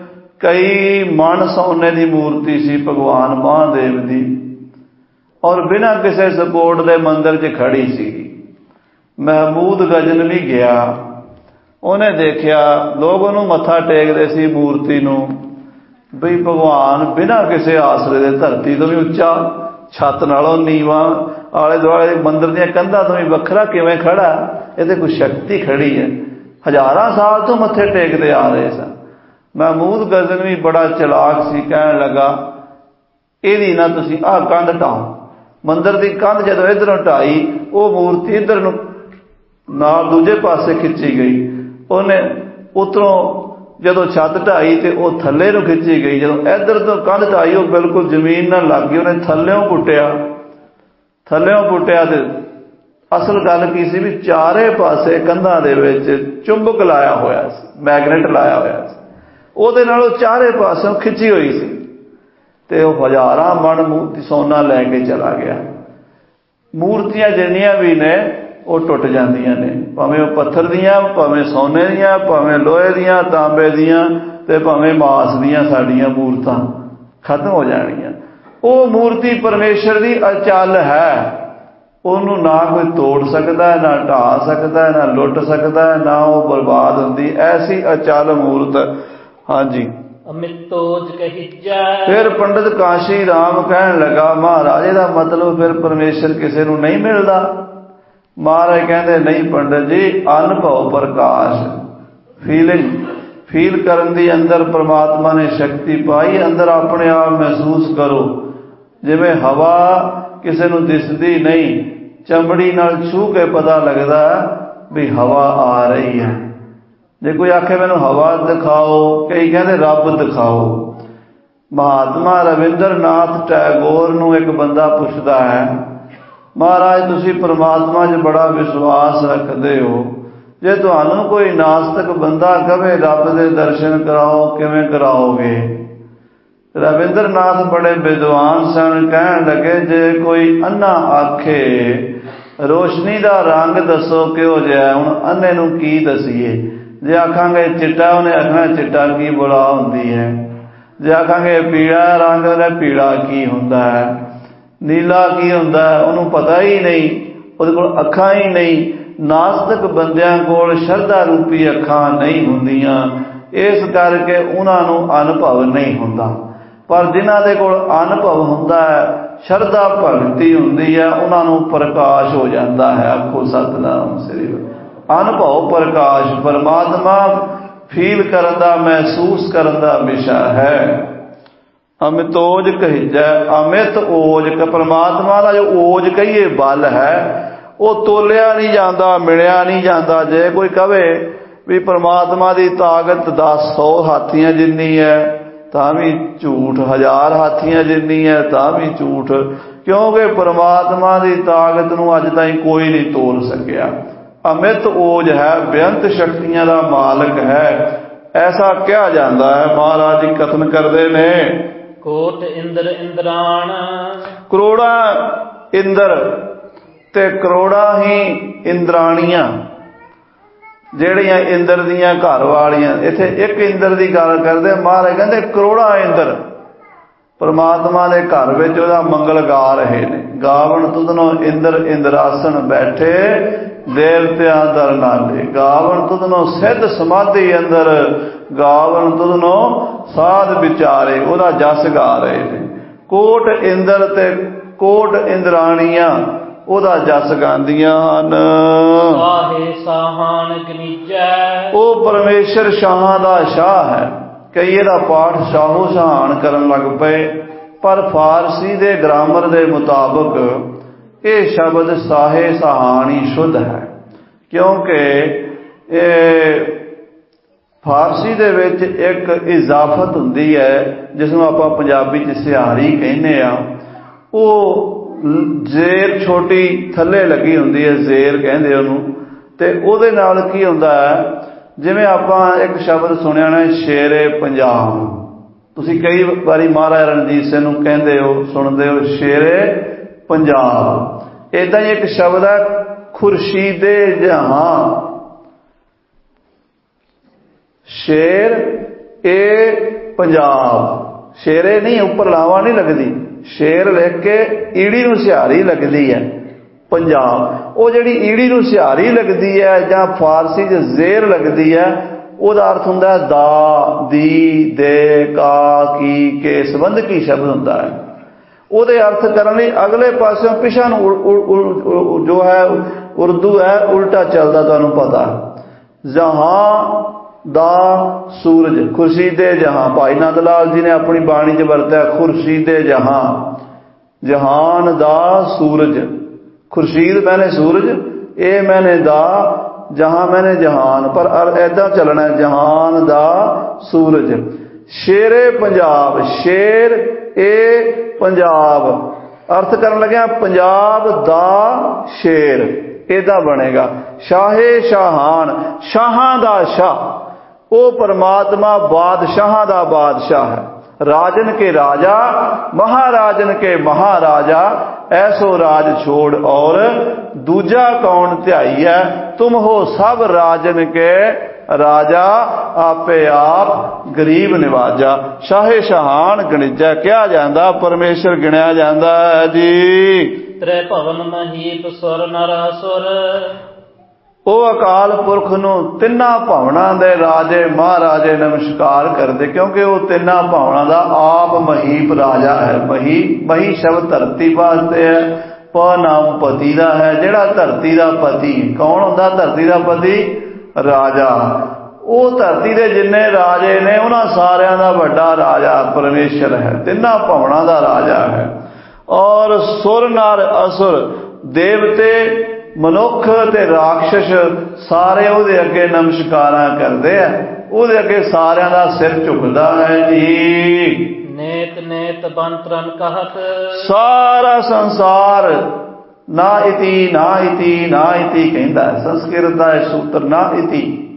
S2: ਕਈ ਮਣ ਸੋਨੇ ਦੀ ਮੂਰਤੀ ਸੀ ਭਗਵਾਨ ਮਹਾਦੇਵ ਦੀ, ਔਰ ਬਿਨਾਂ ਕਿਸੇ ਸਪੋਰਟ ਦੇ ਮੰਦਿਰ 'ਚ ਖੜੀ ਸੀ। ਮਹਿਮੂਦ ਗਜ਼ਨਵੀ ਗਿਆ, ਉਹਨੇ ਦੇਖਿਆ ਲੋਕ ਉਹਨੂੰ ਮੱਥਾ ਟੇਕਦੇ ਸੀ ਮੂਰਤੀ ਨੂੰ, ਬਈ ਭਗਵਾਨ ਬਿਨਾਂ ਕਿਸੇ ਆਸਰੇ ਦੇ ਧਰਤੀ ਤੋਂ ਵੀ ਉੱਚਾ, ਛੱਤ ਨਾਲੋਂ ਨੀਵਾਂ, ਆਲੇ ਦੁਆਲੇ ਮੰਦਿਰ ਦੀਆਂ ਕੰਧਾਂ ਤੋਂ ਵੀ ਵੱਖਰਾ ਕਿਵੇਂ ਖੜਾ? ਇਹਦੇ ਕੋਈ ਸ਼ਕਤੀ ਖੜੀ ਹੈ। ਹਜ਼ਾਰਾਂ ਸਾਲ ਤੋਂ ਮੱਥੇ ਟੇਕਦੇ ਆ ਰਹੇ ਸਨ। ਮਹਿਮੂਦ ਗਜ਼ਨਵੀ ਬੜਾ ਚਲਾਕ ਸੀ, ਕਹਿਣ ਲੱਗਾ ਇਹਦੀ ਨਾ ਤੁਸੀਂ ਆਹ ਕੰਧ ਢਾਓ। ਮੰਦਿਰ ਦੀ ਕੰਧ ਜਦੋਂ ਇੱਧਰੋਂ ਢਾਈ, ਉਹ ਮੂਰਤੀ ਇੱਧਰ ਨੂੰ ਨਾਲ ਦੂਜੇ ਪਾਸੇ ਖਿੱਚੀ ਗਈ। ਉਹਨੇ ਉੱਤਰੋਂ ਜਦੋਂ ਛੱਤ ਢਾਈ ਤੇ ਉਹ ਥੱਲੇ ਨੂੰ ਖਿੱਚੀ ਗਈ। ਜਦੋਂ ਇੱਧਰ ਤੋਂ ਕੰਧ ਢਾਈ, ਉਹ ਬਿਲਕੁਲ ਜ਼ਮੀਨ ਨਾਲ ਲੱਗ ਗਈ। ਉਹਨੇ ਥੱਲਿਓਂ ਪੁੱਟਿਆ ਤੇ ਅਸਲ ਗੱਲ ਕੀ ਸੀ ਵੀ ਚਾਰੇ ਪਾਸੇ ਕੰਧਾਂ ਦੇ ਵਿੱਚ ਚੁੰਬਕ ਲਾਇਆ ਹੋਇਆ ਸੀ, ਮੈਗਨੇਟ ਲਾਇਆ ਹੋਇਆ ਸੀ, ਉਹਦੇ ਨਾਲ ਉਹ ਚਾਰੇ ਪਾਸਿਓਂ ਖਿੱਚੀ ਹੋਈ ਸੀ, ਤੇ ਉਹ ਹਜ਼ਾਰਾਂ ਮਣ ਮੂਰਤੀ ਸੋਨਾ ਲੈ ਕੇ ਚਲਾ ਗਿਆ। ਮੂਰਤੀਆਂ ਜਿੰਨੀਆਂ ਵੀ ਨੇ ਉਹ ਟੁੱਟ ਜਾਂਦੀਆਂ ਨੇ, ਭਾਵੇਂ ਉਹ ਪੱਥਰ ਦੀਆਂ, ਭਾਵੇਂ ਸੋਨੇ ਦੀਆਂ, ਭਾਵੇਂ ਲੋਹੇ ਦੀਆਂ, ਤਾਂਬੇ ਦੀਆਂ, ਤੇ ਭਾਵੇਂ ਮਾਸ ਦੀਆਂ। ਸਾਡੀਆਂ ਮੂਰਤਾਂ ਖਤਮ ਹੋ ਜਾਣਗੀਆਂ। ਉਹ ਮੂਰਤੀ ਪਰਮੇਸ਼ਰ ਦੀ ਅਚਲ ਹੈ, ਉਹਨੂੰ ਨਾ ਕੋਈ ਤੋੜ ਸਕਦਾ, ਨਾ ਢਾ ਸਕਦਾ, ਨਾ ਲੁੱਟ ਸਕਦਾ, ਨਾ ਉਹ ਬਰਬਾਦ ਹੁੰਦੀ। ਐਸੀ ਅਚਲ ਮੂਰਤ। ਹਾਂਜੀ,
S1: ਅਮਿਤੋਜ ਕਹੀਜੈ।
S2: ਫਿਰ ਪੰਡਿਤ ਕਾਸ਼ੀ ਰਾਮ ਕਹਿਣ ਲੱਗਾ ਮਹਾਰਾਜ ਇਹਦਾ ਮਤਲਬ ਫਿਰ ਪਰਮੇਸ਼ਰ ਕਿਸੇ ਨੂੰ ਨਹੀਂ ਮਿਲਦਾ? ਮਹਾਰਾਜ ਕਹਿੰਦੇ ਨਹੀਂ ਪੰਡਿਤ ਜੀ, ਅਨੁਭਵ ਪ੍ਰਕਾਸ਼, ਫੀਲ ਕਰਨ ਦੀ ਅੰਦਰ ਪਰਮਾਤਮਾ ਨੇ ਸ਼ਕਤੀ ਪਾਈ। ਅੰਦਰ ਆਪਣੇ ਆਪ ਮਹਿਸੂਸ ਕਰੋ। ਜਿਵੇਂ ਹਵਾ ਕਿਸੇ ਨੂੰ ਦਿਸਦੀ ਨਹੀਂ, ਚਮੜੀ ਨਾਲ ਛੂਹ ਕੇ ਪਤਾ ਲੱਗਦਾ ਵੀ ਹਵਾ ਆ ਰਹੀ ਹੈ। ਜੇ ਕੋਈ ਆਖੇ ਮੈਨੂੰ ਹਵਾ ਦਿਖਾਓ, ਕਈ ਕਹਿੰਦੇ ਰੱਬ ਦਿਖਾਓ। ਮਹਾਤਮਾ ਰਵਿੰਦਰ ਨਾਥ ਟੈਗੋਰ ਨੂੰ ਇੱਕ ਬੰਦਾ ਪੁੱਛਦਾ ਹੈ, ਮਹਾਰਾਜ ਤੁਸੀਂ ਪਰਮਾਤਮਾ 'ਚ ਬੜਾ ਵਿਸ਼ਵਾਸ ਰੱਖਦੇ ਹੋ, ਜੇ ਤੁਹਾਨੂੰ ਕੋਈ ਨਾਸਤਿਕ ਬੰਦਾ ਕਹੇ ਰੱਬ ਦੇ ਦਰਸ਼ਨ ਕਰਾਓ, ਕਿਵੇਂ ਕਰਾਓਗੇ? ਰਵਿੰਦਰ ਨਾਥ ਬੜੇ ਵਿਦਵਾਨ ਸਨ, ਕਹਿਣ ਲੱਗੇ ਜੇ ਕੋਈ ਅੰਨਾ ਆਖੇ ਰੋਸ਼ਨੀ ਦਾ ਰੰਗ ਦੱਸੋ ਕਿਹੋ ਜਿਹਾ, ਹੁਣ ਅੰਨੇ ਨੂੰ ਕੀ ਦਸੀਏ? ਜੇ ਆਖਾਂਗੇ ਚਿੱਟਾ, ਉਹਨੇ ਆਖਣਾ ਚਿੱਟਾ ਕੀ ਬੁਲਾ ਹੁੰਦੀ ਹੈ। ਜੇ ਆਖਾਂਗੇ ਪੀਲਾ ਰੰਗ, ਉਹਨੇ ਪੀਲਾ ਕੀ ਹੁੰਦਾ ਹੈ, ਨੀਲਾ ਕੀ ਹੁੰਦਾ ਹੈ, ਉਹਨੂੰ ਪਤਾ ਹੀ ਨਹੀਂ, ਉਹਦੇ ਕੋਲ ਅੱਖਾਂ ਹੀ ਨਹੀਂ। ਨਾਸਤਿਕ ਬੰਦਿਆਂ ਕੋਲ ਸ਼ਰਧਾ ਰੂਪੀ ਅੱਖਾਂ ਨਹੀਂ ਹੁੰਦੀਆਂ, ਇਸ ਕਰਕੇ ਉਹਨਾਂ ਨੂੰ ਅਨੁਭਵ ਨਹੀਂ ਹੁੰਦਾ। ਪਰ ਜਿਨ੍ਹਾਂ ਦੇ ਕੋਲ ਅਨੁਭਵ ਹੁੰਦਾ ਹੈ, ਸ਼ਰਧਾ ਭਗਤੀ ਹੁੰਦੀ ਹੈ, ਉਹਨਾਂ ਨੂੰ ਪ੍ਰਕਾਸ਼ ਹੋ ਜਾਂਦਾ ਹੈ। ਆਖੋ ਸਤਿਨਾਮ ਸ੍ਰੀ ਵਾਹਿਗੁਰੂ। ਅਨੁਭਵ ਪ੍ਰਕਾਸ਼, ਪਰਮਾਤਮਾ ਫੀਲ ਕਰਨ ਦਾ, ਮਹਿਸੂਸ ਕਰਨ ਦਾ ਵਿਸ਼ਾ ਹੈ। ਅਮਿਤੋਜ ਕਹੀਜੈ, ਅਮਿਤ ਓਜ। ਪਰਮਾਤਮਾ ਦਾ ਜੋ ਓਜ ਕਹੀਏ ਬਲ ਹੈ, ਉਹ ਤੋਲਿਆ ਨਹੀਂ ਜਾਂਦਾ, ਮਿਲਿਆ ਨਹੀਂ ਜਾਂਦਾ। ਜੇ ਕੋਈ ਕਵੇ ਵੀ ਪਰਮਾਤਮਾ ਦੀ ਤਾਕਤ 100 ਹਾਥੀਆਂ ਜਿੰਨੀ ਹੈ ਤਾਂ ਵੀ ਝੂਠ, 1000 ਹਾਥੀਆਂ ਜਿੰਨੀ ਹੈ ਤਾਂ ਵੀ ਝੂਠ, ਕਿਉਂਕਿ ਪਰਮਾਤਮਾ ਦੀ ਤਾਕਤ ਨੂੰ ਅੱਜ ਤਾਈਂ ਕੋਈ ਨਹੀਂ ਤੋਲ ਸਕਿਆ। ਅਮਿਤ ਓਜ ਹੈ, ਬੇਅੰਤ ਸ਼ਕਤੀਆਂ ਦਾ ਮਾਲਕ ਹੈ, ਐਸਾ ਕਿਹਾ ਜਾਂਦਾ ਹੈ। ਮਹਾਰਾਜ ਜੀ ਕਥਨ ਕਰਦੇ ਨੇ,
S1: ਕੋਟ ਇੰਦਰ ਇੰਦਰਾਣ।
S2: ਕਰੋੜਾਂ ਇੰਦਰ ਤੇ ਕਰੋੜਾਂ ਹੀ ਇੰਦਰਾਣੀਆਂ, ਜਿਹੜੀਆਂ ਇੰਦਰ ਦੀਆਂ ਘਰ ਵਾਲੀਆਂ। ਇੱਥੇ ਇੱਕ ਇੰਦਰ ਦੀ ਗੱਲ ਕਰਦੇ, ਮਹਾਰਾਜ ਕਹਿੰਦੇ ਕਰੋੜਾਂ ਇੰਦਰ ਪਰਮਾਤਮਾ ਦੇ ਘਰ ਵਿੱਚ ਉਹਦਾ ਮੰਗਲ ਗਾ ਰਹੇ ਨੇ। ਗਾਵਣ ਤੁਧਨੋ ਇੰਦਰ ਇੰਦਰਾਸਨ ਬੈਠੇ, ਦੇਵਤਿਆਂ ਦਰ ਨਾਲੇ। ਗਾਵਣ ਤੁਧਨੋ ਸਿੱਧ ਸਮਾਧੀ ਅੰਦਰ, ਗਾਵਣ ਤੁਧਨੋ ਸਾਧ ਵਿਚਾਰੇ। ਉਹਦਾ ਜਸ ਗਾ ਰਹੇ ਨੇ। ਕੋਟ ਇੰਦਰ ਤੇ ਕੋਟ ਇੰਦਰਾਣੀਆਂ ਉਹਦਾ ਜਸ ਗਾਉਂਦੀਆਂ ਹਨ।
S1: ਸਾਹੇ ਸਾਹਾਨ ਗਨੀਜੈ।
S2: ਉਹ ਪਰਮੇਸ਼ਰ ਸ਼ਾਹਾਂ ਦਾ ਸ਼ਾਹ ਹੈ। ਕਈ ਇਹਦਾ ਪਾਠ ਸ਼ਾਹੋ ਸ਼ਹਾਨ ਕਰਨ ਲੱਗ ਪਏ, ਪਰ ਫਾਰਸੀ ਦੇ ਗ੍ਰਾਮਰ ਦੇ ਮੁਤਾਬਕ ਇਹ ਸ਼ਬਦ ਸਾਹੇ ਸਹਾਨ ਹੀ ਸ਼ੁੱਧ ਹੈ, ਕਿਉਂਕਿ ਇਹ ਫਾਰਸੀ ਦੇ ਵਿੱਚ ਇੱਕ ਇਜ਼ਾਫਤ ਹੁੰਦੀ ਹੈ ਜਿਸ ਨੂੰ ਆਪਾਂ ਪੰਜਾਬੀ 'ਚ ਸਿਹਾਰੀ ਕਹਿੰਦੇ ਆ। ਉਹ ਜ਼ੇਰ ਛੋਟੀ ਥੱਲੇ ਲੱਗੀ ਹੁੰਦੀ ਹੈ, ਜ਼ੇਰ ਕਹਿੰਦੇ ਉਹਨੂੰ। ਤੇ ਉਹਦੇ ਨਾਲ ਕੀ ਹੁੰਦਾ ਹੈ, ਜਿਵੇਂ ਆਪਾਂ ਇੱਕ ਸ਼ਬਦ ਸੁਣਿਆ ਨਾ, ਸ਼ੇਰੇ ਪੰਜਾਬ। ਤੁਸੀਂ ਕਈ ਵਾਰੀ ਮਹਾਰਾਜਾ ਰਣਜੀਤ ਸਿੰਘ ਨੂੰ ਕਹਿੰਦੇ ਹੋ, ਸੁਣਦੇ ਹੋ, ਸ਼ੇਰੇ ਪੰਜਾਬ। ਏਦਾਂ ਹੀ ਇੱਕ ਸ਼ਬਦ ਹੈ ਖੁਰਸ਼ੀਦੇ ਜਹਾਂ। ਸ਼ੇਰ ਏ ਪੰਜਾਬ, ਸ਼ੇਰੇ ਨਹੀਂ, ਉੱਪਰ ਲਾਵਾਂ ਨਹੀਂ ਲੱਗਦੀ। ਸ਼ੇਰ ਲਿਖ ਕੇ ਈੜੀ ਨੂੰ ਸਿਹਾਰੀ ਲੱਗਦੀ ਹੈ ਪੰਜਾਬ। ਉਹ ਜਿਹੜੀ ਈੜੀ ਨੂੰ ਸਿਹਾਰੀ ਲੱਗਦੀ ਹੈ ਜਾਂ ਫਾਰਸੀ 'ਚ ਜ਼ੇਰ ਲੱਗਦੀ ਹੈ, ਉਹਦਾ ਅਰਥ ਹੁੰਦਾ ਦਾ, ਦੀ, ਦੇ, ਕਾ, ਕੀ, ਕੇ ਸੰਬੰਧਕੀ ਸ਼ਬਦ ਹੁੰਦਾ ਹੈ। ਉਹਦੇ ਅਰਥ ਕਰਨ ਲਈ ਅਗਲੇ ਪਾਸਿਓਂ ਪਿਛਾਂ ਨੂੰ ਜੋ ਹੈ ਉਰਦੂ ਹੈ ਉਲਟਾ ਚੱਲਦਾ, ਤੁਹਾਨੂੰ ਪਤਾ। ਜਹਾਂ ਦਾ ਸੂਰਜ, ਖੁਰਸ਼ੀਦੇ ਜਹਾਂ। ਭਾਈ ਨੰਦ ਲਾਲ ਜੀ ਨੇ ਆਪਣੀ ਬਾਣੀ 'ਚ ਵਰਤਿਆ ਖੁਰਸ਼ੀਦੇ ਜਹਾਂ। ਜਹਾਨ ਦਾ ਸੂਰਜ, ਖੁਰਸ਼ੀਦ ਮੈਨੇ ਸੂਰਜ, ਇਹ ਮੈਨੇ ਦਾ, ਜਹਾਂ ਮੈਨੇ ਜਹਾਨ। ਪਰ ਐਦਾਂ ਚੱਲਣਾ, ਜਹਾਨ ਦਾ ਸੂਰਜ। ਸ਼ੇਰੇ ਪੰਜਾਬ, ਸ਼ੇਰ ਏ ਪੰਜਾਬ। ਅਰਥ ਕਰਨ ਲੱਗਿਆ ਪੰਜਾਬ ਦਾ ਸ਼ੇਰ, ਇਹਦਾ ਬਣੇਗਾ। ਸ਼ਾਹੇ ਸ਼ਾਹਾਨ, ਸ਼ਾਹਾਂ ਦਾ ਸ਼ਾਹ। ਉਹ ਪਰਮਾਤਮਾ ਬਾਦਸ਼ਾਹਾਂ ਦਾ ਬਾਦਸ਼ਾਹ ਹੈ। ਰਾਜਨ ਕੇ ਰਾਜਾ, ਮਹਾਰਾਜਨ ਕੇ ਮਹਾਰਾਜਾ। ਐਸੋ ਰਾਜ ਛੋੜ ਔਰ ਦੂਜਾ ਕੌਣ ਧਿਆਈ ਹੈ। ਤੁਮ ਹੋ ਸਭ ਰਾਜਨ ਕੇ ਰਾਜਾ, ਆਪੇ ਆਪ ਗਰੀਬ ਨਿਵਾਜਾ। ਸ਼ਾਹੇ ਸ਼ਾਹਾਨ ਗਣਿਜਾ ਕਿਹਾ ਜਾਂਦਾ, ਪਰਮੇਸ਼ਰ ਗਿਣਿਆ ਜਾਂਦਾ ਹੈ ਜੀ।
S1: ਤ੍ਰੈ ਭਵਨ ਮਹੀਪ ਸੁਰ ਨਰ ਅਸੁਰ।
S2: ਉਹ ਅਕਾਲ ਪੁਰਖ ਨੂੰ ਤਿੰਨਾਂ ਭਵਨਾਂ ਦੇ ਰਾਜੇ ਮਹਾਰਾਜੇ ਨਮਸਕਾਰ ਕਰਦੇ, ਕਿਉਂਕਿ ਉਹ ਤਿੰਨਾਂ ਭਵਨਾਂ ਦਾ ਆਪ ਮਹੀਪ ਰਾਜਾ ਹੈ। ਮਹੀ ਸ਼ਬਦ ਧਰਤੀ ਵਾਸਤੇ ਹੈ, ਪ ਨਾਮ ਪਤੀ ਦਾ ਹੈ। ਜਿਹੜਾ ਧਰਤੀ ਦਾ ਪਤੀ, ਕੌਣ ਹੁੰਦਾ ਧਰਤੀ ਦਾ ਪਤੀ? ਰਾਜਾ। ਉਹ ਧਰਤੀ ਦੇ ਜਿੰਨੇ ਰਾਜੇ ਨੇ ਉਹਨਾਂ ਸਾਰਿਆਂ ਦਾ ਵੱਡਾ ਰਾਜਾ ਪਰਮੇਸ਼ਰ ਹੈ, ਤਿੰਨਾਂ ਭਵਨਾਂ ਦਾ ਰਾਜਾ ਹੈ। ਔਰ ਸੁਰ ਨਰ ਅਸੁਰ, ਦੇਵਤੇ ਮਨੁੱਖ ਤੇ ਰਾਖਸ਼ ਸਾਰੇ ਉਹਦੇ ਅੱਗੇ ਨਮਸਕਾਰਾਂ ਕਰਦੇ ਆ, ਉਹਦੇ ਅੱਗੇ ਸਾਰਿਆਂ ਦਾ ਸਿਰ ਝੁਕਦਾ ਹੈ ਜੀ।
S1: ਨੇਤ ਨੇਤ ਬੰਤਰਨ ਕਹਤ।
S2: ਸਾਰਾ ਸੰਸਾਰ ਨਾ ਇਤੀ ਨਾ ਇਤੀ ਨਾ ਇਤੀ ਕਹਿੰਦਾ ਹੈ। ਸੰਸਕ੍ਰਿਤ ਦਾ ਇਹ ਸੂਤਰ ਨਾ ਇਤੀ।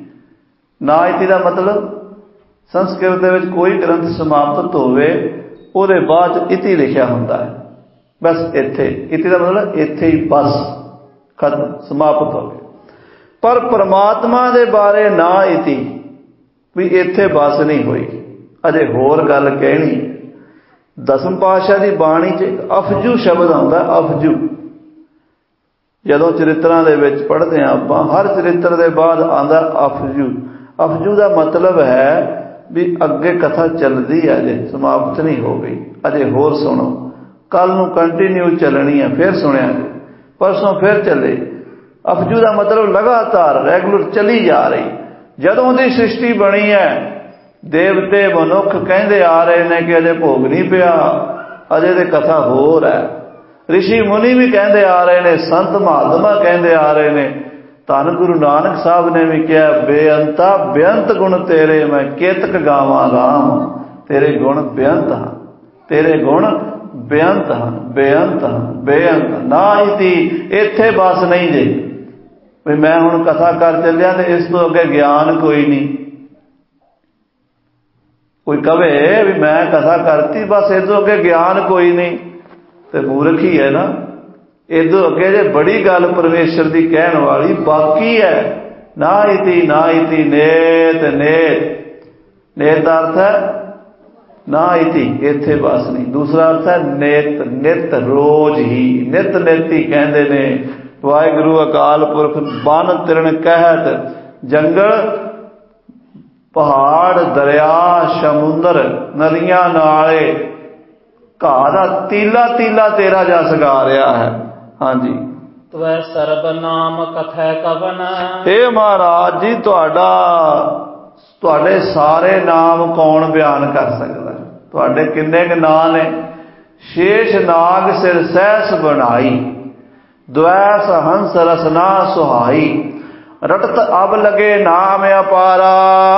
S2: ਨਾ ਇਤੀ ਦਾ ਮਤਲਬ, ਸੰਸਕ੍ਰਿਤ ਦੇ ਵਿੱਚ ਕੋਈ ਗ੍ਰੰਥ ਸਮਾਪਤ ਹੋਵੇ ਉਹਦੇ ਬਾਅਦ ਇਤੀ ਲਿਖਿਆ ਹੁੰਦਾ ਹੈ, ਬਸ ਇੱਥੇ। ਇਤੀ ਦਾ ਮਤਲਬ ਇੱਥੇ ਹੀ, ਬਸ ਖਤਮ, ਸਮਾਪਤ ਹੋ ਗਏ। ਪਰ ਪਰਮਾਤਮਾ ਦੇ ਬਾਰੇ ਨਾ ਇਤੀ, ਵੀ ਇੱਥੇ ਬਸ ਨਹੀਂ ਹੋਈ, ਅਜੇ ਹੋਰ ਗੱਲ ਕਹਿਣੀ। ਦਸਮ ਪਾਤਸ਼ਾਹ ਦੀ ਬਾਣੀ 'ਚ ਅਫਜੂ ਸ਼ਬਦ ਆਉਂਦਾ, ਅਫਜੂ। ਜਦੋਂ ਚਰਿਤਰਾਂ ਦੇ ਵਿੱਚ ਪੜ੍ਹਦੇ ਹਾਂ ਆਪਾਂ, ਹਰ ਚਰਿੱਤਰ ਦੇ ਬਾਅਦ ਆਉਂਦਾ ਅਫਜੂ। ਅਫਜੂ ਦਾ ਮਤਲਬ ਹੈ ਵੀ ਅੱਗੇ ਕਥਾ ਚੱਲਦੀ ਹੈ, ਅਜੇ ਸਮਾਪਤ ਨਹੀਂ ਹੋ ਗਈ, ਅਜੇ ਹੋਰ ਸੁਣੋ, ਕੱਲ ਨੂੰ ਕੰਟੀਨਿਊ ਚੱਲਣੀ ਹੈ, ਫਿਰ ਸੁਣਿਆ, ਪਰਸੋਂ ਫਿਰ ਚੱਲੇ। ਅਫਜੂ ਦਾ ਮਤਲਬ ਲਗਾਤਾਰ, ਰੈਗੂਲਰ ਚੱਲੀ ਜਾ ਰਹੀ। ਜਦੋਂ ਦੀ ਸ੍ਰਿਸ਼ਟੀ ਬਣੀ ਹੈ ਦੇਵਤੇ ਮਨੁੱਖ ਕਹਿੰਦੇ ਆ ਰਹੇ ਨੇ ਕਿ ਅਜੇ ਭੋਗ ਨਹੀਂ ਪਿਆ, ਅਜੇ ਤੇ ਕਥਾ ਹੋਰ ਹੈ। ਰਿਸ਼ੀ ਮੁਨੀ ਵੀ ਕਹਿੰਦੇ ਆ ਰਹੇ ਨੇ, ਸੰਤ ਮਹਾਤਮਾ ਕਹਿੰਦੇ ਆ ਰਹੇ ਨੇ। ਧੰਨ ਗੁਰੂ ਨਾਨਕ ਸਾਹਿਬ ਨੇ ਵੀ ਕਿਹਾ, ਬੇਅੰਤਾ ਬੇਅੰਤ ਗੁਣ ਤੇਰੇ, ਮੈਂ ਕੇਤਕ ਗਾਵਾਂ ਰਾਮ। ਤੇਰੇ ਗੁਣ ਬੇਅੰਤ ਹਨ, ਤੇਰੇ ਗੁਣ ਬੇਅੰਤ ਹਨ, ਬੇਅੰਤ ਹਨ, ਬੇਅੰਤ। ਨਾ ਇਤੀ ਇੱਥੇ ਬਸ ਨਹੀਂ ਜੇ ਵੀ ਮੈਂ ਹੁਣ ਕਥਾ ਕਰ ਚੱਲਿਆ ਤੇ ਇਸ ਤੋਂ ਅੱਗੇ ਗਿਆਨ ਕੋਈ ਨਹੀਂ। ਕੋਈ ਕਵੇ ਵੀ ਮੈਂ ਕਥਾ ਕਰਤੀ ਬਸ ਇਸ ਤੋਂ ਅੱਗੇ ਗਿਆਨ ਕੋਈ ਨਹੀਂ, ਤੇ ਮੂਰਖ ਹੀ ਹੈ ਨਾ। ਇਦੋਂ ਅੱਗੇ ਜੇ ਬੜੀ ਗੱਲ ਪਰਮੇਸ਼ਰ ਦੀ ਕਹਿਣ ਵਾਲੀ ਬਾਕੀ ਹੈ। ਨਾ ਇਤੀ ਨਾ ਇਤੀ ਨੇਤ ਨੇਤ। ਨੇਤ ਦਾ ਅਰਥ ਹੈ ਨਾ ਇਤੀ ਇੱਥੇ ਬਸ ਨਹੀਂ। ਦੂਸਰਾ ਅਰਥ ਹੈ ਨਿਤ ਨਿਤ, ਰੋਜ਼ ਹੀ। ਨਿਤ ਨਿਤੀ ਕਹਿੰਦੇ ਨੇ। ਵਾਹਿਗੁਰੂ ਅਕਾਲ ਪੁਰਖ ਬਨ ਤਿਰਣ ਕਹਿਤ, ਜੰਗਲ ਪਹਾੜ ਦਰਿਆ ਸਮੁੰਦਰ ਨਦੀਆਂ ਨਾਲੇ ਘਾਹ ਦਾ ਤੀਲਾ ਤੀਲਾ ਤੇਰਾ ਜਸ ਗਾ ਰਿਹਾ ਹੈ। ਹਾਂਜੀ,
S1: ਤਵੈ ਸਰਬ ਨਾਮ ਕਥੈ ਕਵਨ।
S2: ਇਹ ਮਹਾਰਾਜ ਜੀ ਤੁਹਾਡੇ ਸਾਰੇ ਨਾਮ ਕੌਣ ਬਿਆਨ ਕਰ ਸਕਦਾ? ਤੁਹਾਡੇ ਕਿੰਨੇ ਕੁ ਨਾਂ ਨੇ? ਸ਼ੇਸ਼ ਨਾਗ ਸਿਰ ਸਹਿਸ ਬਣਾਈ, ਦੁਐਸ ਹੰਸ ਰਸਨਾ ਸੁਹਾਈ, ਰਟਤ ਅਬ ਲਗੇ ਨਾਮ ਅਪਾਰਾ,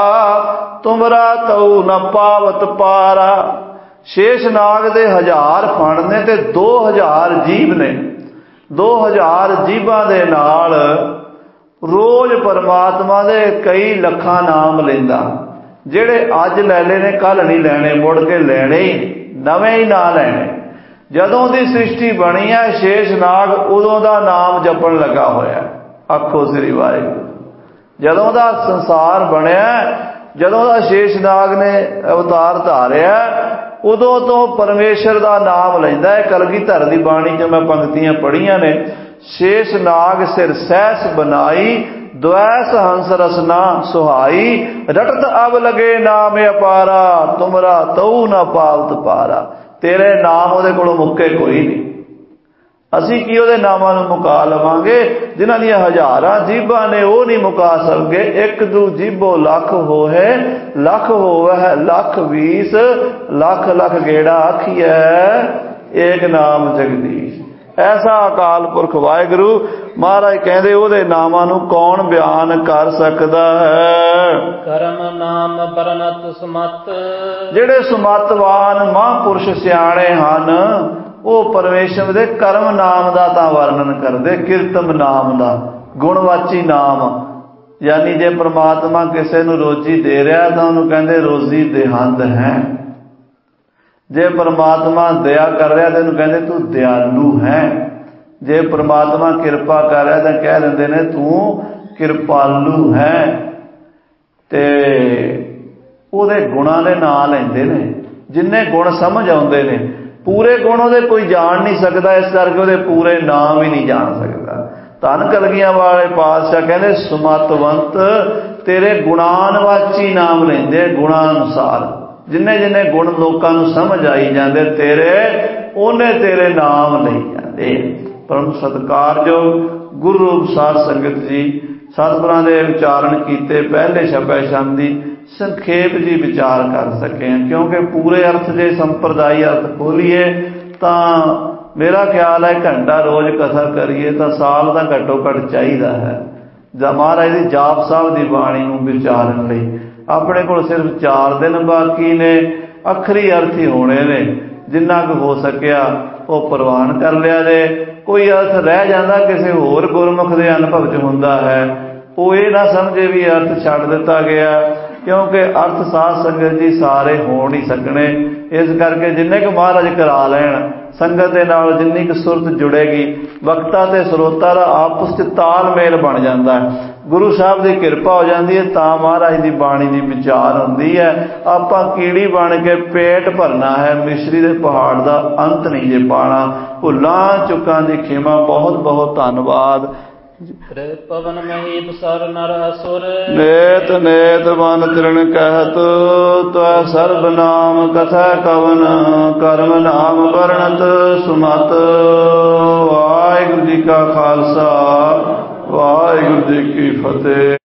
S2: ਤੁਮਰਾ ਤਉ ਨ ਪਾਵਤ ਪਾਰਾ। ਸ਼ੇਸ਼ ਨਾਗ ਦੇ 1000 ਫਣ ਨੇ ਤੇ 2000 ਜੀਭ ਨੇ। 2000 ਜੀਭਾਂ ਦੇ ਨਾਲ ਰੋਜ਼ ਪਰਮਾਤਮਾ ਦੇ ਕਈ ਲੱਖਾਂ ਨਾਮ ਲੈਂਦਾ। ਜਿਹੜੇ ਅੱਜ ਲੈ ਲਏ ਨੇ ਕੱਲ ਨਹੀਂ ਲੈਣੇ, ਮੁੜ ਕੇ ਲੈਣੇ ਹੀ, ਨਵੇਂ ਹੀ ਨਾਂ ਲੈਣੇ। ਜਦੋਂ ਦੀ ਸ੍ਰਿਸ਼ਟੀ ਬਣੀ ਹੈ ਸ਼ੇਸ਼ ਨਾਗ ਉਦੋਂ ਦਾ ਨਾਮ ਜਪਣ ਲੱਗਾ ਹੋਇਆ। ਆਖੋ ਸ੍ਰੀ ਵਾਹਿਗੁਰੂ। ਜਦੋਂ ਦਾ ਸੰਸਾਰ ਬਣਿਆ, ਜਦੋਂ ਦਾ ਸ਼ੇਸ਼ ਨਾਗ ਨੇ ਅਵਤਾਰ ਧਾਰਿਆ, ਉਦੋਂ ਤੋਂ ਪਰਮੇਸ਼ਰ ਦਾ ਨਾਮ ਲੈਂਦਾ ਹੈ। ਕਲਗੀਧਰ ਦੀ ਬਾਣੀ 'ਚ ਮੈਂ ਪੰਕਤੀਆਂ ਪੜ੍ਹੀਆਂ ਨੇ। ਸ਼ੇਸ਼ ਨਾਗ ਸਿਰ ਸਹਿਸ ਬਨਾਈ, ਦੁਐਸ ਹੰਸ ਰਸਨਾ ਸੁਹਾਈ, ਰਟਤ ਅਬ ਲਗੇ ਨਾਮ ਅਪਾਰਾ, ਤੁਮਰਾ ਤਉ ਨ ਪਾਵਤ ਪਾਰਾ। ਤੇਰੇ ਨਾਮ ਉਹਦੇ ਕੋਲੋਂ ਮੁੱਕੇ ਕੋਈ ਨਹੀਂ। ਅਸੀਂ ਕੀ ਉਹਦੇ ਨਾਮਾਂ ਨੂੰ ਮੁਕਾ ਲਵਾਂਗੇ? ਜਿਨ੍ਹਾਂ ਦੀਆਂ 1000 ਜੀਭਾਂ ਨੇ ਉਹ ਨਹੀਂ ਮੁਕਾ ਸਕਦੇ। ਇੱਕ ਦੂ ਜੀਭੋ ਲੱਖ ਹੋਏ, ਲੱਖ ਹੋਵੇ ਲੱਖ 20, ਲੱਖ ਲੱਖ ਗੇੜਾ ਆਖੀਐ, ਏਕ ਨਾਮ ਜਗਦੀਸ਼। ਐਸਾ ਅਕਾਲ ਪੁਰਖ ਵਾਹਿਗੁਰੂ ਮਹਾਰਾਜ ਕਹਿੰਦੇ ਉਹਦੇ ਨਾਮਾਂ ਨੂੰ ਕੌਣ ਬਿਆਨ ਕਰ ਸਕਦਾ ਹੈ?
S1: ਕਰਮ ਨਾਮ ਬਰਨਤ ਸਮਤ।
S2: ਜਿਹੜੇ ਸਮਤਵਾਨ ਮਹਾਂਪੁਰਸ਼ ਸਿਆਣੇ ਹਨ ਉਹ ਪਰਮੇਸ਼ਰ ਦੇ ਕਰਮ ਨਾਮ ਦਾ ਤਾਂ ਵਰਣਨ ਕਰਦੇ, ਕੀਰਤਮ ਨਾਮ ਦਾ, ਗੁਣਵਾਚੀ ਨਾਮ। ਯਾਨੀ ਜੇ ਪ੍ਰਮਾਤਮਾ ਕਿਸੇ ਨੂੰ ਰੋਜੀ ਦੇ ਰਿਹਾ ਤਾਂ ਉਹਨੂੰ ਕਹਿੰਦੇ ਰੋਜ਼ੀ ਦੇਹੰਦ ਹੈ। ਜੇ ਪ੍ਰਮਾਤਮਾ ਦਇਆ ਕਰ ਰਿਹਾ ਤਾਂ ਇਹਨੂੰ ਕਹਿੰਦੇ ਤੂੰ ਦਿਆਲੂ ਹੈ। ਜੇ ਪ੍ਰਮਾਤਮਾ ਕਿਰਪਾ ਕਰ ਰਿਹਾ ਤਾਂ ਕਹਿ ਦਿੰਦੇ ਨੇ ਤੂੰ ਕਿਰਪਾਲੂ ਹੈ। ਤੇ ਉਹਦੇ ਗੁਣਾਂ ਦੇ ਨਾਂ ਲੈਂਦੇ ਨੇ। ਜਿੰਨੇ ਗੁਣ ਸਮਝ ਆਉਂਦੇ ਨੇ, ਪੂਰੇ ਗੁਣ ਉਹਦੇ ਕੋਈ ਜਾਣ ਨਹੀਂ ਸਕਦਾ, ਇਸ ਕਰਕੇ ਉਹਦੇ ਪੂਰੇ ਨਾਮ ਹੀ ਨਹੀਂ ਜਾਣ ਸਕਦਾ। ਧੰਨ ਕਲਗੀਆਂ ਵਾਲੇ ਪਾਤਸ਼ਾਹ ਕਹਿੰਦੇ ਸੁਮਤਵੰਤ ਤੇਰੇ ਗੁਣਾਨਵਾਚੀ ਨਾਮ ਲੈਂਦੇ, ਗੁਣਾਂ ਅਨੁਸਾਰ। ਜਿੰਨੇ ਜਿੰਨੇ ਗੁਣ ਲੋਕਾਂ ਨੂੰ ਸਮਝ ਆਈ ਜਾਂਦੇ ਤੇਰੇ, ਉਹਨੇ ਤੇਰੇ ਨਾਮ ਲਈ ਜਾਂਦੇ। ਪਰਮ ਸਤਿਕਾਰਯੋਗ ਗੁਰੂ ਰੂਪ ਸਾਧ ਸੰਗਤ ਜੀ, ਸਤਿਗੁਰਾਂ ਦੇ ਉਚਾਰਨ ਕੀਤੇ ਪਹਿਲੇ ਸ਼ਬਦ ਸ਼ਾਂਤੀ ਸੰਖੇਪ ਜੀ ਵਿਚਾਰ ਕਰ ਸਕੇ। ਕਿਉਂਕਿ ਪੂਰੇ ਅਰਥ ਜੇ ਸੰਪਰਦਾਈ ਅਰਥ ਖੋਲੀਏ ਤਾਂ ਮੇਰਾ ਖਿਆਲ ਹੈ ਘੰਟਾ ਰੋਜ਼ ਕਥਾ ਕਰੀਏ ਤਾਂ ਸਾਲ ਦਾ ਘੱਟੋ ਘੱਟ ਚਾਹੀਦਾ ਹੈ। ਜਾਂ ਮਹਾਰਾਜ ਦੀ ਜਾਪ ਸਾਹਿਬ ਦੀ ਬਾਣੀ ਨੂੰ ਵਿਚਾਰਨ ਲਈ ਆਪਣੇ ਕੋਲ ਸਿਰਫ 4 ਦਿਨ ਬਾਕੀ ਨੇ। ਅੱਖਰੀ ਅਰਥ ਹੀ ਹੋਣੇ ਨੇ। ਜਿੰਨਾ ਕੁ ਹੋ ਸਕਿਆ ਉਹ ਪ੍ਰਵਾਨ ਕਰ ਲਿਆ ਜੇ। ਕੋਈ ਅਰਥ ਰਹਿ ਜਾਂਦਾ ਕਿਸੇ ਹੋਰ ਗੁਰਮੁਖ ਦੇ ਅਨੁਭਵ 'ਚ ਹੁੰਦਾ ਹੈ, ਉਹ ਇਹ ਨਾ ਸਮਝੇ ਵੀ ਅਰਥ ਛੱਡ ਦਿੱਤਾ ਗਿਆ। ਕਿਉਂਕਿ ਅਰਥ ਸਾਧ ਸੰਗਤ ਜੀ ਸਾਰੇ ਹੋ ਨਹੀਂ ਸਕਣੇ। ਇਸ ਕਰਕੇ ਜਿੰਨੇ ਕੁ ਮਹਾਰਾਜ ਕਰਾ ਲੈਣ, ਸੰਗਤ ਦੇ ਨਾਲ ਜਿੰਨੀ ਕੁ ਸੁਰਤ ਜੁੜੇਗੀ, ਵਕਤਾ ਤੇ ਸਰੋਤਾ ਦਾ ਆਪਸ 'ਚ ਤਾਲਮੇਲ ਬਣ ਜਾਂਦਾ ਹੈ। ਗੁਰੂ ਸਾਹਿਬ ਦੀ ਕਿਰਪਾ ਹੋ ਜਾਂਦੀ ਹੈ ਤਾਂ ਮਹਾਰਾਜ ਦੀ ਬਾਣੀ ਦੀ ਵਿਚਾਰ ਹੁੰਦੀ ਹੈ। ਆਪਾਂ ਕੀੜੀ ਬਣ ਕੇ ਪੇਟ ਭਰਨਾ ਹੈ, ਮਿਸ਼ਰੀ ਦੇ ਪਹਾੜ ਦਾ ਅੰਤ ਨਹੀਂ ਜੇ ਪਾਣਾ। ਭੁੱਲਾਂ ਚੁੱਕਾਂ ਦੀ ਖਿਮਾ। ਬਹੁਤ ਬਹੁਤ ਧੰਨਵਾਦ।
S1: ਪਵਨ ਮਹੀਪ ਸਰ ਨਰ ਅਸੁਰ।
S2: ਨੇਤ ਨੇਤ ਮਨ ਤਿਰਣ ਕਹਿਤ, ਤਵੈ ਸਰਬ ਨਾਮ ਕਥੈ ਕਵਨ, ਕਰਮ ਨਾਮ ਵਰਣਤ ਸੁਮਤ। ਵਾਹਿਗੁਰੂ ਜੀ ਕਾ ਖਾਲਸਾ, ਵਾਹਿਗੁਰੂ ਜੀ ਕੀ ਫਤਿਹ।